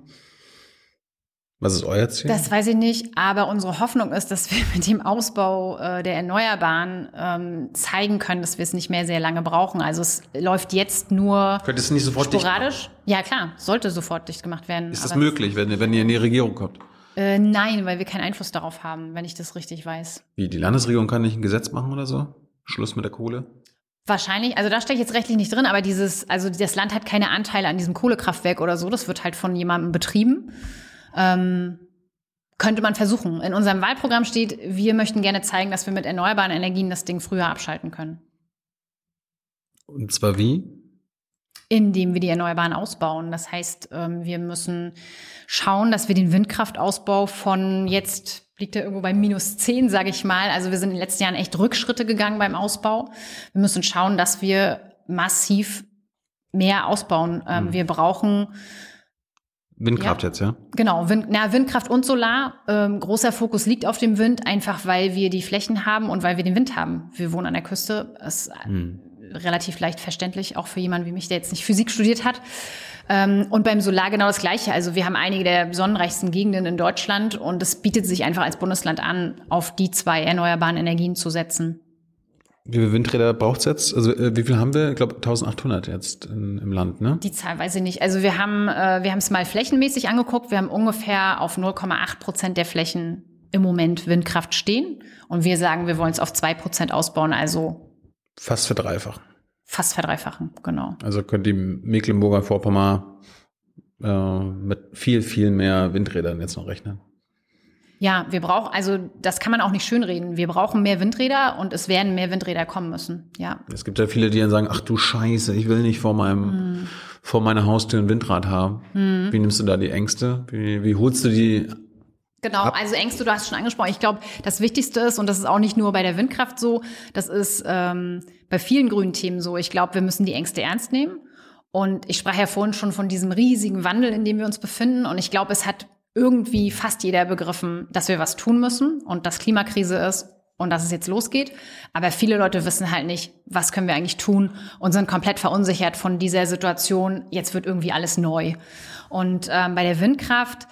Was ist euer Ziel? Das weiß ich nicht, aber unsere Hoffnung ist, dass wir mit dem Ausbau äh, der Erneuerbaren ähm, zeigen können, dass wir es nicht mehr sehr lange brauchen. Also es läuft jetzt nur Könnte es nicht sofort sporadisch. dicht machen? Ja klar, sollte sofort dicht gemacht werden. Ist das möglich, wenn, wenn ihr in die Regierung kommt? Äh, nein, weil wir keinen Einfluss darauf haben, wenn ich das richtig weiß. Wie, die Landesregierung kann nicht ein Gesetz machen oder so? Schluss mit der Kohle? Wahrscheinlich, also da stecke ich jetzt rechtlich nicht drin, aber dieses, also das Land hat keine Anteile an diesem Kohlekraftwerk oder so, das wird halt von jemandem betrieben. Ähm, könnte man versuchen. In unserem Wahlprogramm steht, wir möchten gerne zeigen, dass wir mit erneuerbaren Energien das Ding früher abschalten können. Und zwar wie? Indem wir die Erneuerbaren ausbauen. Das heißt, ähm, wir müssen schauen, dass wir den Windkraftausbau von jetzt liegt er irgendwo bei minus zehn, sage ich mal. Also wir sind in den letzten Jahren echt Rückschritte gegangen beim Ausbau. Wir müssen schauen, dass wir massiv mehr ausbauen. Ähm, mhm. Wir brauchen Windkraft ja, jetzt, ja? Genau, Wind, na, Windkraft und Solar. Ähm, großer Fokus liegt auf dem Wind, einfach weil wir die Flächen haben und weil wir den Wind haben. Wir wohnen an der Küste. Das ist mhm. relativ leicht verständlich, auch für jemanden wie mich, der jetzt nicht Physik studiert hat. Ähm, und beim Solar genau das Gleiche. Also wir haben einige der sonnenreichsten Gegenden in Deutschland und es bietet sich einfach als Bundesland an, auf die zwei erneuerbaren Energien zu setzen. Wie viele Windräder braucht es jetzt? Also äh, wie viel haben wir? Ich glaube eintausendachthundert jetzt in, im Land, ne? Die Zahl weiß ich nicht. Also wir haben äh, wir haben es mal flächenmäßig angeguckt. Wir haben ungefähr auf null Komma acht Prozent der Flächen im Moment Windkraft stehen. Und wir sagen, wir wollen es auf zwei Prozent ausbauen, also fast verdreifachen. Fast verdreifachen, genau. Also könnte die Mecklenburger Vorpommern äh, mit viel, viel mehr Windrädern jetzt noch rechnen. Ja, wir brauchen, also das kann man auch nicht schönreden. Wir brauchen mehr Windräder und es werden mehr Windräder kommen müssen, ja. Es gibt ja viele, die dann sagen, ach du Scheiße, ich will nicht vor meinem, hm. vor meiner Haustür ein Windrad haben. Hm. Wie nimmst du da die Ängste? Wie, wie holst du die Genau, ab? Also Ängste, du hast es schon angesprochen. Ich glaube, das Wichtigste ist, und das ist auch nicht nur bei der Windkraft so, das ist ähm, bei vielen grünen Themen so. Ich glaube, wir müssen die Ängste ernst nehmen. Und ich sprach ja vorhin schon von diesem riesigen Wandel, in dem wir uns befinden. Und ich glaube, es hat irgendwie fast jeder begriffen, dass wir was tun müssen und dass Klimakrise ist und dass es jetzt losgeht. Aber viele Leute wissen halt nicht, was können wir eigentlich tun und sind komplett verunsichert von dieser Situation. Jetzt wird irgendwie alles neu. Und ähm, bei der Windkraft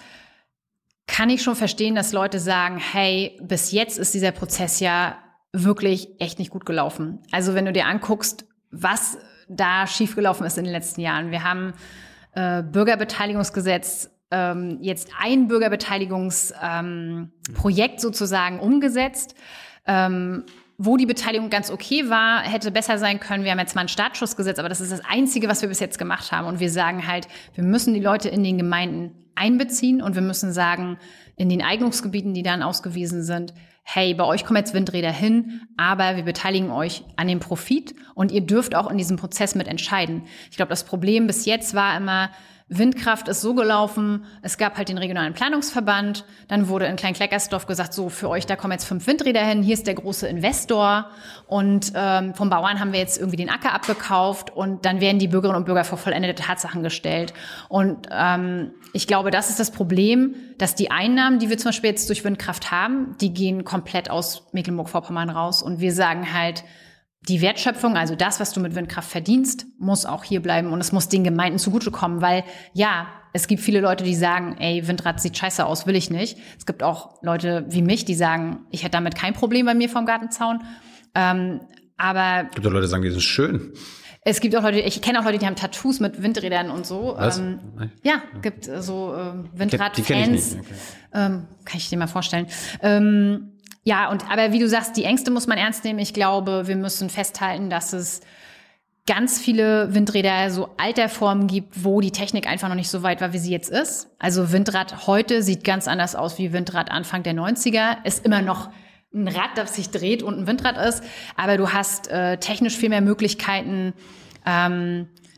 kann ich schon verstehen, dass Leute sagen, hey, bis jetzt ist dieser Prozess ja wirklich echt nicht gut gelaufen. Also wenn du dir anguckst, was da schiefgelaufen ist in den letzten Jahren. Wir haben äh, Bürgerbeteiligungsgesetz, ähm, jetzt ein Bürgerbeteiligungsprojekt ähm, sozusagen umgesetzt, ähm, wo die Beteiligung ganz okay war, hätte besser sein können. Wir haben jetzt mal ein Startschussgesetz, aber das ist das Einzige, was wir bis jetzt gemacht haben. Und wir sagen halt, wir müssen die Leute in den Gemeinden einbeziehen und wir müssen sagen, in den Eignungsgebieten, die dann ausgewiesen sind, hey, bei euch kommen jetzt Windräder hin, aber wir beteiligen euch an dem Profit und ihr dürft auch in diesem Prozess mit entscheiden. Ich glaube, das Problem bis jetzt war immer, Windkraft ist so gelaufen, es gab halt den regionalen Planungsverband, dann wurde in Klein-Kleckersdorf gesagt, so für euch, da kommen jetzt fünf Windräder hin, hier ist der große Investor und ähm, vom Bauern haben wir jetzt irgendwie den Acker abgekauft und dann werden die Bürgerinnen und Bürger vor vollendete Tatsachen gestellt. Und ähm, ich glaube, das ist das Problem, dass die Einnahmen, die wir zum Beispiel jetzt durch Windkraft haben, die gehen komplett aus Mecklenburg-Vorpommern raus und wir sagen halt, die Wertschöpfung, also das, was du mit Windkraft verdienst, muss auch hier bleiben und es muss den Gemeinden zugutekommen, weil ja, es gibt viele Leute, die sagen, ey, Windrad sieht scheiße aus, will ich nicht. Es gibt auch Leute wie mich, die sagen, ich hätte damit kein Problem bei mir vom Gartenzaun. Ähm, aber es gibt auch Leute, die sagen, das ist schön. Es gibt auch Leute, ich kenne auch Leute, die haben Tattoos mit Windrädern und so. Was? Ähm, ja, gibt so ähm, Windrad-Fans. Die kenn ich nicht. Okay. Ähm, kann ich dir mal vorstellen. Ähm, Ja, und aber wie du sagst, die Ängste muss man ernst nehmen. Ich glaube, wir müssen festhalten, dass es ganz viele Windräder so alter Formen gibt, wo die Technik einfach noch nicht so weit war, wie sie jetzt ist. Also Windrad heute sieht ganz anders aus wie Windrad Anfang der neunziger. Ist immer noch ein Rad, das sich dreht und ein Windrad ist. Aber du hast äh, technisch viel mehr Möglichkeiten, ähm,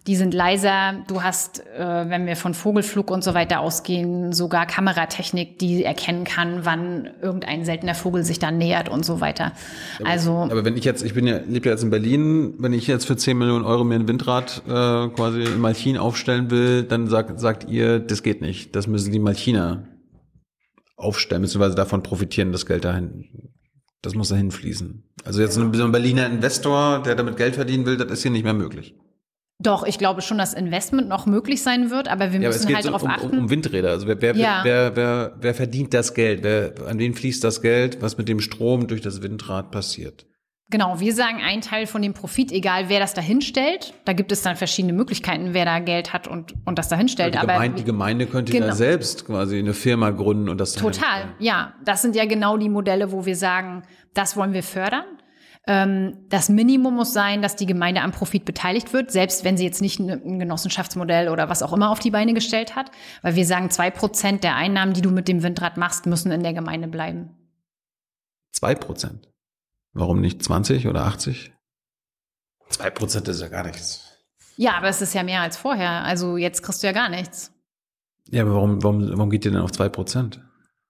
Die sind leiser. Du hast, äh, wenn wir von Vogelflug und so weiter ausgehen, sogar Kameratechnik, die erkennen kann, wann irgendein seltener Vogel sich dann nähert und so weiter. Aber, also, aber wenn ich jetzt, ich bin ja, lebe ja jetzt in Berlin, wenn ich jetzt für zehn Millionen Euro mir ein Windrad äh, quasi in Malchin aufstellen will, dann sagt, sagt ihr, das geht nicht. Das müssen die Malchiner aufstellen, beziehungsweise davon profitieren, das Geld dahin, das muss dahin fließen. Also jetzt so ein Berliner Investor, der damit Geld verdienen will, das ist hier nicht mehr möglich. Doch, ich glaube schon, dass Investment noch möglich sein wird, aber wir ja, müssen aber halt so darauf um, achten. Um, um Windräder. Also wer, wer, ja. wer, wer, wer verdient das Geld? Wer, an wen fließt das Geld? Was mit dem Strom durch das Windrad passiert? Genau, wir sagen, ein Teil von dem Profit, egal wer das da hinstellt, da gibt es dann verschiedene Möglichkeiten, wer da Geld hat und, und das da hinstellt. Ja, die, Gemeinde, die Gemeinde könnte genau. ja selbst quasi eine Firma gründen und das Total, ja. Das sind ja genau die Modelle, wo wir sagen, das wollen wir fördern. Das Minimum muss sein, dass die Gemeinde am Profit beteiligt wird, selbst wenn sie jetzt nicht ein Genossenschaftsmodell oder was auch immer auf die Beine gestellt hat. Weil wir sagen, zwei Prozent der Einnahmen, die du mit dem Windrad machst, müssen in der Gemeinde bleiben. Zwei Prozent? Warum nicht zwanzig oder achtzig? Zwei Prozent ist ja gar nichts. Ja, aber es ist ja mehr als vorher. Also jetzt kriegst du ja gar nichts. Ja, aber warum, warum, warum geht ihr denn auf zwei Prozent?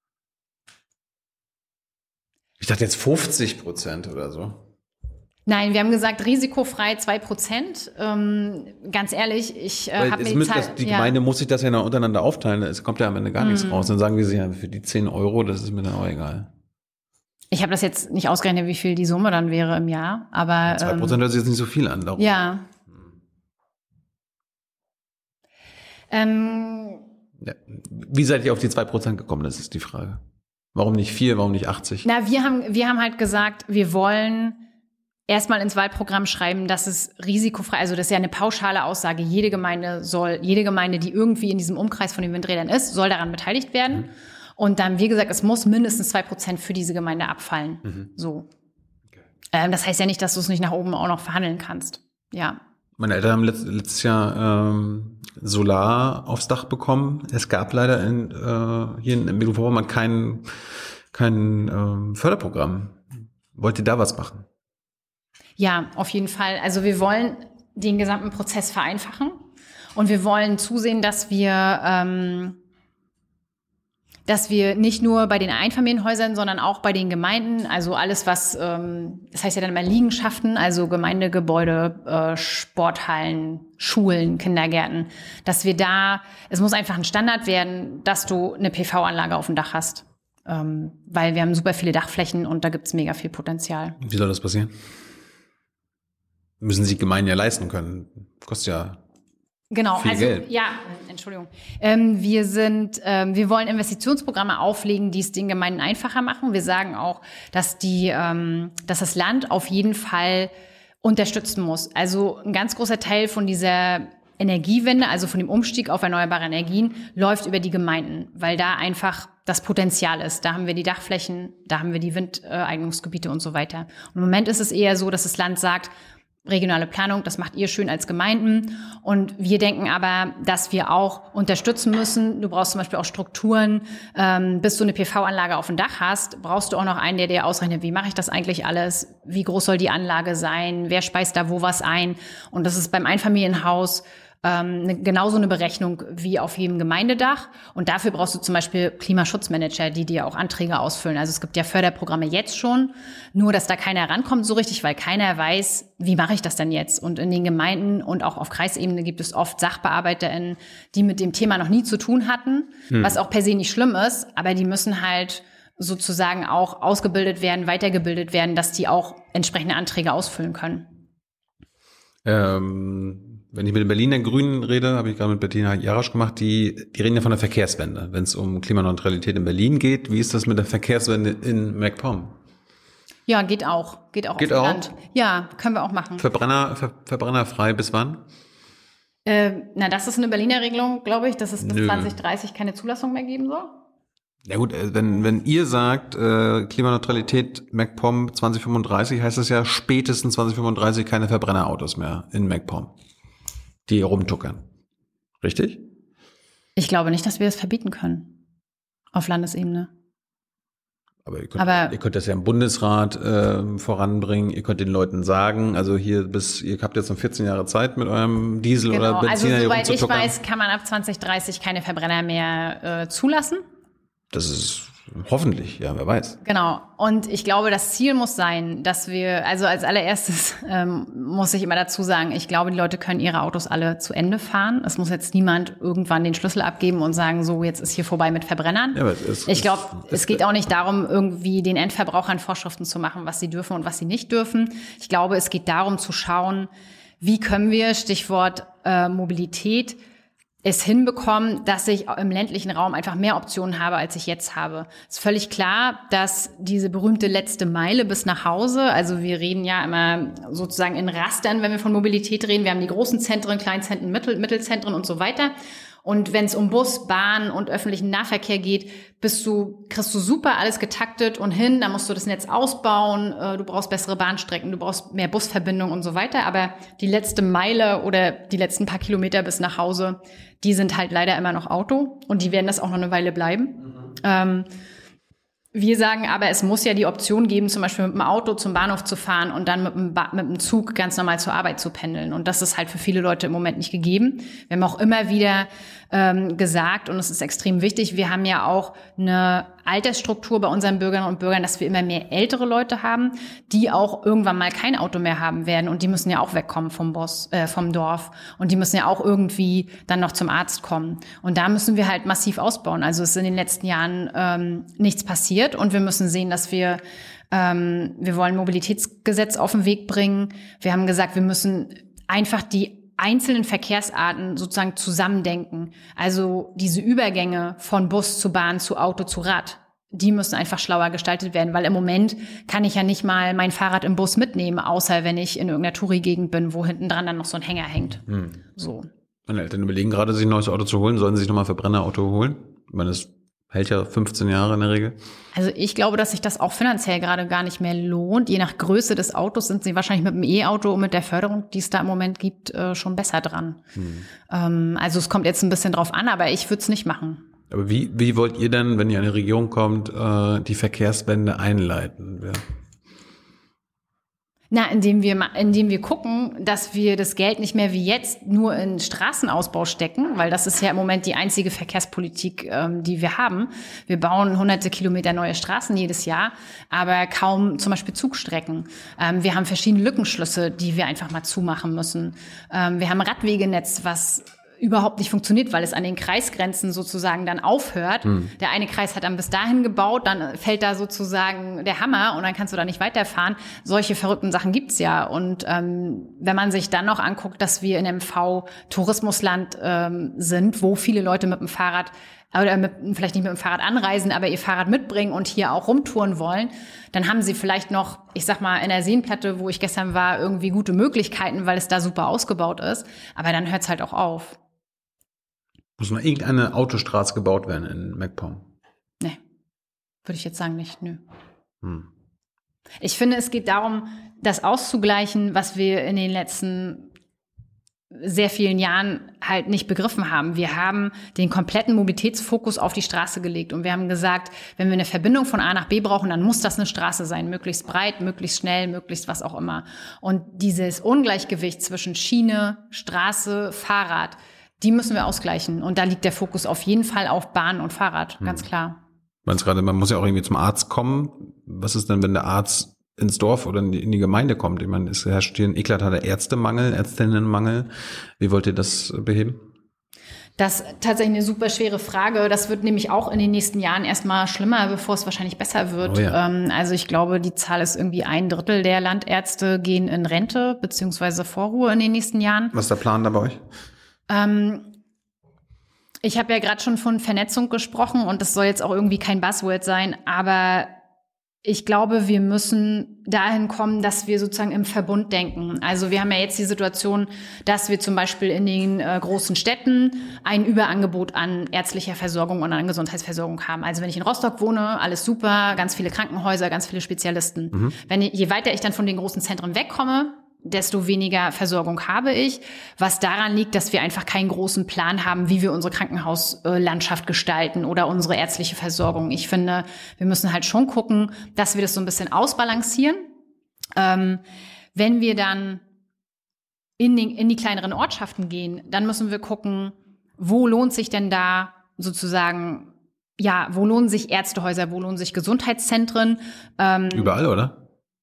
Ich dachte jetzt fünfzig Prozent oder so. Nein, wir haben gesagt, risikofrei zwei Prozent. Ähm, ganz ehrlich, ich äh, habe mir die Zahl... Das, die ja. Gemeinde muss sich das ja noch untereinander aufteilen. Es kommt ja am Ende gar nichts mm. raus. Dann sagen wir sich ja, für die zehn Euro, das ist mir dann auch egal. Ich habe das jetzt nicht ausgerechnet, wie viel die Summe dann wäre im Jahr, aber... zwei Prozent ähm, hört sich jetzt nicht so viel an. Darum. Ja. Ähm, ja. Wie seid ihr auf die zwei Prozent gekommen? Das ist die Frage. Warum nicht vier, warum nicht achtzig? Na, wir haben, wir haben halt gesagt, wir wollen erstmal ins Wahlprogramm schreiben, dass es risikofrei, also das ist ja eine pauschale Aussage, jede Gemeinde soll, jede Gemeinde, die irgendwie in diesem Umkreis von den Windrädern ist, soll daran beteiligt werden. Mhm. Und dann haben wir gesagt, es muss mindestens zwei Prozent für diese Gemeinde abfallen. Mhm. So. Okay. Ähm, das heißt ja nicht, dass du es nicht nach oben auch noch verhandeln kannst. Ja. Meine Eltern haben letzt, letztes Jahr ähm, Solar aufs Dach bekommen. Es gab leider in, äh, hier in Mecklenburg-Vorpommern kein, kein ähm, Förderprogramm. Wollt ihr da was machen? Ja, auf jeden Fall. Also wir wollen den gesamten Prozess vereinfachen und wir wollen zusehen, dass wir ähm, dass wir nicht nur bei den Einfamilienhäusern, sondern auch bei den Gemeinden, also alles, was, ähm, das heißt ja dann immer Liegenschaften, also Gemeindegebäude, äh, Sporthallen, Schulen, Kindergärten, dass wir da, es muss einfach ein Standard werden, dass du eine P V-Anlage auf dem Dach hast. Ähm, weil wir haben super viele Dachflächen und da gibt's mega viel Potenzial. Wie soll das passieren? Müssen sich Gemeinden ja leisten können. Kostet ja Genau, viel also Geld. ja, Entschuldigung. Ähm, wir sind, ähm, wir wollen Investitionsprogramme auflegen, die es den Gemeinden einfacher machen. Wir sagen auch, dass die, ähm, dass das Land auf jeden Fall unterstützen muss. Also ein ganz großer Teil von dieser Energiewende, also von dem Umstieg auf erneuerbare Energien, läuft über die Gemeinden, weil da einfach das Potenzial ist. Da haben wir die Dachflächen, da haben wir die Windeignungsgebiete und so weiter. Und im Moment ist es eher so, dass das Land sagt, regionale Planung, das macht ihr schön als Gemeinden. Und wir denken aber, dass wir auch unterstützen müssen. Du brauchst zum Beispiel auch Strukturen. Ähm, bis du eine P V-Anlage auf dem Dach hast, brauchst du auch noch einen, der dir ausrechnet, wie mache ich das eigentlich alles? Wie groß soll die Anlage sein? Wer speist da wo was ein? Und das ist beim Einfamilienhaus ähm, ne, genauso eine Berechnung wie auf jedem Gemeindedach. Und dafür brauchst du zum Beispiel Klimaschutzmanager, die dir auch Anträge ausfüllen. Also es gibt ja Förderprogramme jetzt schon, nur dass da keiner rankommt so richtig, weil keiner weiß, wie mache ich das denn jetzt? Und in den Gemeinden und auch auf Kreisebene gibt es oft SachbearbeiterInnen, die mit dem Thema noch nie zu tun hatten, hm. was auch per se nicht schlimm ist, aber die müssen halt sozusagen auch ausgebildet werden, weitergebildet werden, dass die auch entsprechende Anträge ausfüllen können. Ähm Wenn ich mit den Berliner Grünen rede, habe ich gerade mit Bettina Jarasch gemacht, die, die reden ja von der Verkehrswende, wenn es um Klimaneutralität in Berlin geht. Wie ist das mit der Verkehrswende in MacPom? Ja, geht auch. Geht auch geht auf auch? Land. Ja, können wir auch machen. Verbrenner, ver, verbrennerfrei bis wann? Äh, na, das ist eine Berliner Regelung, glaube ich, dass es bis Nö. zwanzig dreißig keine Zulassung mehr geben soll. Ja gut, wenn, wenn ihr sagt, äh, Klimaneutralität MacPom zwanzig fünfunddreißig, heißt das ja spätestens zwanzig fünfunddreißig keine Verbrennerautos mehr in MacPom, die hier rumtuckern. Richtig? Ich glaube nicht, dass wir das verbieten können. Auf Landesebene. Aber ihr könnt, Aber ihr könnt das ja im Bundesrat äh, voranbringen, ihr könnt den Leuten sagen, also hier bis, ihr habt jetzt noch vierzehn Jahre Zeit mit eurem Diesel genau, oder Benziner also hier soweit ich rumzutuckern. weiß, kann man ab zwanzig dreißig keine Verbrenner mehr äh, zulassen. Das ist hoffentlich, ja, wer weiß. Genau. Und ich glaube, das Ziel muss sein, dass wir, also als allererstes ähm, muss ich immer dazu sagen, ich glaube, die Leute können ihre Autos alle zu Ende fahren. Es muss jetzt niemand irgendwann den Schlüssel abgeben und sagen, so, jetzt ist hier vorbei mit Verbrennern. Ja, aber es, ich glaube, es, es geht auch nicht darum, irgendwie den Endverbrauchern Vorschriften zu machen, was sie dürfen und was sie nicht dürfen. Ich glaube, es geht darum zu schauen, wie können wir, Stichwort äh, Mobilität, es hinbekommen, dass ich im ländlichen Raum einfach mehr Optionen habe, als ich jetzt habe. Es ist völlig klar, dass diese berühmte letzte Meile bis nach Hause, also wir reden ja immer sozusagen in Rastern, wenn wir von Mobilität reden. Wir haben die großen Zentren, Kleinzentren, Mittel, Mittelzentren und so weiter. Und wenn es um Bus, Bahn und öffentlichen Nahverkehr geht, bist du, kriegst du super alles getaktet und hin, dann musst du das Netz ausbauen, du brauchst bessere Bahnstrecken, du brauchst mehr Busverbindungen und so weiter. Aber die letzte Meile oder die letzten paar Kilometer bis nach Hause, die sind halt leider immer noch Auto und die werden das auch noch eine Weile bleiben. Mhm. Ähm, Wir sagen aber, es muss ja die Option geben, zum Beispiel mit dem Auto zum Bahnhof zu fahren und dann mit dem, ba- mit dem Zug ganz normal zur Arbeit zu pendeln. Und das ist halt für viele Leute im Moment nicht gegeben. Wir haben auch immer wieder ähm, gesagt, und es ist extrem wichtig, wir haben ja auch eine Altersstruktur bei unseren Bürgerinnen und Bürgern, dass wir immer mehr ältere Leute haben, die auch irgendwann mal kein Auto mehr haben werden. Und die müssen ja auch wegkommen vom Boss, äh, vom Dorf. Und die müssen ja auch irgendwie dann noch zum Arzt kommen. Und da müssen wir halt massiv ausbauen. Also es ist in den letzten Jahren ähm, nichts passiert. Und wir müssen sehen, dass wir, ähm, wir wollen ein Mobilitätsgesetz auf den Weg bringen. Wir haben gesagt, wir müssen einfach die einzelnen Verkehrsarten sozusagen zusammendenken. Also diese Übergänge von Bus zu Bahn zu Auto zu Rad, die müssen einfach schlauer gestaltet werden, weil im Moment kann ich ja nicht mal mein Fahrrad im Bus mitnehmen, außer wenn ich in irgendeiner Touri-Gegend bin, wo hinten dran dann noch so ein Hänger hängt. Hm. So. Meine Eltern überlegen gerade, sich ein neues Auto zu holen. Sollen sie sich nochmal ein Verbrennerauto holen? Ich meine, das hält ja fünfzehn Jahre in der Regel. Also ich glaube, dass sich das auch finanziell gerade gar nicht mehr lohnt. Je nach Größe des Autos sind sie wahrscheinlich mit dem E-Auto und mit der Förderung, die es da im Moment gibt, schon besser dran. Hm. Ähm, also es kommt jetzt ein bisschen drauf an, aber ich würde es nicht machen. Aber wie, wie wollt ihr denn, wenn ihr in die Regierung kommt, äh, die Verkehrswende einleiten? Ja. Na, indem wir, indem wir gucken, dass wir das Geld nicht mehr wie jetzt nur in Straßenausbau stecken, weil das ist ja im Moment die einzige Verkehrspolitik, ähm, die wir haben. Wir bauen hunderte Kilometer neue Straßen jedes Jahr, aber kaum zum Beispiel Zugstrecken. Ähm, wir haben verschiedene Lückenschlüsse, die wir einfach mal zumachen müssen. Ähm, wir haben ein Radwegenetz, was überhaupt nicht funktioniert, weil es an den Kreisgrenzen sozusagen dann aufhört. Hm. Der eine Kreis hat dann bis dahin gebaut, dann fällt da sozusagen der Hammer und dann kannst du da nicht weiterfahren. Solche verrückten Sachen gibt's ja. Und ähm, wenn man sich dann noch anguckt, dass wir in M V Tourismusland ähm, sind, wo viele Leute mit dem Fahrrad oder mit, vielleicht nicht mit dem Fahrrad anreisen, aber ihr Fahrrad mitbringen und hier auch rumtouren wollen, dann haben sie vielleicht noch, ich sag mal, in der Seenplatte, wo ich gestern war, irgendwie gute Möglichkeiten, weil es da super ausgebaut ist. Aber dann hört's halt auch auf. Muss noch irgendeine Autostraße gebaut werden in MacPom? Nee, würde ich jetzt sagen nicht, nö. Hm. Ich finde, es geht darum, das auszugleichen, was wir in den letzten sehr vielen Jahren halt nicht begriffen haben. Wir haben den kompletten Mobilitätsfokus auf die Straße gelegt und wir haben gesagt, wenn wir eine Verbindung von A nach B brauchen, dann muss das eine Straße sein, möglichst breit, möglichst schnell, möglichst was auch immer. Und dieses Ungleichgewicht zwischen Schiene, Straße, Fahrrad, die müssen wir ausgleichen. Und da liegt der Fokus auf jeden Fall auf Bahn und Fahrrad, hm. ganz klar. Man gerade, man muss ja auch irgendwie zum Arzt kommen. Was ist denn, wenn der Arzt ins Dorf oder in die, in die Gemeinde kommt? Ich meine, es herrscht hier ein eklatanter Ärztemangel, Ärztinnenmangel. Wie wollt ihr das beheben? Das ist tatsächlich eine super schwere Frage. Das wird nämlich auch in den nächsten Jahren erstmal schlimmer, bevor es wahrscheinlich besser wird. Oh ja. ähm, also ich glaube, die Zahl ist irgendwie ein Drittel der Landärzte gehen in Rente beziehungsweise Vorruhe in den nächsten Jahren. Was ist der Plan da bei euch? Ich habe ja gerade schon von Vernetzung gesprochen und das soll jetzt auch irgendwie kein Buzzword sein, aber ich glaube, wir müssen dahin kommen, dass wir sozusagen im Verbund denken. Also wir haben ja jetzt die Situation, dass wir zum Beispiel in den äh, großen Städten ein Überangebot an ärztlicher Versorgung und an Gesundheitsversorgung haben. Also wenn ich in Rostock wohne, alles super, ganz viele Krankenhäuser, ganz viele Spezialisten. Mhm. Wenn je weiter ich dann von den großen Zentren wegkomme, desto weniger Versorgung habe ich, was daran liegt, dass wir einfach keinen großen Plan haben, wie wir unsere Krankenhauslandschaft gestalten oder unsere ärztliche Versorgung. Ich finde, wir müssen halt schon gucken, dass wir das so ein bisschen ausbalancieren. Ähm, wenn wir dann in, den, in die kleineren Ortschaften gehen, dann müssen wir gucken, wo lohnt sich denn da sozusagen, ja, wo lohnen sich Ärztehäuser, wo lohnen sich Gesundheitszentren? Ähm, Überall, oder?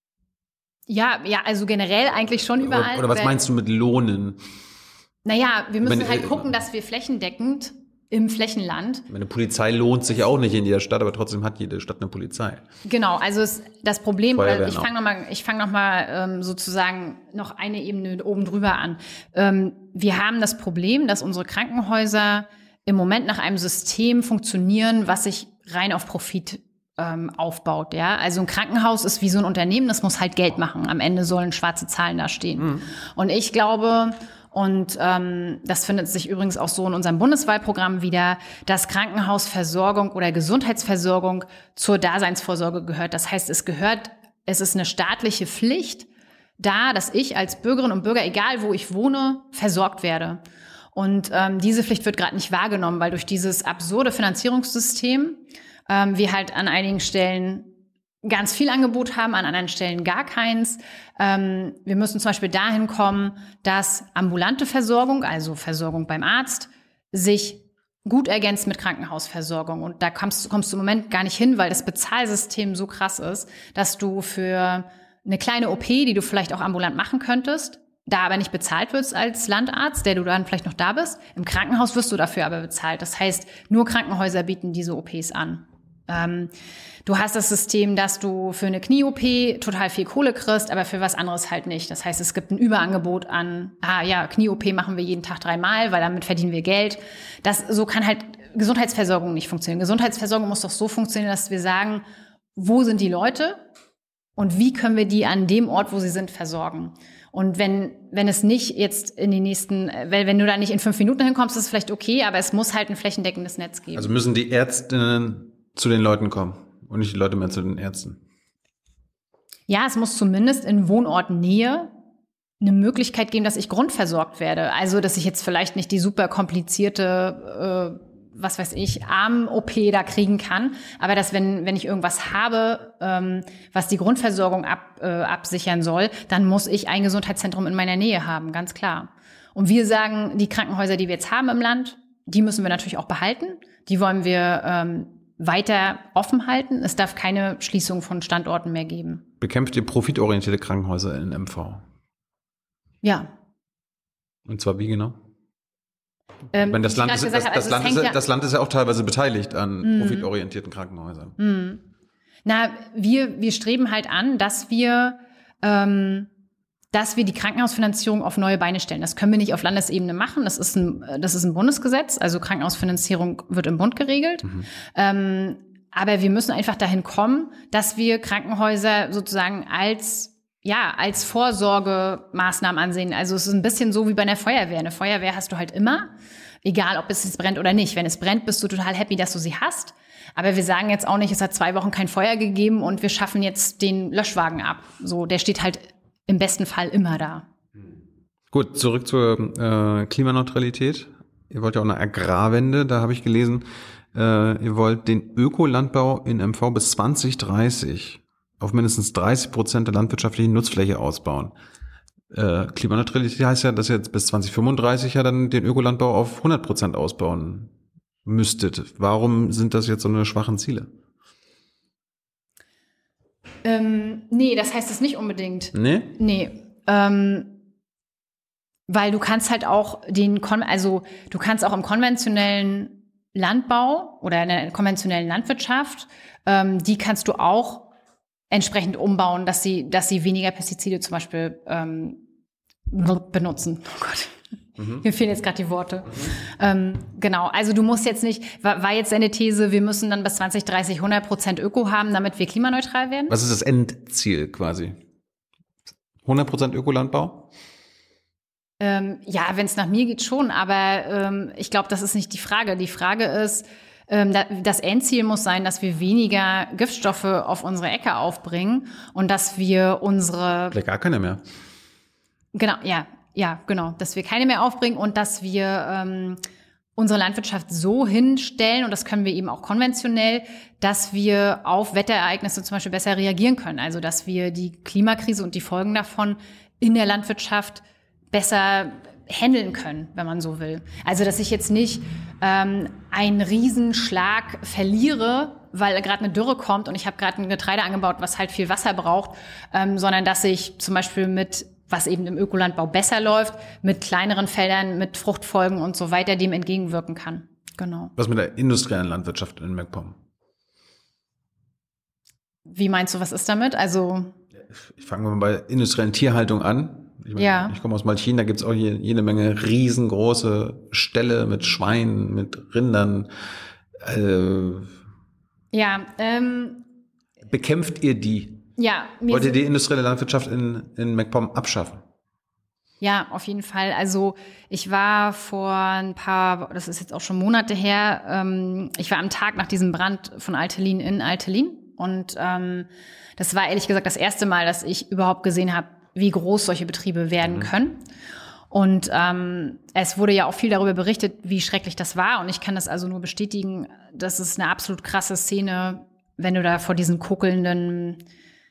Ja, ja, also generell eigentlich schon überall. Oder, oder was meinst du mit Lohnen? Naja, wir müssen meine, halt gucken, dass wir flächendeckend im Flächenland. Eine Polizei lohnt sich auch nicht in jeder Stadt, aber trotzdem hat jede Stadt eine Polizei. Genau, also es, das Problem, oder ich auch. fange nochmal, ich fange nochmal ähm, sozusagen noch eine Ebene oben drüber an. Ähm, wir haben das Problem, dass unsere Krankenhäuser im Moment nach einem System funktionieren, was sich rein auf Profit ähm, aufbaut. Ja, also ein Krankenhaus ist wie so ein Unternehmen, das muss halt Geld machen. Am Ende sollen schwarze Zahlen da stehen. Mhm. Und ich glaube, und ähm, das findet sich übrigens auch so in unserem Bundeswahlprogramm wieder, dass Krankenhausversorgung oder Gesundheitsversorgung zur Daseinsvorsorge gehört. Das heißt, es gehört, es ist eine staatliche Pflicht da, dass ich als Bürgerin und Bürger, egal wo ich wohne, versorgt werde. Und ähm, diese Pflicht wird gerade nicht wahrgenommen, weil durch dieses absurde Finanzierungssystem ähm, wir halt an einigen Stellen ganz viel Angebot haben, an anderen Stellen gar keins. Ähm, wir müssen zum Beispiel dahin kommen, dass ambulante Versorgung, also Versorgung beim Arzt, sich gut ergänzt mit Krankenhausversorgung. Und da kommst, kommst du im Moment gar nicht hin, weil das Bezahlsystem so krass ist, dass du für eine kleine O P, die du vielleicht auch ambulant machen könntest, da aber nicht bezahlt wirst als Landarzt, der du dann vielleicht noch da bist. Im Krankenhaus wirst du dafür aber bezahlt. Das heißt, nur Krankenhäuser bieten diese O Ps an. Ähm, du hast das System, dass du für eine Knie-O P total viel Kohle kriegst, aber für was anderes halt nicht. Das heißt, es gibt ein Überangebot an, ah ja, Knie-O P machen wir jeden Tag dreimal, weil damit verdienen wir Geld. Das, so kann halt Gesundheitsversorgung nicht funktionieren. Gesundheitsversorgung muss doch so funktionieren, dass wir sagen, wo sind die Leute und wie können wir die an dem Ort, wo sie sind, versorgen. Und wenn, wenn es nicht jetzt in den nächsten, wenn, wenn du da nicht in fünf Minuten hinkommst, ist es vielleicht okay, aber es muss halt ein flächendeckendes Netz geben. Also müssen die Ärztinnen zu den Leuten kommen und nicht die Leute mehr zu den Ärzten. Ja, es muss zumindest in Wohnortnähe eine Möglichkeit geben, dass ich grundversorgt werde. Also, dass ich jetzt vielleicht nicht die super komplizierte, äh, was weiß ich, Arm-O P da kriegen kann, aber dass, wenn wenn ich irgendwas habe, ähm, was die Grundversorgung ab, äh, absichern soll, dann muss ich ein Gesundheitszentrum in meiner Nähe haben, ganz klar. Und wir sagen, die Krankenhäuser, die wir jetzt haben im Land, die müssen wir natürlich auch behalten. Die wollen wir ähm, weiter offen halten. Es darf keine Schließung von Standorten mehr geben. Bekämpft ihr profitorientierte Krankenhäuser in M V? Ja. Und zwar wie genau? Ähm, Wenn das, Land ist, gesagt, das, das, also Land ist, ja, das Land ist ja auch teilweise beteiligt an mm. profitorientierten Krankenhäusern. Mm. Na, wir, wir streben halt an, dass wir, ähm, dass wir die Krankenhausfinanzierung auf neue Beine stellen. Das können wir nicht auf Landesebene machen. Das ist ein, das ist ein Bundesgesetz. Also Krankenhausfinanzierung wird im Bund geregelt. Mhm. Ähm, aber wir müssen einfach dahin kommen, dass wir Krankenhäuser sozusagen als ja, als Vorsorgemaßnahmen ansehen. Also es ist ein bisschen so wie bei einer Feuerwehr. Eine Feuerwehr hast du halt immer, egal ob es jetzt brennt oder nicht. Wenn es brennt, bist du total happy, dass du sie hast. Aber wir sagen jetzt auch nicht, es hat zwei Wochen kein Feuer gegeben und wir schaffen jetzt den Löschwagen ab. So, der steht halt im besten Fall immer da. Gut, zurück zur äh, Klimaneutralität. Ihr wollt ja auch eine Agrarwende. Da habe ich gelesen, äh, ihr wollt den Ökolandbau in M V bis zwanzig dreißig auf mindestens dreißig Prozent der landwirtschaftlichen Nutzfläche ausbauen. Äh, Klimaneutralität heißt ja, dass ihr jetzt bis zwanzig fünfunddreißig ja dann den Ökolandbau auf hundert Prozent ausbauen müsstet. Warum sind das jetzt so eine schwachen Ziele? Ähm, nee, das heißt es nicht unbedingt. Nee? Nee. Ähm, weil du kannst halt auch den, Kon- also du kannst auch im konventionellen Landbau oder in der konventionellen Landwirtschaft, ähm, die kannst du auch entsprechend umbauen, dass sie, dass sie weniger Pestizide zum Beispiel ähm, benutzen. Oh Gott, mhm. Mir fehlen jetzt gerade die Worte. Mhm. Ähm, genau, also du musst jetzt nicht, war, war jetzt deine These, wir müssen dann bis zwanzig dreißig hundert Prozent Öko haben, damit wir klimaneutral werden? Was ist das Endziel quasi? hundert Prozent Ökolandbau? Ähm, ja, wenn es nach mir geht schon, aber ähm, ich glaube, das ist nicht die Frage. Die Frage ist, das Endziel muss sein, dass wir weniger Giftstoffe auf unsere Äcker aufbringen und dass wir unsere... Vielleicht gar keine mehr. Genau, ja, ja, genau, dass wir keine mehr aufbringen und dass wir ähm, unsere Landwirtschaft so hinstellen, und das können wir eben auch konventionell, dass wir auf Wetterereignisse zum Beispiel besser reagieren können. Also dass wir die Klimakrise und die Folgen davon in der Landwirtschaft besser handeln können, wenn man so will. Also dass ich jetzt nicht ähm, einen Riesenschlag verliere, weil gerade eine Dürre kommt und ich habe gerade ein Getreide angebaut, was halt viel Wasser braucht, ähm, sondern dass ich zum Beispiel mit, was eben im Ökolandbau besser läuft, mit kleineren Feldern, mit Fruchtfolgen und so weiter dem entgegenwirken kann. Genau. Was mit der industriellen Landwirtschaft in MacPom? Wie meinst du, was ist damit? Also Ich fange mal bei industriellen Tierhaltung an. Ich, meine, Ja. ich komme aus Malchin, da gibt's auch hier jede Menge riesengroße Ställe mit Schweinen, mit Rindern. Äh, ja, ähm, bekämpft ihr die? ja, mir Wollt ihr sind- die industrielle Landwirtschaft in, in MacPom abschaffen? Ja, auf jeden Fall. Also ich war vor ein paar, das ist jetzt auch schon Monate her, ähm, ich war am Tag nach diesem Brand von Altelin in Altelin. Und ähm, das war ehrlich gesagt das erste Mal, dass ich überhaupt gesehen habe, wie groß solche Betriebe werden Mhm. können. Und ähm, es wurde ja auch viel darüber berichtet, wie schrecklich das war. Und ich kann das also nur bestätigen, das ist eine absolut krasse Szene, wenn du da vor diesen kokelnden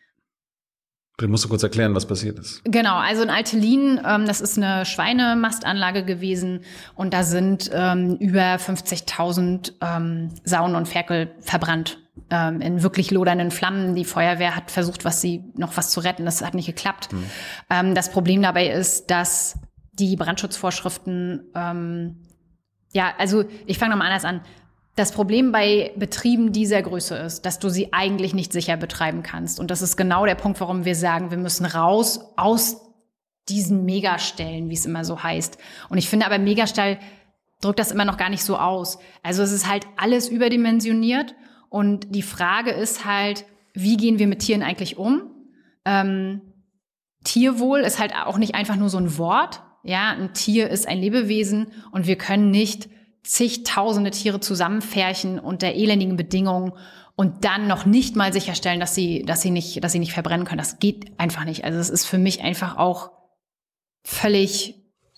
Du musst du kurz erklären, was passiert ist. Genau, also in Altelin, ähm, das ist eine Schweinemastanlage gewesen und da sind ähm, über fünfzigtausend ähm, Sauen und Ferkel verbrannt ähm, in wirklich lodernden Flammen. Die Feuerwehr hat versucht, was sie noch was zu retten, das hat nicht geklappt. Mhm. Ähm, das Problem dabei ist, dass die Brandschutzvorschriften, ähm, ja, also ich fange nochmal anders an. Das Problem bei Betrieben dieser Größe ist, dass du sie eigentlich nicht sicher betreiben kannst. Und das ist genau der Punkt, warum wir sagen, wir müssen raus aus diesen Megastellen, wie es immer so heißt. Und ich finde aber, Megastall drückt das immer noch gar nicht so aus. Also es ist halt alles überdimensioniert. Und die Frage ist halt, wie gehen wir mit Tieren eigentlich um? Ähm, Tierwohl ist halt auch nicht einfach nur so ein Wort. Ja, ein Tier ist ein Lebewesen und wir können nicht zigtausende Tiere zusammenpferchen unter elendigen Bedingungen und dann noch nicht mal sicherstellen, dass sie, dass sie nicht, dass sie nicht verbrennen können. Das geht einfach nicht. Also es ist für mich einfach auch völlig,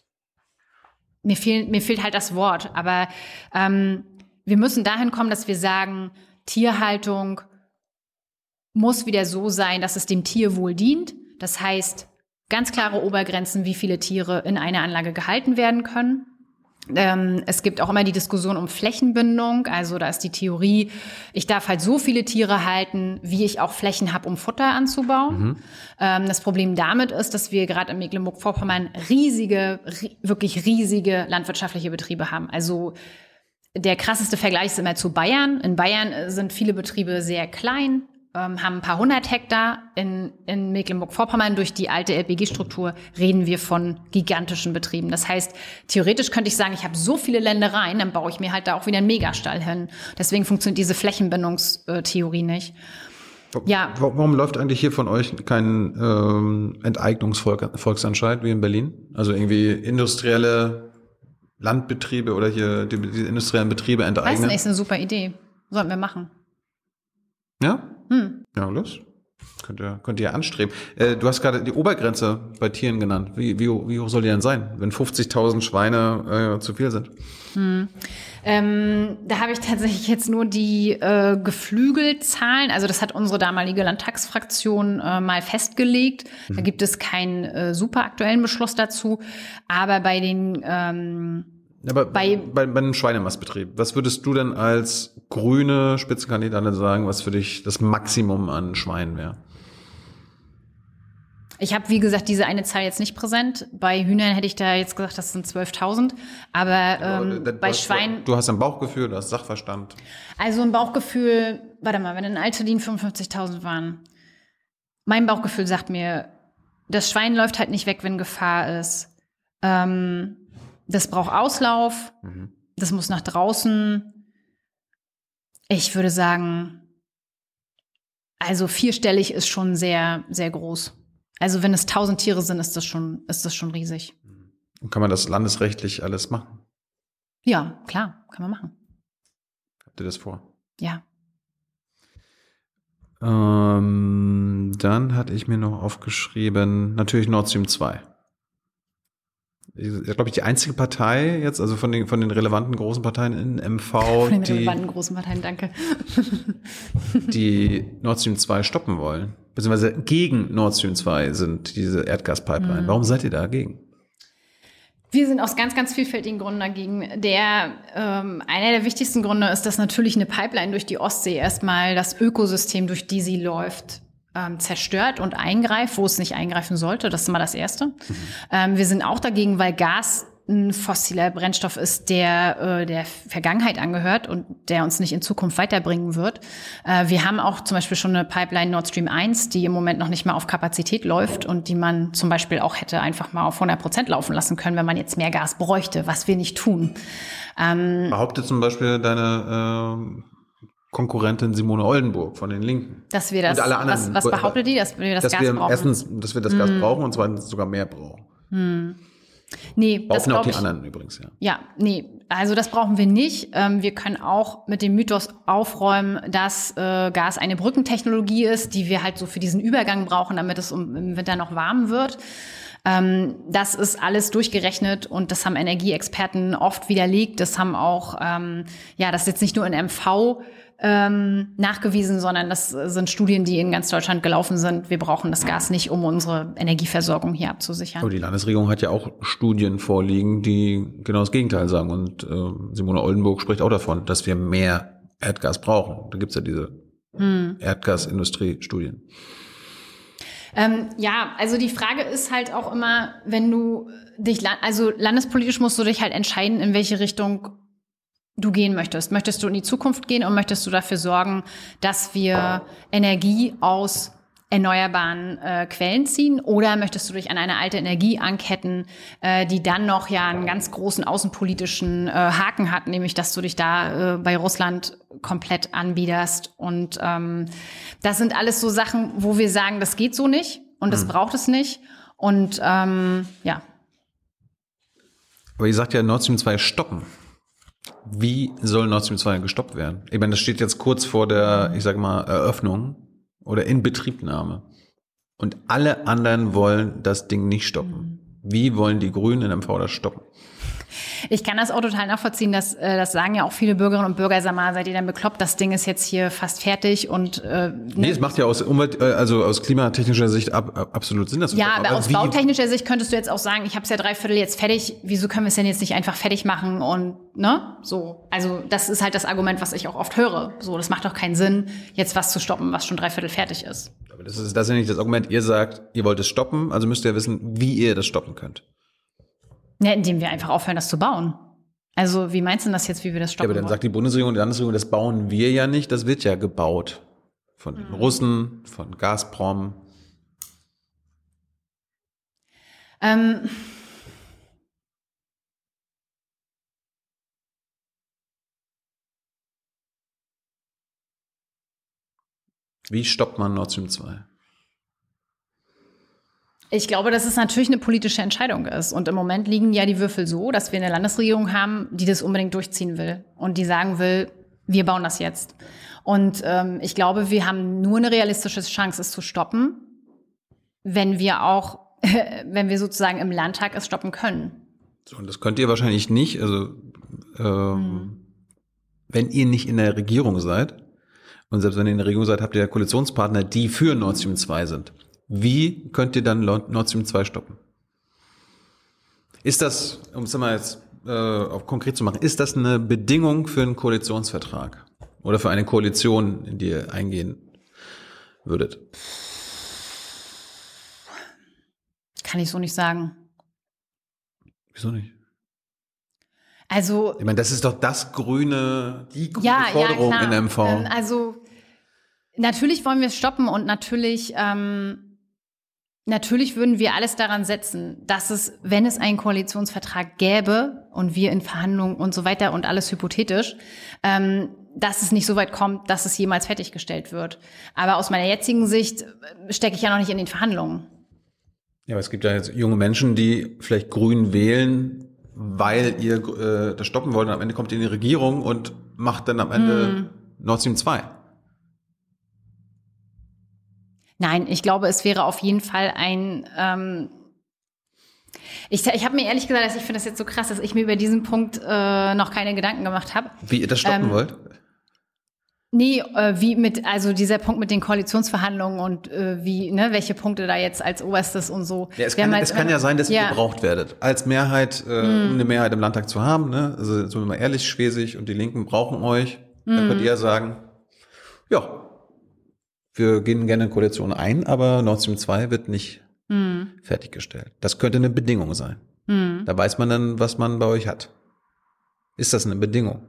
mir fehlt, mir fehlt halt das Wort. Aber ähm, wir müssen dahin kommen, dass wir sagen, Tierhaltung muss wieder so sein, dass es dem Tierwohl dient. Das heißt, ganz klare Obergrenzen, wie viele Tiere in einer Anlage gehalten werden können. Ähm, es gibt auch immer die Diskussion um Flächenbindung. Also da ist die Theorie, ich darf halt so viele Tiere halten, wie ich auch Flächen habe, um Futter anzubauen. Mhm. Ähm, das Problem damit ist, dass wir gerade in Mecklenburg-Vorpommern riesige, ri- wirklich riesige landwirtschaftliche Betriebe haben. Also der krasseste Vergleich ist immer zu Bayern. In Bayern sind viele Betriebe sehr klein, ähm, haben ein paar hundert Hektar. In, in Mecklenburg-Vorpommern durch die alte L P G-Struktur reden wir von gigantischen Betrieben. Das heißt, theoretisch könnte ich sagen, ich habe so viele Ländereien, dann baue ich mir halt da auch wieder einen Megastall hin. Deswegen funktioniert diese Flächenbindungstheorie nicht. Ja. Warum läuft eigentlich hier von euch kein ähm, Enteignungsvolksentscheid wie in Berlin? Also irgendwie industrielle Landbetriebe oder hier die, die industriellen Betriebe enteignen? Weiß nicht, ist eine super Idee. Sollten wir machen. Ja? Hm. Ja, los. Könnt ihr, könnt ihr anstreben. Äh, du hast gerade die Obergrenze bei Tieren genannt. Wie, wie, wie hoch soll die denn sein, wenn fünfzigtausend Schweine äh, zu viel sind? Hm. Ähm, da habe ich tatsächlich jetzt nur die äh, Geflügelzahlen. Also das hat unsere damalige Landtagsfraktion äh, mal festgelegt. Mhm. Da gibt es keinen äh, super aktuellen Beschluss dazu. Aber bei den ähm, Aber bei, bei, bei einem Schweinemastbetrieb, was würdest du denn als grüne Spitzenkandidatin sagen, was für dich das Maximum an Schweinen wäre? Ich habe, wie gesagt, diese eine Zahl jetzt nicht präsent. Bei Hühnern hätte ich da jetzt gesagt, das sind zwölftausend. Aber ähm, ja, bei du, Schweinen... Du hast ein Bauchgefühl, du hast Sachverstand. Also ein Bauchgefühl, warte mal, wenn in Altelin fünfundfünfzigtausend waren. Mein Bauchgefühl sagt mir, das Schwein läuft halt nicht weg, wenn Gefahr ist. Ähm, das braucht Auslauf. Mhm. Das muss nach draußen. Ich würde sagen, also vierstellig ist schon sehr, sehr groß. Also wenn es tausend Tiere sind, ist das schon, ist das schon riesig. Und kann man das landesrechtlich alles machen? Ja, klar, kann man machen. Habt ihr das vor? Ja. Ähm, dann hatte ich mir noch aufgeschrieben, natürlich Nord Stream zwei. glaube ich, die einzige Partei jetzt, also von den, von den relevanten großen Parteien in M V, von den die, relevanten großen Parteien, danke. die Nord Stream zwei stoppen wollen. Beziehungsweise gegen Nord Stream zwei sind diese Erdgaspipeline. Mhm. Warum seid ihr dagegen? Wir sind aus ganz, ganz vielfältigen Gründen dagegen. Der, ähm, einer der wichtigsten Gründe ist, dass natürlich eine Pipeline durch die Ostsee erstmal das Ökosystem, durch die sie läuft, ähm, zerstört und eingreift, wo es nicht eingreifen sollte. Das ist immer das Erste. Mhm. Ähm, wir sind auch dagegen, weil Gas ein fossiler Brennstoff ist, der äh, der Vergangenheit angehört und der uns nicht in Zukunft weiterbringen wird. Äh, wir haben auch zum Beispiel schon eine Pipeline Nord Stream eins, die im Moment noch nicht mal auf Kapazität läuft und die man zum Beispiel auch hätte einfach mal auf hundert Prozent laufen lassen können, wenn man jetzt mehr Gas bräuchte, was wir nicht tun. Ähm, Behauptet zum Beispiel deine äh, Konkurrentin Simone Oldenburg von den Linken. Dass wir das, und alle anderen, was, was behauptet die, dass wir das dass Gas wir brauchen? Erstens, dass wir das Gas mm. brauchen und zweitens sogar mehr brauchen. Mm. Nee, das brauchen auch die ich, anderen übrigens, ja. Ja, nee, also das brauchen wir nicht. Ähm, wir können auch mit dem Mythos aufräumen, dass äh, Gas eine Brückentechnologie ist, die wir halt so für diesen Übergang brauchen, damit es um, im Winter noch warm wird. Ähm, das ist alles durchgerechnet und das haben Energieexperten oft widerlegt. Das haben auch, ähm, ja, das ist jetzt nicht nur in M V ähm, nachgewiesen, sondern das sind Studien, die in ganz Deutschland gelaufen sind. Wir brauchen das Gas nicht, um unsere Energieversorgung hier abzusichern. Aber die Landesregierung hat ja auch Studien vorliegen, die genau das Gegenteil sagen. Und äh, Simone Oldenburg spricht auch davon, dass wir mehr Erdgas brauchen. Da gibt's ja diese hm. Erdgasindustrie-Studien. Ähm, ja, also die Frage ist halt auch immer, wenn du dich, also landespolitisch musst du dich halt entscheiden, in welche Richtung du gehen möchtest. Möchtest du in die Zukunft gehen und möchtest du dafür sorgen, dass wir Energie aus erneuerbaren äh, Quellen ziehen, oder möchtest du dich an eine alte Energie anketten, äh, die dann noch ja einen ganz großen außenpolitischen äh, Haken hat, nämlich dass du dich da äh, bei Russland komplett anbiederst. Und ähm, das sind alles so Sachen, wo wir sagen, das geht so nicht und das hm. braucht es nicht. Und ähm, ja. Aber ihr sagt ja, Nord Stream zwei stoppen. Wie soll Nord Stream zwei gestoppt werden? Ich meine, das steht jetzt kurz vor der, ich sage mal, Eröffnung oder Inbetriebnahme. Und alle anderen wollen das Ding nicht stoppen. Wie wollen die Grünen in M V das stoppen? Ich kann das auch total nachvollziehen, dass, äh, das sagen ja auch viele Bürgerinnen und Bürger, sag mal, seid ihr denn bekloppt, das Ding ist jetzt hier fast fertig und äh, ne? Nee, es macht ja aus Umwelt, also aus klimatechnischer Sicht ab, ab, absolut Sinn, dass ja, aber aus bautechnischer Sicht könntest du jetzt auch sagen, ich habe es ja dreiviertel jetzt fertig, wieso können wir es denn jetzt nicht einfach fertig machen und ne, so. Also das ist halt das Argument, was ich auch oft höre. So, das macht doch keinen Sinn, jetzt was zu stoppen, was schon dreiviertel fertig ist. Aber das ist das ist ja nicht das Argument. Ihr sagt, ihr wollt es stoppen, also müsst ihr wissen, wie ihr das stoppen könnt. Ja, indem wir einfach aufhören, das zu bauen. Also wie meinst du das jetzt, wie wir das stoppen? Ja, aber dann wollen? sagt die Bundesregierung und die Landesregierung, das bauen wir ja nicht, das wird ja gebaut. Von den mhm. Russen, von Gazprom. Ähm. Wie stoppt man Nord Stream zwei? Ich glaube, dass es natürlich eine politische Entscheidung ist. Und im Moment liegen ja die Würfel so, dass wir eine Landesregierung haben, die das unbedingt durchziehen will und die sagen will, wir bauen das jetzt. Und ähm, ich glaube, wir haben nur eine realistische Chance, es zu stoppen, wenn wir auch, wenn wir sozusagen im Landtag es stoppen können. So, und das könnt ihr wahrscheinlich nicht. Also ähm, hm. wenn ihr nicht in der Regierung seid, und selbst wenn ihr in der Regierung seid, habt ihr ja Koalitionspartner, die für Nord Stream zwei sind. Wie könnt ihr dann Nord Stream zwei stoppen? Ist das, um es mal jetzt äh, auf konkret zu machen, ist das eine Bedingung für einen Koalitionsvertrag oder für eine Koalition, in die ihr eingehen würdet? Kann ich so nicht sagen. Wieso nicht? Also, ich meine, das ist doch das grüne, die grüne ja, Forderung ja, in M V. Ähm, also natürlich wollen wir es stoppen und natürlich ähm, Natürlich würden wir alles daran setzen, dass es, wenn es einen Koalitionsvertrag gäbe und wir in Verhandlungen und so weiter und alles hypothetisch, ähm, dass es nicht so weit kommt, dass es jemals fertiggestellt wird. Aber aus meiner jetzigen Sicht stecke ich ja noch nicht in den Verhandlungen. Ja, aber es gibt ja jetzt junge Menschen, die vielleicht Grün wählen, weil ihr äh, das stoppen wollt und am Ende kommt ihr in die Regierung und macht dann am Ende hm. Nord Stream zwei. Nein, ich glaube, es wäre auf jeden Fall ein, ähm, Ich, ich habe mir ehrlich gesagt, dass ich finde das jetzt so krass, dass ich mir über diesen Punkt äh, noch keine Gedanken gemacht habe. Wie ihr das stoppen ähm, wollt? Nee, äh, wie mit, also dieser Punkt mit den Koalitionsverhandlungen und äh, wie, ne, welche Punkte da jetzt als oberstes und so. Ja, es kann, es kann ja sein, dass ja. ihr gebraucht werdet. Als Mehrheit, äh, mm. um eine Mehrheit im Landtag zu haben, ne? Also, so mal ehrlich, Schwesig und die Linken brauchen euch. Mm. Dann könnt ihr ja sagen, ja, wir gehen gerne in Koalition ein, aber Nord Stream zwei wird nicht mm. fertiggestellt. Das könnte eine Bedingung sein. Mm. Da weiß man dann, was man bei euch hat. Ist das eine Bedingung?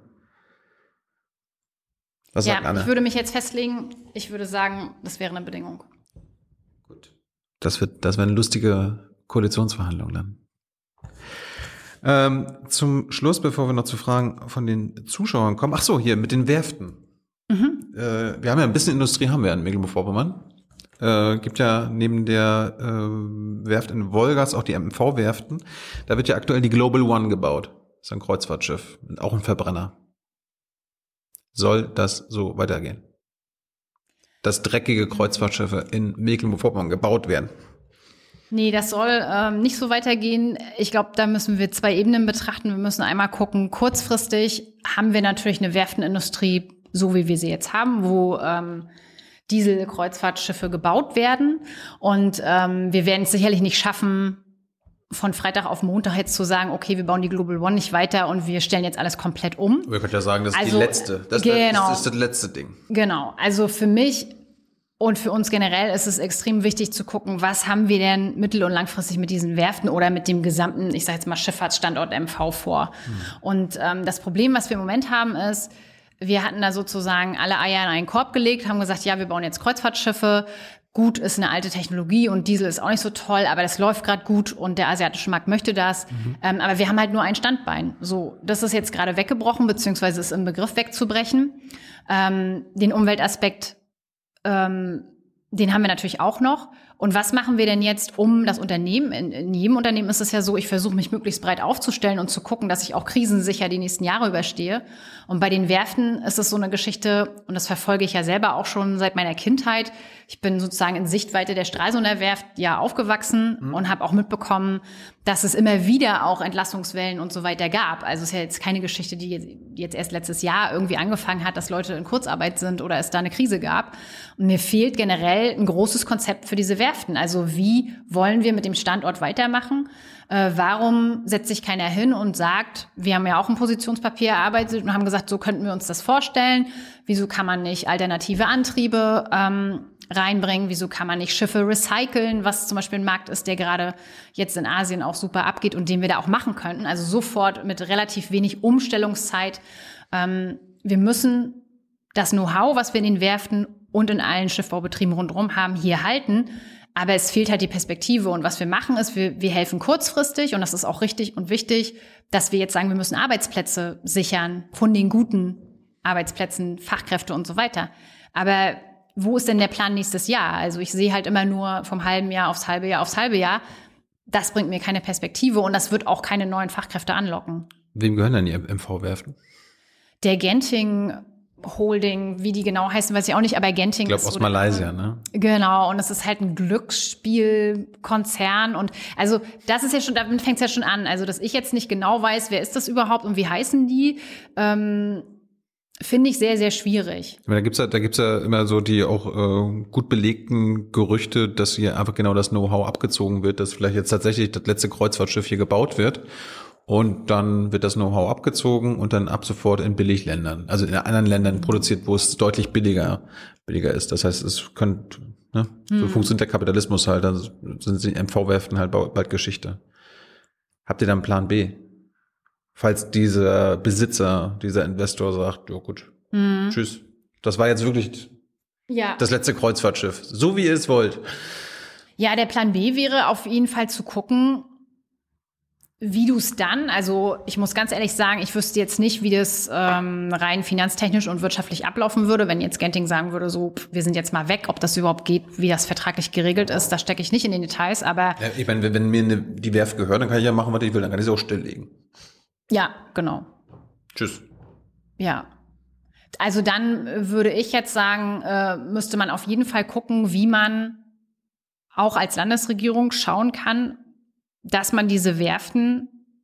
Was sagt ja, Anne? Ich würde mich jetzt festlegen, ich würde sagen, das wäre eine Bedingung. Gut. Das wird, das wäre eine lustige Koalitionsverhandlung dann. Ähm, zum Schluss, bevor wir noch zu Fragen von den Zuschauern kommen, ach so, hier mit den Werften. Mhm. Äh, wir haben ja ein bisschen Industrie, haben wir in Mecklenburg-Vorpommern. Äh, gibt ja neben der äh, Werft in Wolgast auch die M V-Werften. Da wird ja aktuell die Global One gebaut. Das ist ein Kreuzfahrtschiff, auch ein Verbrenner. Soll das so weitergehen? Dass dreckige Kreuzfahrtschiffe in Mecklenburg-Vorpommern gebaut werden? Nee, das soll ähm, nicht so weitergehen. Ich glaube, da müssen wir zwei Ebenen betrachten. Wir müssen einmal gucken, kurzfristig haben wir natürlich eine Werftenindustrie, so wie wir sie jetzt haben, wo ähm, Diesel-Kreuzfahrtschiffe gebaut werden. Und ähm, wir werden es sicherlich nicht schaffen, von Freitag auf Montag jetzt zu sagen, okay, wir bauen die Global One nicht weiter und wir stellen jetzt alles komplett um. Wir können ja sagen, das ist also, die letzte. Das, genau, das ist das letzte Ding. Genau. Also für mich und für uns generell ist es extrem wichtig zu gucken, was haben wir denn mittel- und langfristig mit diesen Werften oder mit dem gesamten, ich sage jetzt mal Schifffahrtsstandort M V vor. Mhm. Und ähm, das Problem, was wir im Moment haben, ist, wir hatten da sozusagen alle Eier in einen Korb gelegt, haben gesagt, ja, wir bauen jetzt Kreuzfahrtschiffe. Gut, ist eine alte Technologie und Diesel ist auch nicht so toll, aber das läuft gerade gut und der asiatische Markt möchte das. Mhm. Ähm, aber wir haben halt nur ein Standbein. So, das ist jetzt gerade weggebrochen, beziehungsweise ist im Begriff wegzubrechen. Ähm, den Umweltaspekt, ähm, den haben wir natürlich auch noch. Und was machen wir denn jetzt, um das Unternehmen, in, in jedem Unternehmen ist es ja so, ich versuche mich möglichst breit aufzustellen und zu gucken, dass ich auch krisensicher die nächsten Jahre überstehe. Und bei den Werften ist es so eine Geschichte, und das verfolge ich ja selber auch schon seit meiner Kindheit. Ich bin sozusagen in Sichtweite der Stralsunder Werft ja aufgewachsen mhm. und habe auch mitbekommen, dass es immer wieder auch Entlassungswellen und so weiter gab. Also es ist ja jetzt keine Geschichte, die jetzt erst letztes Jahr irgendwie angefangen hat, dass Leute in Kurzarbeit sind oder es da eine Krise gab. Und mir fehlt generell ein großes Konzept für diese Werften. Also wie wollen wir mit dem Standort weitermachen? Äh, warum setzt sich keiner hin und sagt, wir haben ja auch ein Positionspapier erarbeitet und haben gesagt, so könnten wir uns das vorstellen. Wieso kann man nicht alternative Antriebe ähm, reinbringen? Wieso kann man nicht Schiffe recyceln, was zum Beispiel ein Markt ist, der gerade jetzt in Asien auch super abgeht und den wir da auch machen könnten? Also sofort mit relativ wenig Umstellungszeit. Ähm, wir müssen das Know-how, was wir in den Werften und in allen Schiffbaubetrieben rundherum haben, hier halten. Aber es fehlt halt die Perspektive. Und was wir machen ist, wir, wir helfen kurzfristig, und das ist auch richtig und wichtig, dass wir jetzt sagen, wir müssen Arbeitsplätze sichern, von den guten Arbeitsplätzen, Fachkräfte und so weiter. Aber wo ist denn der Plan nächstes Jahr? Also ich sehe halt immer nur vom halben Jahr aufs halbe Jahr aufs halbe Jahr. Das bringt mir keine Perspektive und das wird auch keine neuen Fachkräfte anlocken. Wem gehören denn die M V-Werften? Der Genting Holding, wie die genau heißen, weiß ich auch nicht, aber Genting ist... Ich glaube aus Malaysia, ne? Genau, und es ist halt ein Glücksspielkonzern und also das ist ja schon, damit fängt es ja schon an, also dass ich jetzt nicht genau weiß, wer ist das überhaupt und wie heißen die, ähm, finde ich sehr, sehr schwierig. Ich meine, da gibt's ja, da gibt's ja immer so die auch äh, gut belegten Gerüchte, dass hier einfach genau das Know-how abgezogen wird, dass vielleicht jetzt tatsächlich das letzte Kreuzfahrtschiff hier gebaut wird. Und dann wird das Know-how abgezogen und dann ab sofort in Billigländern, also in anderen Ländern produziert, wo es deutlich billiger billiger ist. Das heißt, es könnte, ne, so hm. funktioniert der Kapitalismus halt, dann sind die M V-Werften halt bald Geschichte. Habt ihr dann einen Plan B? Falls dieser Besitzer, dieser Investor sagt, ja gut, hm. tschüss. Das war jetzt wirklich ja. das letzte Kreuzfahrtschiff, so wie ihr es wollt. Ja, der Plan B wäre auf jeden Fall zu gucken, wie du es dann, also ich muss ganz ehrlich sagen, ich wüsste jetzt nicht, wie das ähm, rein finanztechnisch und wirtschaftlich ablaufen würde, wenn jetzt Genting sagen würde, so, wir sind jetzt mal weg, ob das überhaupt geht, wie das vertraglich geregelt ist, da stecke ich nicht in den Details, aber... Ja, ich meine, wenn, wenn mir eine, die Werft gehört, dann kann ich ja machen, was ich will, dann kann ich sie auch stilllegen. Ja, genau. Tschüss. Ja. Also dann würde ich jetzt sagen, äh, müsste man auf jeden Fall gucken, wie man auch als Landesregierung schauen kann, dass man diese Werften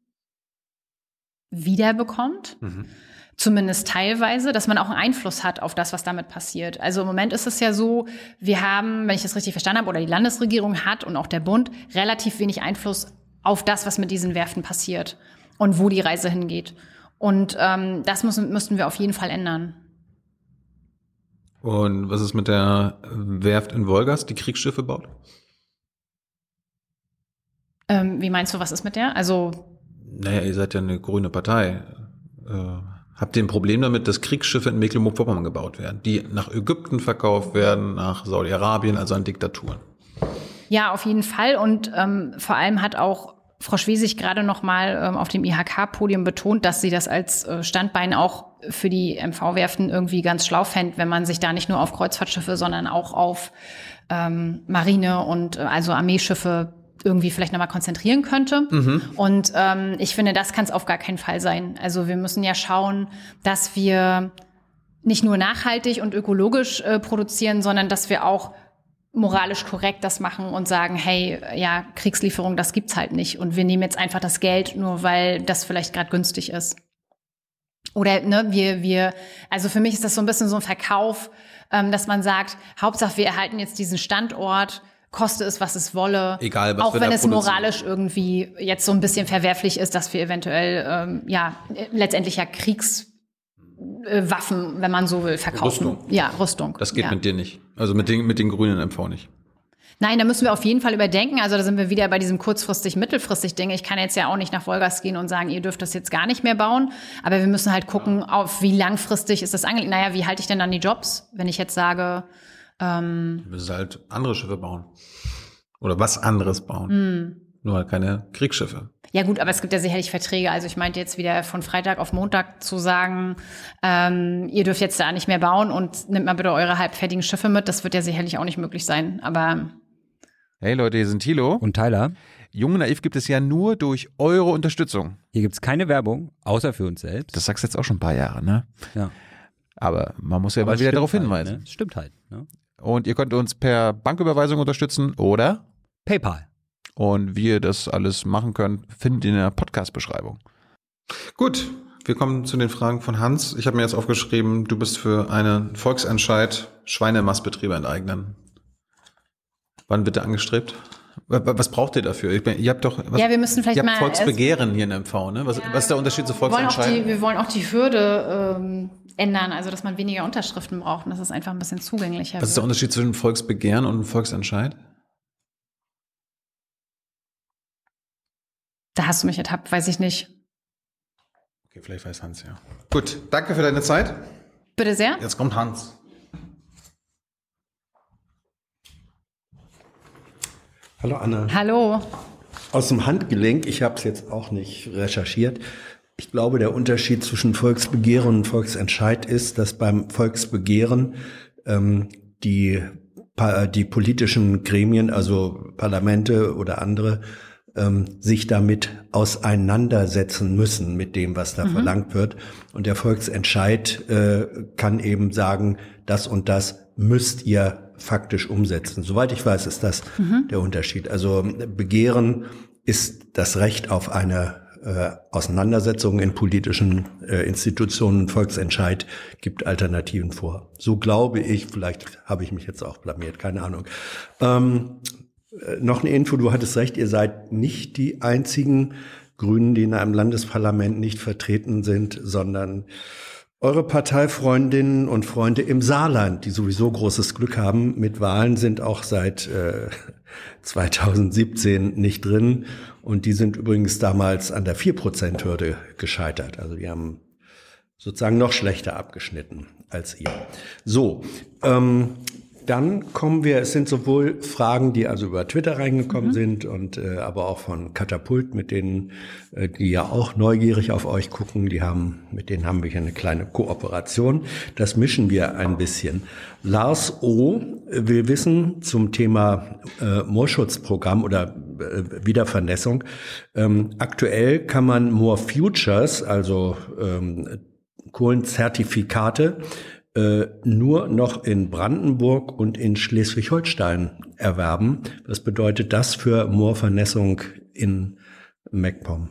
wiederbekommt. Mhm. Zumindest teilweise, dass man auch einen Einfluss hat auf das, was damit passiert. Also im Moment ist es ja so, wir haben, wenn ich das richtig verstanden habe, oder die Landesregierung hat und auch der Bund relativ wenig Einfluss auf das, was mit diesen Werften passiert und wo die Reise hingeht. Und ähm, das müssen, müssten wir auf jeden Fall ändern. Und was ist mit der Werft in Wolgast, die Kriegsschiffe baut? Ähm, wie meinst du, was ist mit der? Also Naja, ihr seid ja eine grüne Partei. Äh, habt ihr ein Problem damit, dass Kriegsschiffe in Mecklenburg-Vorpommern gebaut werden, die nach Ägypten verkauft werden, nach Saudi-Arabien, also an Diktaturen? Ja, auf jeden Fall. Und ähm, vor allem hat auch Frau Schwesig gerade noch mal ähm, auf dem I H K-Podium betont, dass sie das als äh, Standbein auch für die M V-Werften irgendwie ganz schlau fände, wenn man sich da nicht nur auf Kreuzfahrtschiffe, sondern auch auf ähm, Marine und äh, also Armeeschiffe irgendwie vielleicht nochmal konzentrieren könnte. Mhm. Und ähm, ich finde, das kann es auf gar keinen Fall sein. Also wir müssen ja schauen, dass wir nicht nur nachhaltig und ökologisch äh, produzieren, sondern dass wir auch moralisch korrekt das machen und sagen, hey, ja, Kriegslieferung, das gibt's halt nicht. Und wir nehmen jetzt einfach das Geld, nur weil das vielleicht gerade günstig ist. Oder, ne, wir, wir, also für mich ist das so ein bisschen so ein Verkauf, ähm, dass man sagt, Hauptsache wir erhalten jetzt diesen Standort, koste es, was es wolle. Egal, was auch wir wenn da es moralisch irgendwie jetzt so ein bisschen verwerflich ist, dass wir eventuell, ähm, ja, letztendlich ja Kriegs Waffen, wenn man so will, verkaufen. Rüstung. Ja, Rüstung. Das geht ja. mit dir nicht. Also mit den, mit den grünen M V nicht. Nein, da müssen wir auf jeden Fall überdenken. Also da sind wir wieder bei diesem kurzfristig, mittelfristig Ding. Ich kann jetzt ja auch nicht nach Wolgast gehen und sagen, ihr dürft das jetzt gar nicht mehr bauen. Aber wir müssen halt gucken, auf wie langfristig ist das angelegt. Naja, wie halte ich denn dann die Jobs, wenn ich jetzt sage, ähm, du müssen halt andere Schiffe bauen. Oder was anderes bauen. Mm. Nur halt keine Kriegsschiffe. Ja gut, aber es gibt ja sicherlich Verträge. Also ich meinte jetzt wieder von Freitag auf Montag zu sagen, ähm, ihr dürft jetzt da nicht mehr bauen und nehmt mal bitte eure halbfertigen Schiffe mit. Das wird ja sicherlich auch nicht möglich sein. Aber hey Leute, hier sind Thilo und Tyler. Jung und Naiv gibt es ja nur durch eure Unterstützung. Hier gibt es keine Werbung, außer für uns selbst. Das sagst du jetzt auch schon ein paar Jahre, ne? Ja. Aber man muss ja aber mal wieder darauf hinweisen. Halt, ne? Stimmt halt. Ne? Und ihr könnt uns per Banküberweisung unterstützen oder PayPal. Und wie ihr das alles machen könnt, findet ihr in der Podcast-Beschreibung. Gut, wir kommen zu den Fragen von Hans. Ich habe mir jetzt aufgeschrieben, du bist für einen Volksentscheid Schweinemastbetriebe enteignen. Wann bitte angestrebt? Was braucht ihr dafür? Ich meine, ihr habt doch was, ja, wir müssen vielleicht ihr habt mal Volksbegehren hier in M V, ne? Was, ja, was ist der Unterschied zu Volksentscheid? Wir wollen auch die, wir wollen auch die Hürde ähm, ändern, also dass man weniger Unterschriften braucht und dass es einfach ein bisschen zugänglicher wird. Was ist der Unterschied zwischen Volksbegehren und Volksentscheid? Da hast du mich ertappt, weiß ich nicht. Okay, vielleicht weiß Hans, ja. Gut, danke für deine Zeit. Bitte sehr. Jetzt kommt Hans. Hallo Anne. Hallo. Aus dem Handgelenk, ich habe es jetzt auch nicht recherchiert. Ich glaube, der Unterschied zwischen Volksbegehren und Volksentscheid ist, dass beim Volksbegehren ähm, die, die politischen Gremien, also Parlamente oder andere, ähm, sich damit auseinandersetzen müssen mit dem, was da mhm. verlangt wird. Und der Volksentscheid äh, kann eben sagen, das und das müsst ihr faktisch umsetzen. Soweit ich weiß, ist das mhm. der Unterschied. Also Begehren ist das Recht auf eine äh, Auseinandersetzung in politischen äh, Institutionen. Volksentscheid gibt Alternativen vor. So glaube ich, vielleicht habe ich mich jetzt auch blamiert, keine Ahnung. Ähm, äh, noch eine Info, du hattest recht, ihr seid nicht die einzigen Grünen, die in einem Landesparlament nicht vertreten sind, sondern eure Parteifreundinnen und Freunde im Saarland, die sowieso großes Glück haben mit Wahlen, sind auch seit äh, zweitausendsiebzehn nicht drin. Und die sind übrigens damals an der vier Prozent Hürde gescheitert. Also die haben sozusagen noch schlechter abgeschnitten als ihr. So, ähm, dann kommen wir, es sind sowohl Fragen, die also über Twitter reingekommen mhm. sind und äh, aber auch von Katapult, mit denen, äh, die ja auch neugierig auf euch gucken, die haben, mit denen haben wir hier eine kleine Kooperation. Das mischen wir ein bisschen. Lars O. will wissen zum Thema äh, Moorschutzprogramm oder äh, Wiedervernässung. Ähm, aktuell kann man Moor Futures, also ähm, Kohlenzertifikate, nur noch in Brandenburg und in Schleswig-Holstein erwerben. Was bedeutet das für Moorvernässung in MacPom?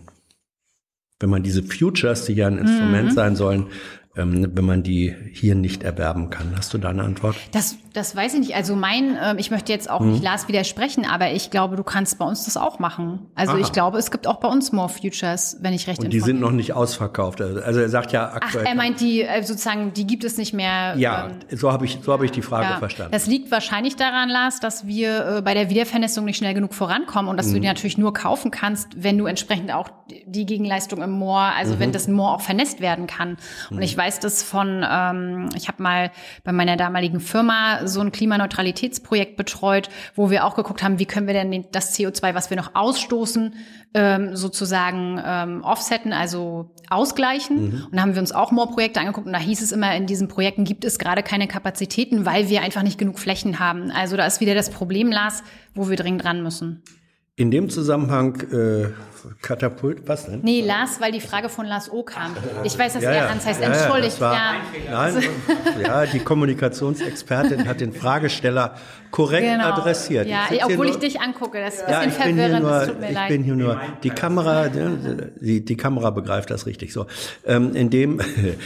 Wenn man diese Futures, die ja ein Instrument mhm. sein sollen, ähm, wenn man die hier nicht erwerben kann. Hast du da eine Antwort? Das, das weiß ich nicht. Also mein, äh, ich möchte jetzt auch mhm. nicht Lars widersprechen, aber ich glaube, du kannst bei uns das auch machen. Also Aha. ich glaube, es gibt auch bei uns More Futures, wenn ich recht Und die sind noch nicht ausverkauft. Also er sagt ja aktuell. Ach, er meint die äh, sozusagen, die gibt es nicht mehr. Ja, ähm, so habe ich, so habe ich die Frage ja. verstanden. Das liegt wahrscheinlich daran, Lars, dass wir äh, bei der Wiedervernässung nicht schnell genug vorankommen und dass mhm. du die natürlich nur kaufen kannst, wenn du entsprechend auch die Gegenleistung im More, also mhm. wenn das More auch vernässt werden kann. Und mhm. ich weiß das von, ähm, ich habe mal bei meiner damaligen Firma so ein Klimaneutralitätsprojekt betreut, wo wir auch geguckt haben, wie können wir denn das C O zwei, was wir noch ausstoßen, ähm, sozusagen ähm, offsetten, also ausgleichen. Mhm. Und da haben wir uns auch More-Projekte angeguckt und da hieß es immer, in diesen Projekten gibt es gerade keine Kapazitäten, weil wir einfach nicht genug Flächen haben. Also da ist wieder das Problem, Lars, wo wir dringend ran müssen. In dem Zusammenhang äh, Katapult, was denn? Nee, Lars, weil die Frage von Lars O. kam. Ich weiß, dass ja, er Hans heißt. Ja, Entschuldigt. Ja, ja. Nein, ja, die Kommunikationsexpertin hat den Fragesteller korrekt genau. adressiert. Ja, ich obwohl nur, ich dich angucke. Das ist ein ja, bisschen verwirrend. Nur, das tut mir ich leid. bin hier nur, die Kamera, die, die Kamera begreift das richtig so. Ähm, in dem,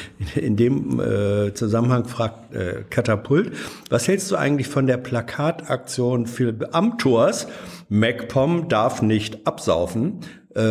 in dem äh, Zusammenhang fragt äh, Katapult, was hältst du eigentlich von der Plakataktion Philipp Amthors? MacPom darf nicht absaufen.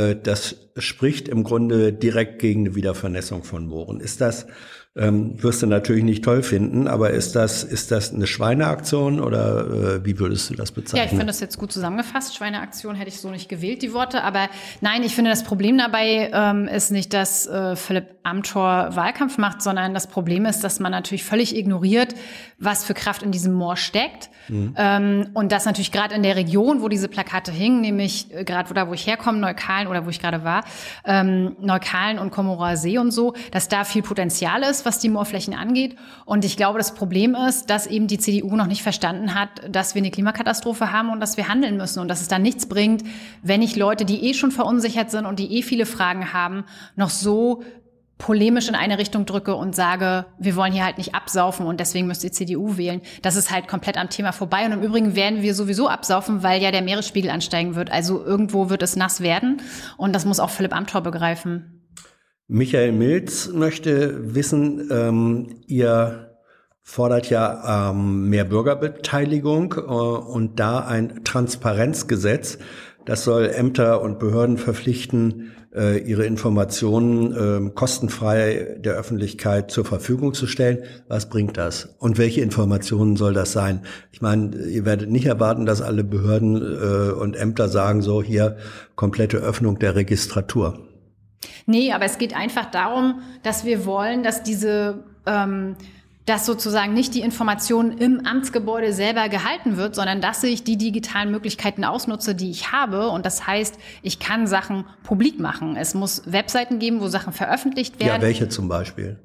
Das spricht im Grunde direkt gegen eine Wiedervernässung von Mooren. Ist das, ähm, wirst du natürlich nicht toll finden, aber ist das, ist das eine Schweineaktion oder äh, wie würdest du das bezeichnen? Ja, ich finde das jetzt gut zusammengefasst. Schweineaktion hätte ich so nicht gewählt, die Worte. Aber nein, ich finde, das Problem dabei ähm, ist nicht, dass äh, Philipp Amthor Wahlkampf macht, sondern das Problem ist, dass man natürlich völlig ignoriert, was für Kraft in diesem Moor steckt. Mhm. Ähm, und das natürlich gerade in der Region, wo diese Plakate hingen, nämlich äh, gerade da, wo ich herkomme, Neukalen oder wo ich gerade war, ähm, Neukalen und Komorer See und so, dass da viel Potenzial ist, was die Moorflächen angeht. Und ich glaube, das Problem ist, dass eben die C D U noch nicht verstanden hat, dass wir eine Klimakatastrophe haben und dass wir handeln müssen und dass es da nichts bringt, wenn ich Leute, die eh schon verunsichert sind und die eh viele Fragen haben, noch so polemisch in eine Richtung drücke und sage, wir wollen hier halt nicht absaufen und deswegen müsst ihr C D U wählen. Das ist halt komplett am Thema vorbei. Und im Übrigen werden wir sowieso absaufen, weil ja der Meeresspiegel ansteigen wird. Also irgendwo wird es nass werden und das muss auch Philipp Amthor begreifen. Michael Milz möchte wissen, ähm, ihr fordert ja ähm, mehr Bürgerbeteiligung äh, und da ein Transparenzgesetz. Das soll Ämter und Behörden verpflichten, äh, ihre Informationen äh, kostenfrei der Öffentlichkeit zur Verfügung zu stellen. Was bringt das? Und welche Informationen soll das sein? Ich meine, ihr werdet nicht erwarten, dass alle Behörden äh, und Ämter sagen, so hier komplette Öffnung der Registratur. Nee, aber es geht einfach darum, dass wir wollen, dass diese ähm, dass sozusagen nicht die Information im Amtsgebäude selber gehalten wird, sondern dass ich die digitalen Möglichkeiten ausnutze, die ich habe. Und das heißt, ich kann Sachen publik machen. Es muss Webseiten geben, wo Sachen veröffentlicht werden. Ja, welche zum Beispiel?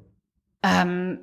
Ähm,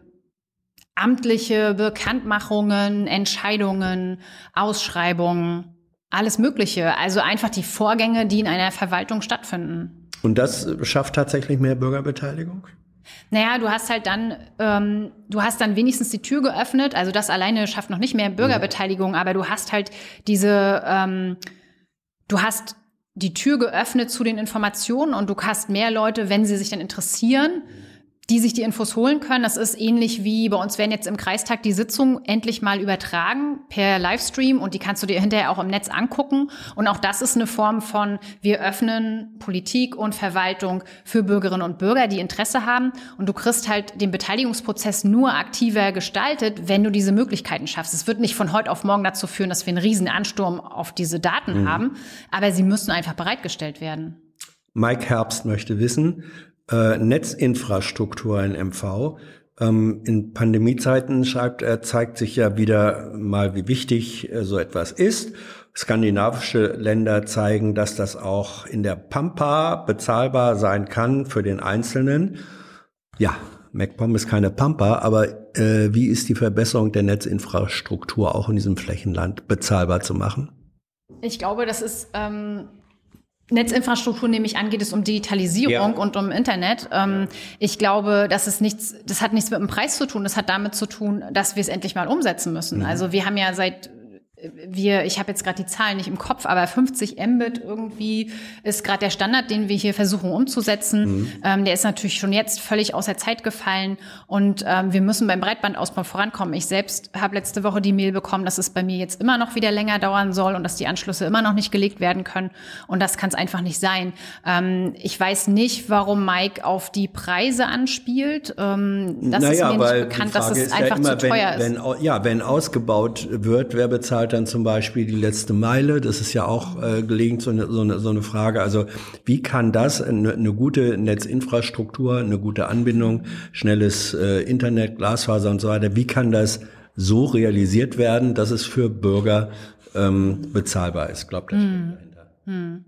amtliche Bekanntmachungen, Entscheidungen, Ausschreibungen, alles Mögliche. Also einfach die Vorgänge, die in einer Verwaltung stattfinden. Und das schafft tatsächlich mehr Bürgerbeteiligung? Naja, du hast halt dann, ähm, du hast dann wenigstens die Tür geöffnet. Also das alleine schafft noch nicht mehr Bürgerbeteiligung, aber du hast halt diese, ähm, du hast die Tür geöffnet zu den Informationen und du hast mehr Leute, wenn sie sich dann interessieren, die sich die Infos holen können. Das ist ähnlich wie bei uns werden jetzt im Kreistag die Sitzungen endlich mal übertragen per Livestream und die kannst du dir hinterher auch im Netz angucken. Und auch das ist eine Form von, wir öffnen Politik und Verwaltung für Bürgerinnen und Bürger, die Interesse haben. Und du kriegst halt den Beteiligungsprozess nur aktiver gestaltet, wenn du diese Möglichkeiten schaffst. Es wird nicht von heute auf morgen dazu führen, dass wir einen riesen Ansturm auf diese Daten mhm. haben, aber sie müssen einfach bereitgestellt werden. Mike Herbst möchte wissen, Äh, Netzinfrastruktur in M V. Ähm, in Pandemiezeiten, schreibt er, zeigt sich ja wieder mal, wie wichtig äh, so etwas ist. Skandinavische Länder zeigen, dass das auch in der Pampa bezahlbar sein kann für den Einzelnen. Ja, MacPom ist keine Pampa, aber äh, wie ist die Verbesserung der Netzinfrastruktur auch in diesem Flächenland bezahlbar zu machen? Ich glaube, das ist ähm Netzinfrastruktur, nehme ich an, geht es um Digitalisierung ja. und um Internet. Ähm, ich glaube, das ist nichts, das hat nichts mit dem Preis zu tun. Das hat damit zu tun, dass wir es endlich mal umsetzen müssen. Mhm. Also wir haben ja seit wir, ich habe jetzt gerade die Zahlen nicht im Kopf, aber fünfzig Mbit irgendwie ist gerade der Standard, den wir hier versuchen umzusetzen. Mhm. Ähm, der ist natürlich schon jetzt völlig aus der Zeit gefallen und ähm, wir müssen beim Breitbandausbau vorankommen. Ich selbst habe letzte Woche die Mail bekommen, dass es bei mir jetzt immer noch wieder länger dauern soll und dass die Anschlüsse immer noch nicht gelegt werden können und das kann es einfach nicht sein. Ähm, ich weiß nicht, warum Mike auf die Preise anspielt. Ähm, das naja, ist mir nicht bekannt, dass es einfach ja immer, zu teuer wenn, ist. Wenn, ja, wenn ausgebaut wird, wer bezahlt dann zum Beispiel die letzte Meile? Das ist ja auch äh, gelegentlich so eine, so, eine, so eine Frage. Also wie kann das, eine, eine gute Netzinfrastruktur, eine gute Anbindung, schnelles äh, Internet, Glasfaser und so weiter, wie kann das so realisiert werden, dass es für Bürger ähm, bezahlbar ist? Glaubt das hm. dahinter? Hm.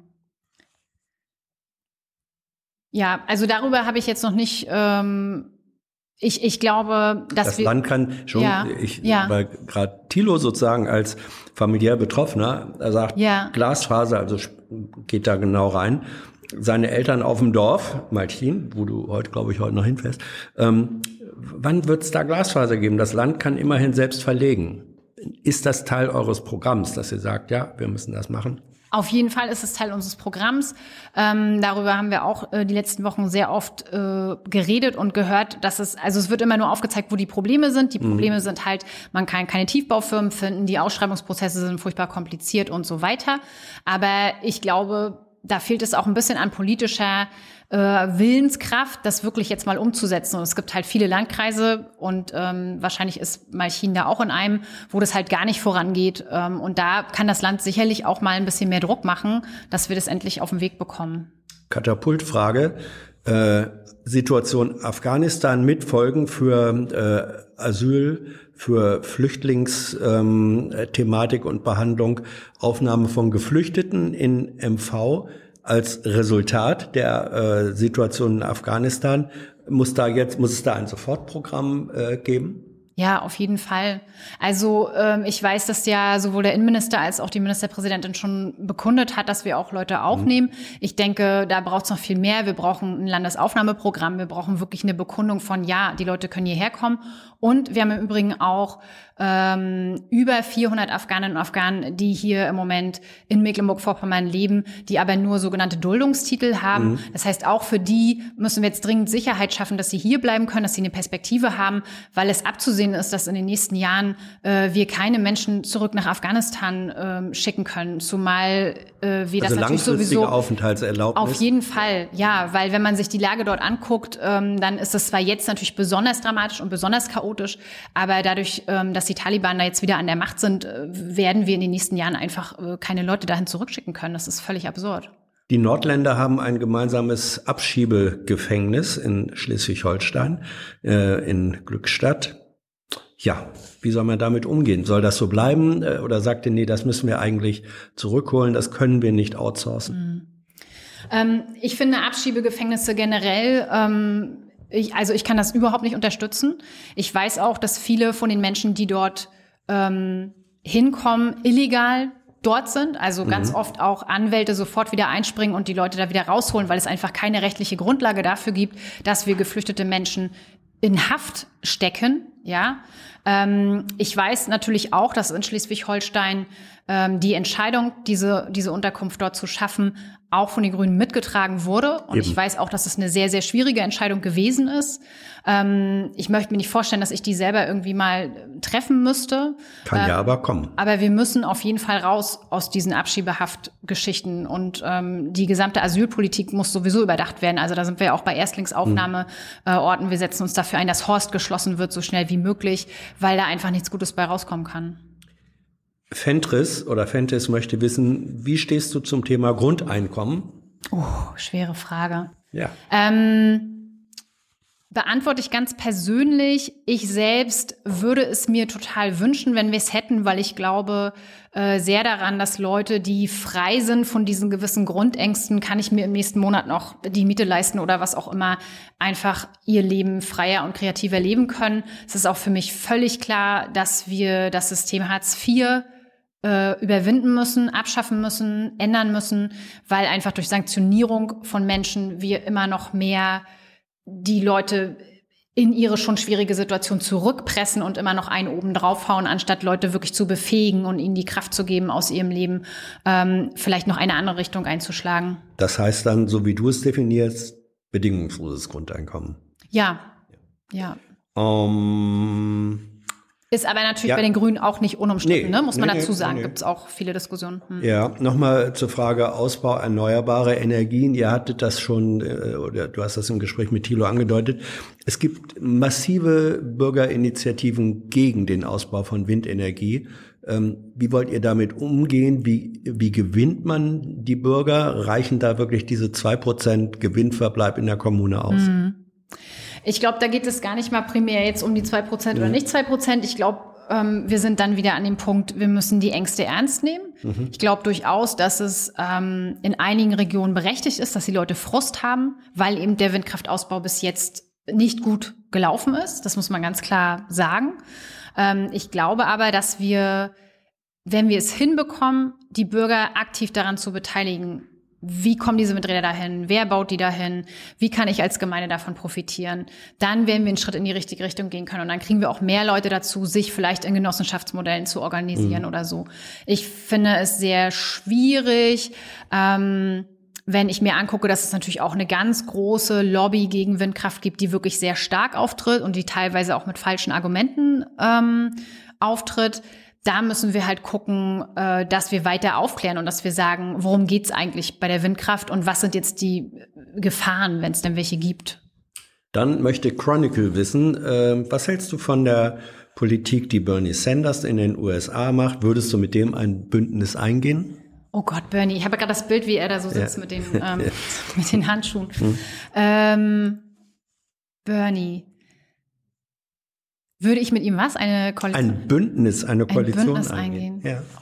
Ja, also darüber habe ich jetzt noch nicht... Ähm Ich, ich glaube, dass das wir... Land kann schon, ja, ich, ja. weil gerade Thilo sozusagen als familiär Betroffener, er sagt, ja. Glasfaser, also geht da genau rein. Seine Eltern auf dem Dorf, Malchin, wo du heute, glaube ich, heute noch hinfährst, ähm, wann wird es da Glasfaser geben? Das Land kann immerhin selbst verlegen. Ist das Teil eures Programms, dass ihr sagt, ja, wir müssen das machen? Auf jeden Fall ist es Teil unseres Programms. Ähm, darüber haben wir auch äh, die letzten Wochen sehr oft äh, geredet und gehört, dass es, also es wird immer nur aufgezeigt, wo die Probleme sind. Die Probleme mhm. sind halt, man kann keine Tiefbaufirmen finden, die Ausschreibungsprozesse sind furchtbar kompliziert und so weiter. Aber ich glaube, da fehlt es auch ein bisschen an politischer äh, Willenskraft, das wirklich jetzt mal umzusetzen. Und es gibt halt viele Landkreise und ähm, wahrscheinlich ist Malchin da auch in einem, wo das halt gar nicht vorangeht. Ähm, und da kann das Land sicherlich auch mal ein bisschen mehr Druck machen, dass wir das endlich auf den Weg bekommen. Katapultfrage. Äh, Situation Afghanistan mit Folgen für äh, Asyl, für Flüchtlingsthematik ähm, und Behandlung, Aufnahme von Geflüchteten in M V als Resultat der äh, Situation in Afghanistan. Muss da jetzt, muss es da ein Sofortprogramm äh, geben? Ja, auf jeden Fall. Also ähm, ich weiß, dass ja sowohl der Innenminister als auch die Ministerpräsidentin schon bekundet hat, dass wir auch Leute aufnehmen. Mhm. Ich denke, da braucht es noch viel mehr. Wir brauchen ein Landesaufnahmeprogramm. Wir brauchen wirklich eine Bekundung von, ja, die Leute können hierher kommen. Und wir haben im Übrigen auch ähm, über vierhundert Afghaninnen und Afghanen, die hier im Moment in Mecklenburg-Vorpommern leben, die aber nur sogenannte Duldungstitel haben. Mhm. Das heißt, auch für die müssen wir jetzt dringend Sicherheit schaffen, dass sie hier bleiben können, dass sie eine Perspektive haben, weil es abzusehen ist, dass in den nächsten Jahren äh, wir keine Menschen zurück nach Afghanistan äh, schicken können, zumal äh, wir also das natürlich sowieso Aufenthaltserlaubnis. Auf jeden Fall, ja, weil wenn man sich die Lage dort anguckt, ähm, dann ist es zwar jetzt natürlich besonders dramatisch und besonders chaotisch, aber dadurch, ähm, dass die Taliban da jetzt wieder an der Macht sind, äh, werden wir in den nächsten Jahren einfach äh, keine Leute dahin zurückschicken können. Das ist völlig absurd. Die Nordländer haben ein gemeinsames Abschiebegefängnis in Schleswig-Holstein, äh, in Glückstadt. Ja, wie soll man damit umgehen? Soll das so bleiben? Äh, oder sagt ihr, nee, das müssen wir eigentlich zurückholen, das können wir nicht outsourcen? Mhm. Ähm, ich finde Abschiebegefängnisse generell, ähm, ich, also ich kann das überhaupt nicht unterstützen. Ich weiß auch, dass viele von den Menschen, die dort ähm, hinkommen, illegal dort sind. Also ganz mhm. oft auch Anwälte sofort wieder einspringen und die Leute da wieder rausholen, weil es einfach keine rechtliche Grundlage dafür gibt, dass wir geflüchtete Menschen in Haft stecken, ja. Ähm, ich weiß natürlich auch, dass in Schleswig-Holstein ähm, die Entscheidung, diese, diese Unterkunft dort zu schaffen, auch von den Grünen mitgetragen wurde. Und Eben. Ich weiß auch, dass es eine sehr, sehr schwierige Entscheidung gewesen ist. Ähm, ich möchte mir nicht vorstellen, dass ich die selber irgendwie mal treffen müsste. Kann ähm, ja aber kommen. Aber wir müssen auf jeden Fall raus aus diesen Abschiebehaftgeschichten. Und ähm, die gesamte Asylpolitik muss sowieso überdacht werden. Also da sind wir auch bei Erstlingsaufnahmeorten. Wir setzen uns dafür ein, dass Horst geschlossen wird, so schnell wie möglich, weil da einfach nichts Gutes bei rauskommen kann. Fentris oder Fentis möchte wissen, wie stehst du zum Thema Grundeinkommen? Oh, schwere Frage. Ja. Ähm, beantworte ich ganz persönlich. Ich selbst würde es mir total wünschen, wenn wir es hätten, weil ich glaube äh, sehr daran, dass Leute, die frei sind von diesen gewissen Grundängsten, kann ich mir im nächsten Monat noch die Miete leisten oder was auch immer, einfach ihr Leben freier und kreativer leben können. Es ist auch für mich völlig klar, dass wir das System Hartz vier überwinden müssen, abschaffen müssen, ändern müssen, weil einfach durch Sanktionierung von Menschen wir immer noch mehr die Leute in ihre schon schwierige Situation zurückpressen und immer noch einen oben draufhauen, anstatt Leute wirklich zu befähigen und ihnen die Kraft zu geben, aus ihrem Leben ähm, vielleicht noch eine andere Richtung einzuschlagen. Das heißt dann, so wie du es definierst, bedingungsloses Grundeinkommen. Ja, ja. Um, Ist aber natürlich ja. bei den Grünen auch nicht unumstritten, Nee, ne? muss man nee, dazu nee, sagen. nee. Gibt es auch viele Diskussionen. Hm. Ja, nochmal zur Frage Ausbau erneuerbarer Energien. Ihr hattet das schon, äh, oder du hast das im Gespräch mit Thilo angedeutet. Es gibt massive Bürgerinitiativen gegen den Ausbau von Windenergie. Ähm, wie wollt ihr damit umgehen? Wie, wie gewinnt man die Bürger? Reichen da wirklich diese zwei Prozent Gewinnverbleib in der Kommune aus? Mhm. Ich glaube, da geht es gar nicht mal primär jetzt um die zwei Prozent mhm. oder nicht zwei Prozent. Ich glaube, ähm, wir sind dann wieder an dem Punkt, wir müssen die Ängste ernst nehmen. Mhm. Ich glaube durchaus, dass es ähm, in einigen Regionen berechtigt ist, dass die Leute Frust haben, weil eben der Windkraftausbau bis jetzt nicht gut gelaufen ist. Das muss man ganz klar sagen. Ähm, ich glaube aber, dass wir, wenn wir es hinbekommen, die Bürger aktiv daran zu beteiligen, wie kommen diese Windräder dahin? Wer baut die dahin? Wie kann ich als Gemeinde davon profitieren? Dann werden wir einen Schritt in die richtige Richtung gehen können. Und dann kriegen wir auch mehr Leute dazu, sich vielleicht in Genossenschaftsmodellen zu organisieren mhm. oder so. Ich finde es sehr schwierig, ähm, wenn ich mir angucke, dass es natürlich auch eine ganz große Lobby gegen Windkraft gibt, die wirklich sehr stark auftritt und die teilweise auch mit falschen Argumenten ähm, auftritt. Da müssen wir halt gucken, äh, dass wir weiter aufklären und dass wir sagen, worum geht's eigentlich bei der Windkraft und was sind jetzt die Gefahren, wenn es denn welche gibt. Dann möchte Chronicle wissen, äh, was hältst du von der Politik, die Bernie Sanders in den U S A macht? Würdest du mit dem ein Bündnis eingehen? Oh Gott, Bernie, ich habe gerade das Bild, wie er da so sitzt ja. mit, den, ähm, mit den Handschuhen. Hm. Ähm, Bernie. Würde ich mit ihm was? Eine Koalition? Ein Bündnis, eine Koalition ein Bündnis eingehen. eingehen. Ja.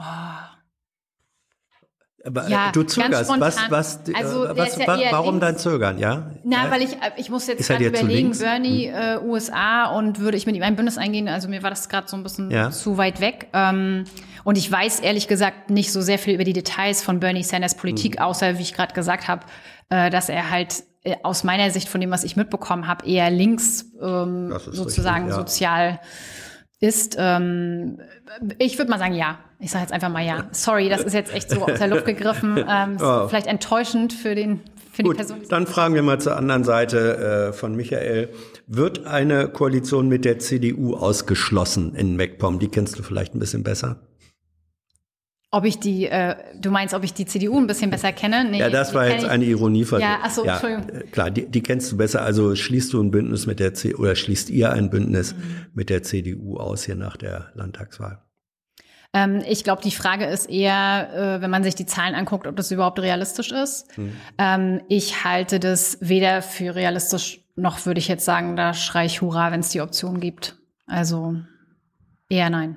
Oh. Aber ja, du zögerst. Was, was, also, äh, was, wa warum dein Zögern? Ja? Na, ja? weil ich, ich muss jetzt gerade überlegen, Bernie, äh, U S A und würde ich mit ihm ein Bündnis eingehen? Also mir war das gerade so ein bisschen ja. zu weit weg. Ähm, und ich weiß ehrlich gesagt nicht so sehr viel über die Details von Bernie Sanders Politik, mhm. außer, wie ich gerade gesagt habe, äh, dass er halt äh, aus meiner Sicht von dem, was ich mitbekommen habe, eher links ähm, sozusagen richtig, ja. sozial ist. Ähm, ich würde mal sagen, ja. Ich sage jetzt einfach mal ja. Sorry, das ist jetzt echt so aus der Luft gegriffen. Ähm, oh. Vielleicht enttäuschend für den für Gut, die Person. Dann fragen wir mal zur anderen Seite äh, von Michael. Wird eine Koalition mit der C D U ausgeschlossen in MacPom? Die kennst du vielleicht ein bisschen besser. Ob ich die, äh, du meinst, ob ich die C D U ein bisschen besser kenne? Nee, ja, das war jetzt ich. eine Ironie von dir. Ja, ach so, ja, Entschuldigung. Klar, die, die kennst du besser. Also schließt du ein Bündnis mit der C D U oder schließt ihr ein Bündnis mhm. mit der C D U aus hier nach der Landtagswahl? Ähm, ich glaube, die Frage ist eher, äh, wenn man sich die Zahlen anguckt, ob das überhaupt realistisch ist. Mhm. Ähm, ich halte das weder für realistisch, noch würde ich jetzt sagen, da schrei ich Hurra, wenn es die Option gibt. Also eher nein.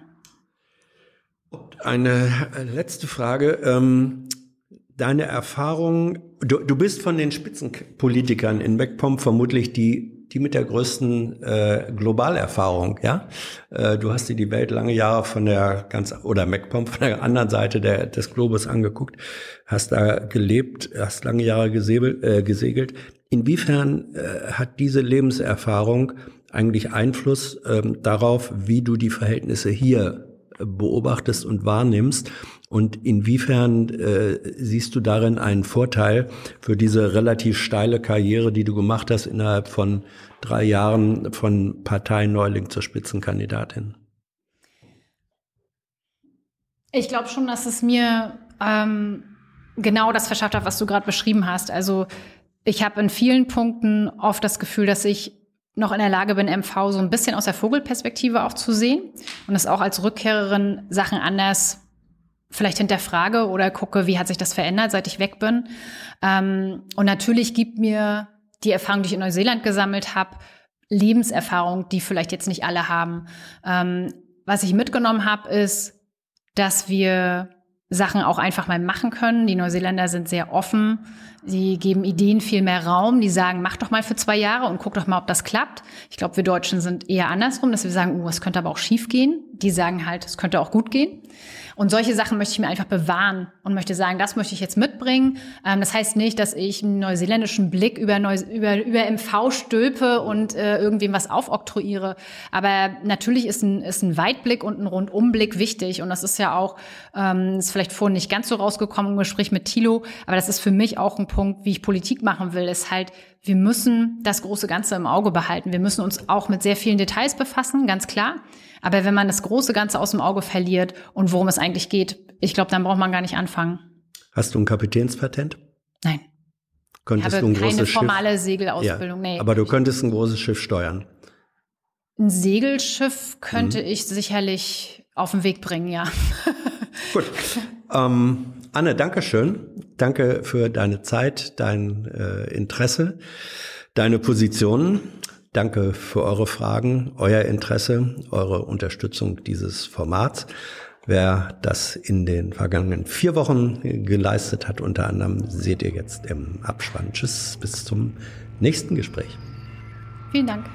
Eine letzte Frage. Ähm, deine Erfahrung, du, du bist von den Spitzenpolitikern in MacPom vermutlich die, die mit der größten äh, Globalerfahrung, ja? Äh, du hast dir die Welt lange Jahre von der ganz, oder MacPom von der anderen Seite der, des Globus angeguckt, hast da gelebt, hast lange Jahre gesegelt. Äh, gesegelt. Inwiefern äh, hat diese Lebenserfahrung eigentlich Einfluss ähm, darauf, wie du die Verhältnisse hier beobachtest und wahrnimmst und inwiefern äh, siehst du darin einen Vorteil für diese relativ steile Karriere, die du gemacht hast innerhalb von drei Jahren von Parteineuling zur Spitzenkandidatin? Ich glaube schon, dass es mir ähm, genau das verschafft hat, was du gerade beschrieben hast. Also ich habe in vielen Punkten oft das Gefühl, dass ich noch in der Lage bin, M V so ein bisschen aus der Vogelperspektive auch zu sehen und es auch als Rückkehrerin Sachen anders vielleicht hinterfrage oder gucke, wie hat sich das verändert, seit ich weg bin. Ähm, und natürlich gibt mir die Erfahrung, die ich in Neuseeland gesammelt habe, Lebenserfahrung, die vielleicht jetzt nicht alle haben. Ähm, was ich mitgenommen habe, ist, dass wir Sachen auch einfach mal machen können. Die Neuseeländer sind sehr offen, Sie geben Ideen viel mehr Raum. Die sagen, mach doch mal für zwei Jahre und guck doch mal, ob das klappt. Ich glaube, wir Deutschen sind eher andersrum, dass wir sagen, oh, es könnte aber auch schief gehen. Die sagen halt, es könnte auch gut gehen. Und solche Sachen möchte ich mir einfach bewahren und möchte sagen, das möchte ich jetzt mitbringen. Ähm, das heißt nicht, dass ich einen neuseeländischen Blick über, Neu über, über M V stülpe und äh, irgendwem was aufoktroyiere. Aber natürlich ist ein, ist ein Weitblick und ein Rundumblick wichtig. Und das ist ja auch, ähm, ist vielleicht vorhin nicht ganz so rausgekommen im Gespräch mit Thilo, aber das ist für mich auch ein Punkt, wie ich Politik machen will, ist halt, wir müssen das große Ganze im Auge behalten. Wir müssen uns auch mit sehr vielen Details befassen, ganz klar. Aber wenn man das große Ganze aus dem Auge verliert und worum es eigentlich geht, ich glaube, dann braucht man gar nicht anfangen. Hast du ein Kapitänspatent? Nein. Könntest ich habe du ein großes keine formale Schiff? Segelausbildung. Ja, Nee. aber du könntest ein großes Schiff steuern. Ein Segelschiff könnte mhm. ich sicherlich auf den Weg bringen, ja. Gut. Ähm, Anne, danke schön. Danke für deine Zeit, dein äh, Interesse, deine Positionen. Danke für eure Fragen, euer Interesse, eure Unterstützung dieses Formats. Wer das in den vergangenen vier Wochen geleistet hat, unter anderem, seht ihr jetzt im Abspann. Tschüss, bis zum nächsten Gespräch. Vielen Dank.